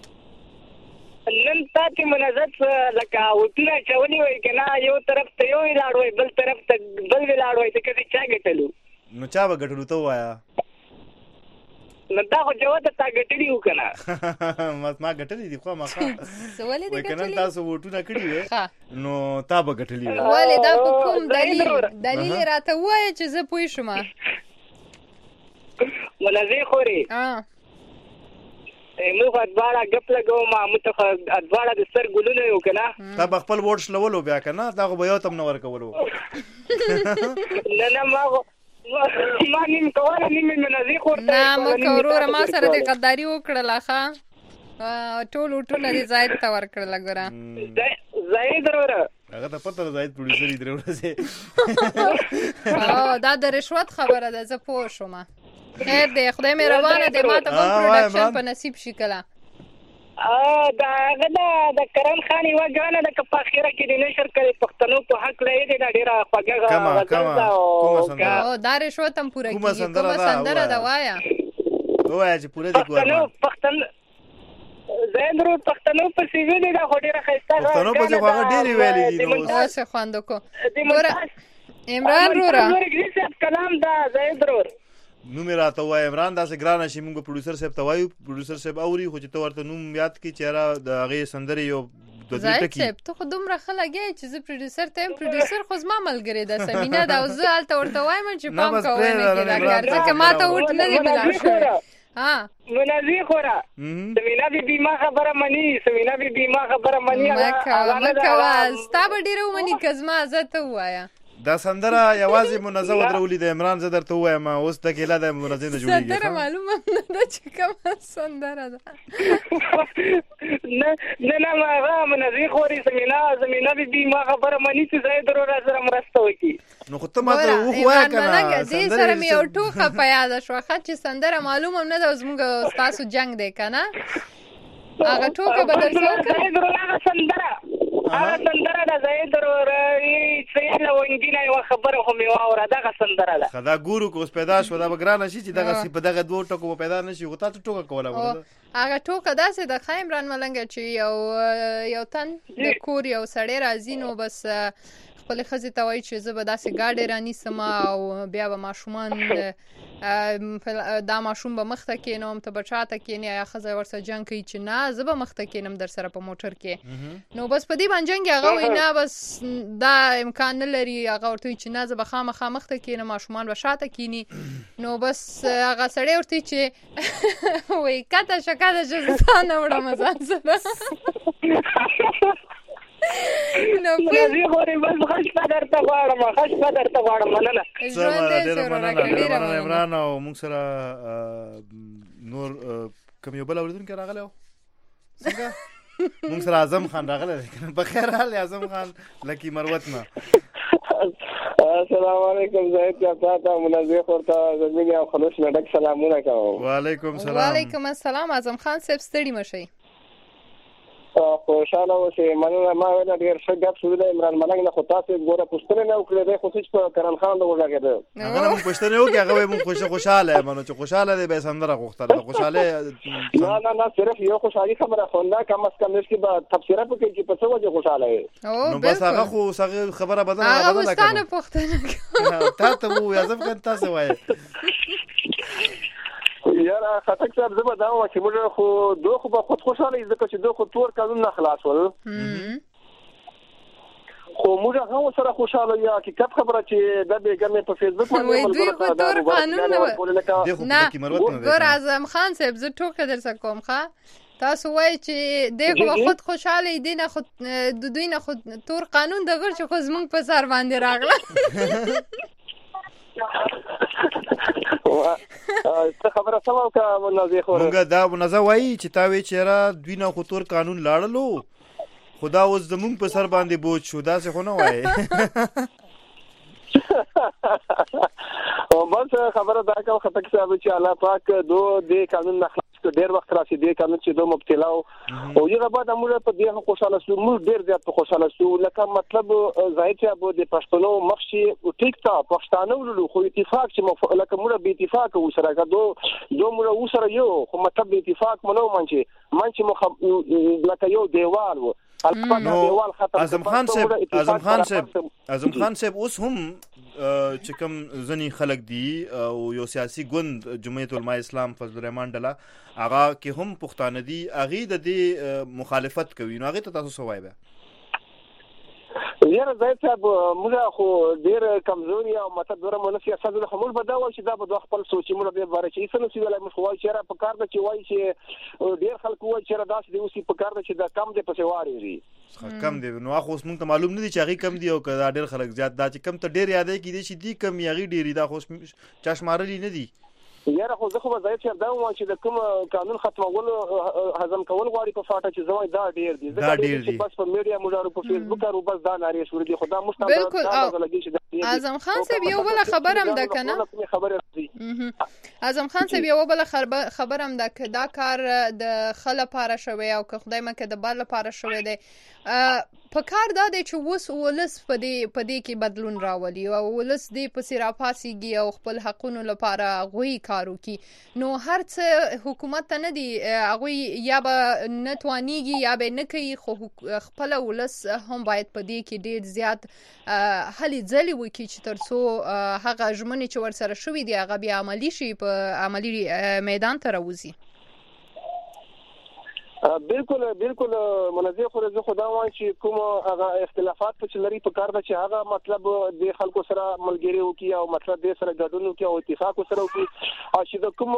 نن تاسو منازت لکه وټنه چولې وای کنه یو طرف ته یو لاړوي بل طرف ته بل لاړوي ته کدي چا ګټلو نو چا به ګټلو ته وایا نو دا خو جواب ته ګټلی وکنه ما ما ګټلی دي خو ما ښه سوالې دې ګټلی وکنه تاسو وټونه کړی وې نو تا به ګټلی وې ولې دا کوم دلیل دلیل راته وای چې زه پوه شم منځي خوري ها موږ ادواره غپ لګو ما متخ ادواره د سر ګلونه یو کنه تا خپل ووټ شلولو بیا کنه دا خو به یو تم نو ورکولو نه نه ما ما نیم کوله نیم منځي خورته نه مکه ورور ما سره د غداری وکړه ښه ټول وټونه دې زاید ته ورکړل ګره زاید ورور هغه ته پته زاید پروډوسر دی ورسه او دا د رشوت خبره ده زه پوه شوم. خیر دی خدای مهربانه دی ما ته کوم پروډکشن په نصیب شي کله ا دا غدا د کرم خان یو غانه د کفاخره کې د نشر کړي پښتنو په حق لې دی ډیره خوږه غزل او دا رشوت هم پوره کیږي کومه سندره دا وایا وایا چې پوره دي کوه پښتن زندرو پښتنو په سی وی دی دا ډیره خسته پښتنو په ځای هغه ډیره ویلې دي نو واسه خواندو کو عمران رورا کلام دا زندرو نو مې راته وای عمران دا څنګه شي موږ پروډوسر صاحب ته وایو پروډوسر صاحب اوري خو چې ته ورته نوم یاد کی چهره د هغه سندري یو د دې ټکی صاحب ته خو دومره خلګي چې زه پروډوسر ته پروډوسر خو زما ملګری ده سمینا دا زه الته ورته وایم چې پام کوی نه کیږي ځکه ما ته وټ نه دی ملار شو ها منځي خورا سمینا بي بي ما خبره مني سمینا بي بي ما خبره مني مکه مکه ستا به ډیرو مني کزما زه ته وایا دا سندره یوازې منظم درولې د عمران زه درته وایم اوس د کېلا د منظم جوړیږي سندره معلومه نه ده چې کومه سندره ده نه نه نه ما منځي خوري سمینا زمینا بي بي ما خبره مني چې زه ضرور سره مرسته وکي نو خو ته ماته وخوای کنه دې سره مې یو ټوخه په یاد شو چې سندره معلومه نه ده زموږ تاسو جنگ دی کنه هغه ټوکه بدل شو کنه هغه سندره هغه سندره د زید وروري چې له ونګینه یو خبره هم یو اوره دغه سندره ده خدا ګورو کو پیدا شو دا بګرانه شي چې دغه سی په دغه دوه ټکو پیدا نشي غوته ټوکه کوله ورته هغه ټوکه داسې د خیمران ملنګ چې یو یو تن د کور یو سړی راځي نو بس خپل خزې ته وایي چې زه به داسې ګاډې رانیسم او بیا به ماشومان دا ماشوم به مخته کېنم ته به چاته کېنې یا ښځه ورسره جنګ کوي چې نه زه به مخته کېنم در سره په موټر کې نو بس په دې باندې جنګ هغه وایي نه بس دا امکان نه لري هغه ورته وایي چې نه زه به خامخا مخته کېنم ماشومان به شاته کېني نو بس هغه سړی ورته وایي چې وایي کته شه کته شه زه ځان وړم ځان سره نو منځي خوري بس خوش قدر ته غواړم خوش قدر ته غواړم مننه ډېر مننه عمران او موږ سره نور کوم یو بل اوریدونکو راغلی څنګه موږ سره اعظم خان راغلی په خیر حال اعظم خان لکی مروتنا السلام علیکم زاهد تاسو منځي خورته زمینه او خلوص نډک سلامونه کوم وعلیکم السلام وعلیکم السلام اعظم خان صاحب ستړي مشي خوشاله اوسې مننه ما ویل ډېر ښه ګپ شو د عمران ملنګ نه خو تاسو ګوره پوښتنه نه وکړې دی خو هیڅ په کرم خان د ولګېده هغه موږ پوښتنه وکړه هغه موږ خوشاله خوشاله مانو چې خوشاله دی به سندره غوښتل خوشاله نه نه نه صرف یو خوشالي خبره خونده کم از کم نشي به تفسیره پکې چې په څه وجه خوشاله یې نو بس هغه خو خبره بدل هغه مستانه پوښتنه تاسو وو یازم کړه تاسو وایي یاره خټک صاحب زه به دا وایم چې موږ خو دوه خو به خود خوشاله یو ځکه چې دوه خو تور قانون نه خلاص ول خو موږ هم سره خوشاله یو حقیقت خبره چې د بیګمې په فیسبوک باندې دوی خو تور قانون نه ګور اعظم خان صاحب زه ټوکه درڅ کوم ښه تاسو وایي چې دغه خود خوشاله دي نه خود د دوی نه خود تور قانون دغه چې خو زمونږ په سر باندې راغله څه خبره سمه وکړه منځي خور موږ دا منځه وایي چې تا وی چیرې دوی نه خو تور قانون لاړلو خدا اوس زمونږ په سر باندې بوج شو دا څه خو نه وایي او بس خبره دا کوم خطک صاحب چې الله پاک دو د قانون نه خلاص کړ ډیر وخت راشي د قانون چې دو مبتلا او یغه بعد موږ په دې خوشاله شو موږ ډیر زیات خوشاله شو لکه مطلب ظاهر چې ابو د پښتنو مخشي او ټیک تا پښتانه ولو خو اتفاق چې لکه موږ به اتفاق وسره کدو دو موږ وسره یو خو مطلب د اتفاق منو منچې منچې مخ لکه یو دیوال و اعظم خان صاحب اعظم خان صاحب اعظم خان صاحب اوس هم چې کوم ځنی خلک دي او یو سیاسي ګوند جمعیت علماء اسلام فضل الرحمن ډله هغه کې هم پښتانه دي هغه د دې مخالفت کوي نو هغه ته تاسو سوای به یاره زه صاحب موږ خو ډیر کمزوري او مته دوره مونږ سیاست له خمول بداوه چې دا به خپل سوچ موږ به باره چې څه نو سی ویلای مخ وای چې را په کار د چې وای چې ډیر خلک وای چې را داس دی اوسې په کار د چې دا کم دی په سیواري کم دی نو خو اوس موږ ته معلوم نه دي چې هغه کم دی او کدا ډیر خلک زیات دا چې کم ته ډیر یادې کې دي چې دی کم یغي ډیری دا خو چشمارلی نه دي یاره خو زه خو ځای چې دا و چې د کوم قانون ختمول هضم کول غواړي په فاټه چې زوی دا ډیر دي دا ډیر دي بس په میډیا موږ په فیسبوک او بس دا ناری شوړي دي خدا مستند بالکل اعظم خان صاحب یو بل خبر هم ده کنه اعظم خان صاحب یو بل خبر هم ده که دا کار د خله لپاره شوی او که خدای مکه د بل لپاره شوی دی په کار دا دی چې وس ولس په دې په دې کې بدلون راولي او ولس دې په سیرا پاسيږي او خپل حقونو لپاره غوي کار وکي نو هر څه حکومت ته نه دی غوي یا به نتوانيږي یا به نه کوي خو خپل ولس هم باید په دې کې ډیر زیات هلي ځلې وکي چې ترڅو هغه ژمنې چې ورسره شوې دي هغه بیا عملی شي په عملی میدان ته راوځي بالکل بالکل منځي خو زه خدا وایم چې کوم هغه اختلافات چې لري په کار ده چې هغه مطلب د خلکو سره ملګری وکي او مطلب د سره ګډون وکي او اتفاق سره وکي او چې د کوم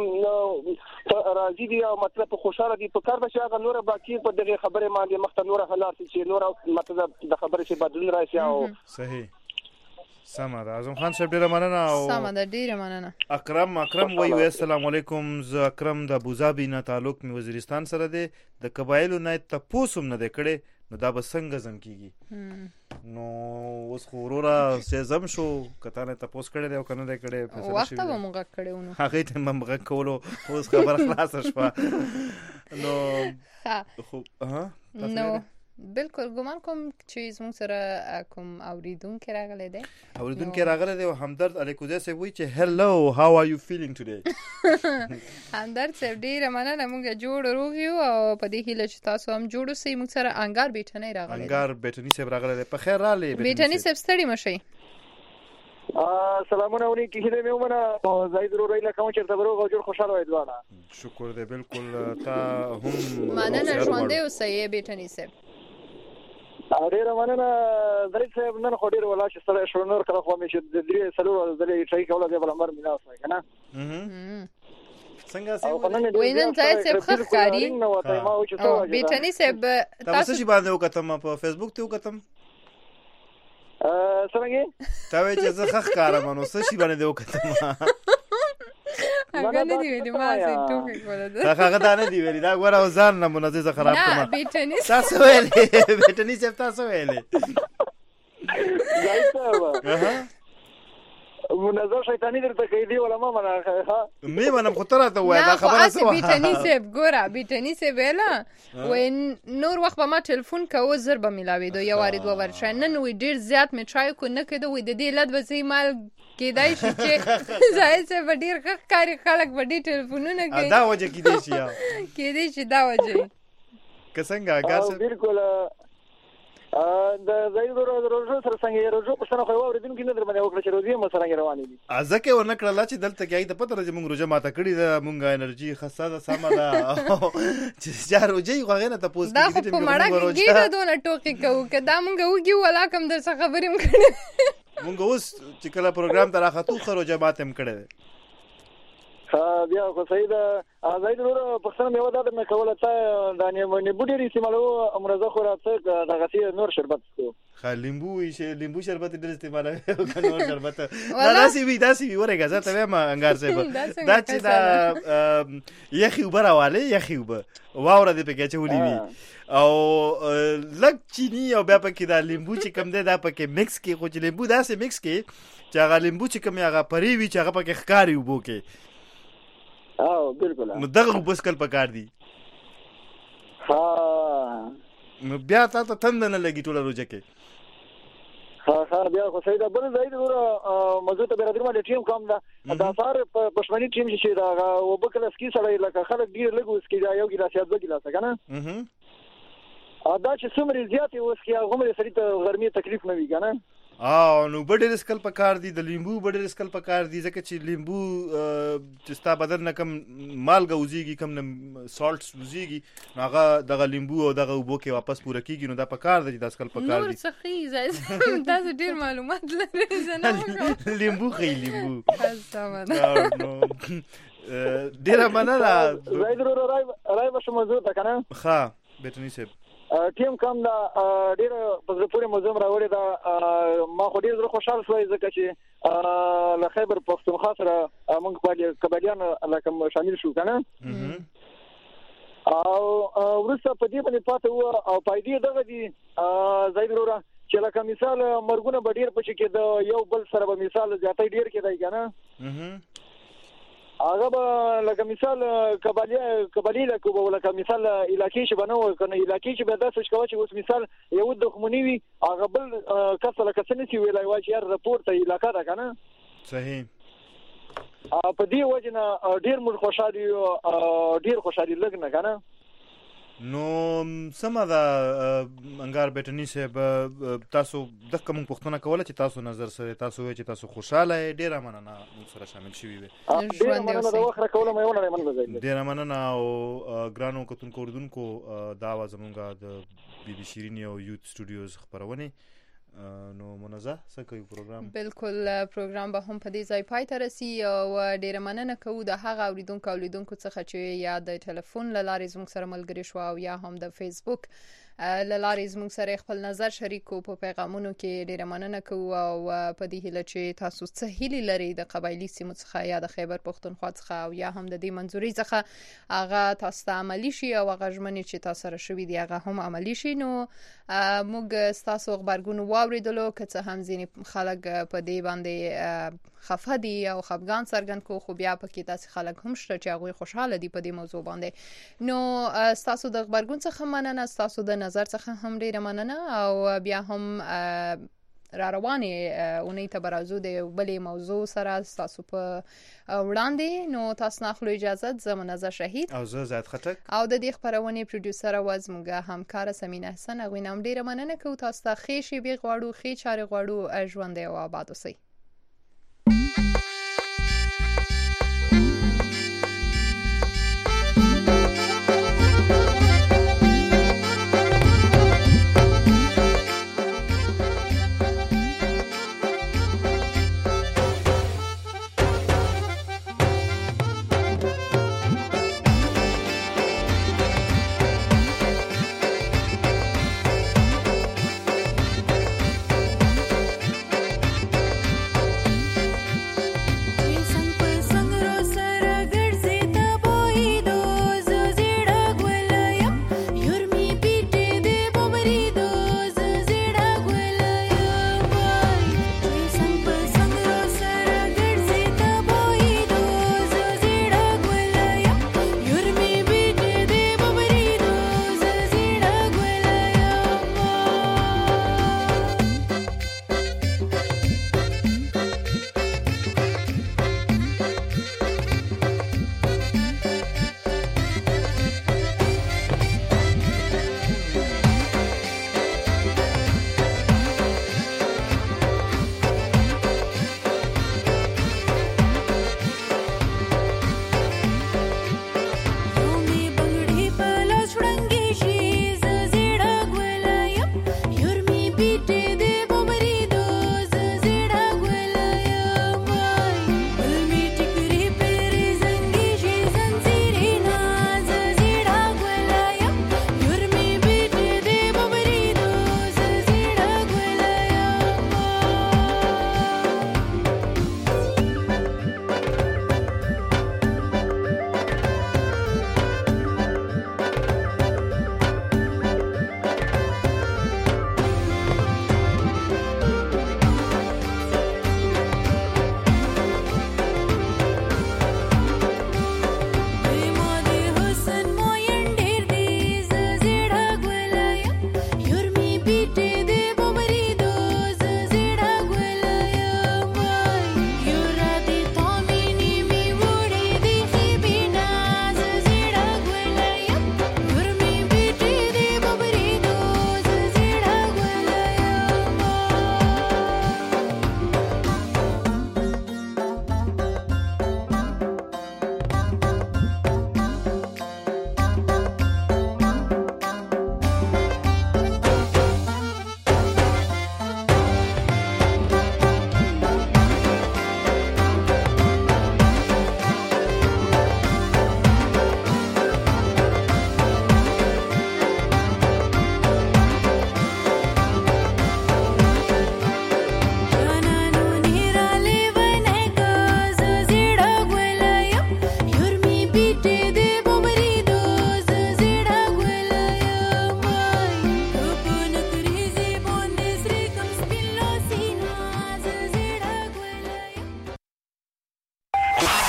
راځي دی او مطلب خوشاله دي په کار ده چې هغه نور باقي په دغه خبره باندې مخته نور حالات چې نور مطلب د خبره چې بدلون راشي او صحیح سم ده اعظم خان صاحب ډیره مننه او سم ده ډیره مننه اکرم اکرم وای السلام علیکم ز اکرم د ابوظبي نه تعلق می وزیرستان سره دی د قبایلو نه تپوسم نه کړي نو دا به څنګه زم کیږي نو اوس خورورا سزم شو کته نه تپوس کړي دی او کنه دی کړي وخت به موږ کړو نو هغه ته موږ کولو اوس خبر خلاص شوه نو خو ها نو بالکل ګمان کوم چې زموږ سره کوم اوریدونکو راغلی دی اوریدونکو راغلی دی او همدرد الیکوزه سی وی چې هلو هاو ار یو فیلینګ ټوډے همدرد سی ډیره مننه موږ جوړ روغ یو او په دې هیله چې تاسو هم جوړ اوسئ موږ سره انګار بیٹنی راغلی دی انګار بیٹنی سی راغلی دی په خیر را لې بیٹنی سی ستړي مشي سلامونه ونی کی هله مې ومنه زاید ورو رایله کوم چې تبرو او جوړ خوشاله وای دواړه شکر دې بالکل تا هم مننه ژوندې اوسئ بیٹنی سی ډیر مننه درې صاحب نن خو ډیر ولا چې سره شونور کړه خو مې چې د درې سلو درې ټای کوله د بل امر مینا وسای کنه څنګه سي وینن ځای صاحب خخکاری بیٹنی صاحب تاسو شي باندې وکتم په فیسبوک ته وکتم ا څنګه تا وې چې زه خخکارم نو څه شي باندې وکتم هغه نه دی ویلي ما سي ټوکې کوله هغه دا نه دی ویلي دا غوړ او ځان نه منځه خراب کړم نه بیٹنی تاسو ویلې بیٹنی څه تاسو ویلې ها منظر شیطانی درته کوي دی ولا ما منه ها مې منم خو تر ته وای دا خبره سو بیٹنی صاحب ګوره بیٹنی صاحب ویلا وین نور وخت به ما ټلیفون کوو زر به ملاوي دو یو وارد و ورشه نن وی ډیر زیات می ټرای کو نه کېدو وی د دې لد به مال کېدای شي چې ځای څه ډیر ښکاری خلک به ډیر ټلیفونونه کوي دا وجه کېدای شي کېدای شي دا وجه که څنګه ګاس بالکل د زاید ورو روزو سره څنګه روزو په څنګه خو اوریدونکو نه در باندې وکړه چې روزي مو سره روانې دي ازکه ونه کړل چې دلته کې د پته راځي مونږ روزه ماته کړی دا مونږه انرژي خاصه ده سم ده چې چار روزي غوغه نه تاسو دا خو په مړه کې ګیره دونه ټوکی کوو که دا مونږ وګي ولا کوم در څه خبرې مکړې مونږ اوس چې کله پروګرام ته راخاتو خو روزه ماته هم کړې ها بیا خو صحیح ده. زید ورو پښتنه مې ودا د مې کوله ته د نه بډېری استعمالو امرزه خو راځه د غسی نور شربت کو خا لیمبو یې لیمبو شربت ډېر استعمالوي او نور شربت دا داسې وي داسې وي ورګه زه ته ما انګار صاحب دا چې دا یخي وبراواله یخي وب واوره دې پکې چولې وي او لګ چینی او بیا پکې دا لیمبو چې کم دی دا پکې مکس کې خو چې لیمبو داسې مکس کې چې هغه لیمبو چې کم هغه پری وي چې هغه پکې ښکاری وبو کې او بالکل نو دغه بس کل پکار دي ها نو بیا تاسو تند نه لګی ټوله روزه کې ها ها بیا خو صحیح ده. بل زید ورو موضوع ته برادر باندې ټیم کوم دا دا فار پښمنی ټیم چې دا وبکل اسکی سره لکه خلک ډیر لګو اسکی دا یو ګلاس یا دوه ګلاس کنه ا دا چې څومره زیات وسکی هغه مې سړی ته ګرمي تکلیف نه وی کنه اه نو بډېر اسکل پکار دي د لیمبو بډېر اسکل پکار دي ځکه چې لیمبو چې ستا بدن نه کم مالګه وزيږي کم نه سالټس وزيږي هغه دغه لیمبو او دغه وبو کې واپس پوره کیږي نو دا پکار دي د اسکل پکار دي نور صحیح زای تاسو ډیر معلومات لرئ زنه لیمبو خې لیمبو سمه نو ډیر مننه زید ورو راي راي مشه موضوع ته کنه ها بټنی صاحب ټیم کوم دا ډیر په پوره موضوع راوړی دا ما خو ډیر خوشاله شوم ځکه چې له خیبر پښتونخوا سره موږ په کبالیان لکه شامل شو کنه او ورسته په دې باندې پاتې و او پایدې دغه دي زید ورو چې لکه مثال مرګونه به ډیر پچې کې د یو بل سره به مثال زیاتې ډیر کې دی کنه هغه به لکه مثال کبالی کبالی لکه لکه مثال علاقې چې بنو کنه علاقې چې به داسې کوي چې اوس مثال یو دښمنی وي هغه بل کس لکه څنګه چې ویلای وای چې یار راپور ته علاقې ده کنه صحیح په دې وجه نه ډیر مر خوشالي ډیر خوشالي لګ نه کنه نو سمه دا انګار بټنی صاحب تاسو د کوم پښتنه کوله چې تاسو نظر سره تاسو وای چې تاسو خوشاله ډیره مننه موږ سره شامل شوي وي ډیره مننه د وخت کوله مې ونه مننه ډیره مننه او ګرانو کتونکو اردوونکو دا و زمونږه د بي بي شيرين او یوت سټوډیوز خبرونه نو منزه څه کوي پروګرام بالکل پروګرام به هم په دې ځای پای ته رسي او ډیره مننه کوو د هغه اوریدونکو اولیدونکو څخه چې یا د ټلیفون له لارې زموږ سره ملګري شو او یا هم د فیسبوک له لارې زموږ سره خپل نظر شریکو په پیغامونو کې ډیره مننه کوو او په دې هیله چې تاسو څه هیلې لرئ د قبایلی سیمو څخه یا د خیبر پښتونخوا څخه او یا هم د دې منځوري څخه هغه تاسو ته عملی شي او هغه ژمنې چې تاسو سره شوي دي هغه هم عملی شي نو موږ تاسو خبرګون واوریدلو که څه هم ځینې خلک په دې باندې خفه دي او خفګان څرګند کو خو بیا پکې تاسو خلک هم شته چې هغه خوشاله دي په دې موضوع باندې نو تاسو د خبرګون څخه مننه تاسو د نظر څخه هم ډیره مننه او بیا هم را روانې اونۍ ته برازو د بلې موضوع سره تاسو په وړاندې نو تاسو نه خلو اجازه زموږ نظر شهید او زه زاد خټک او د دې خبرونه پروډوسر او زموږ همکار سمینه حسن غوینم ډیره مننه کوم تاسو ته خې شي بي غواړو خې چاري غواړو ژوند او آباد اوسئ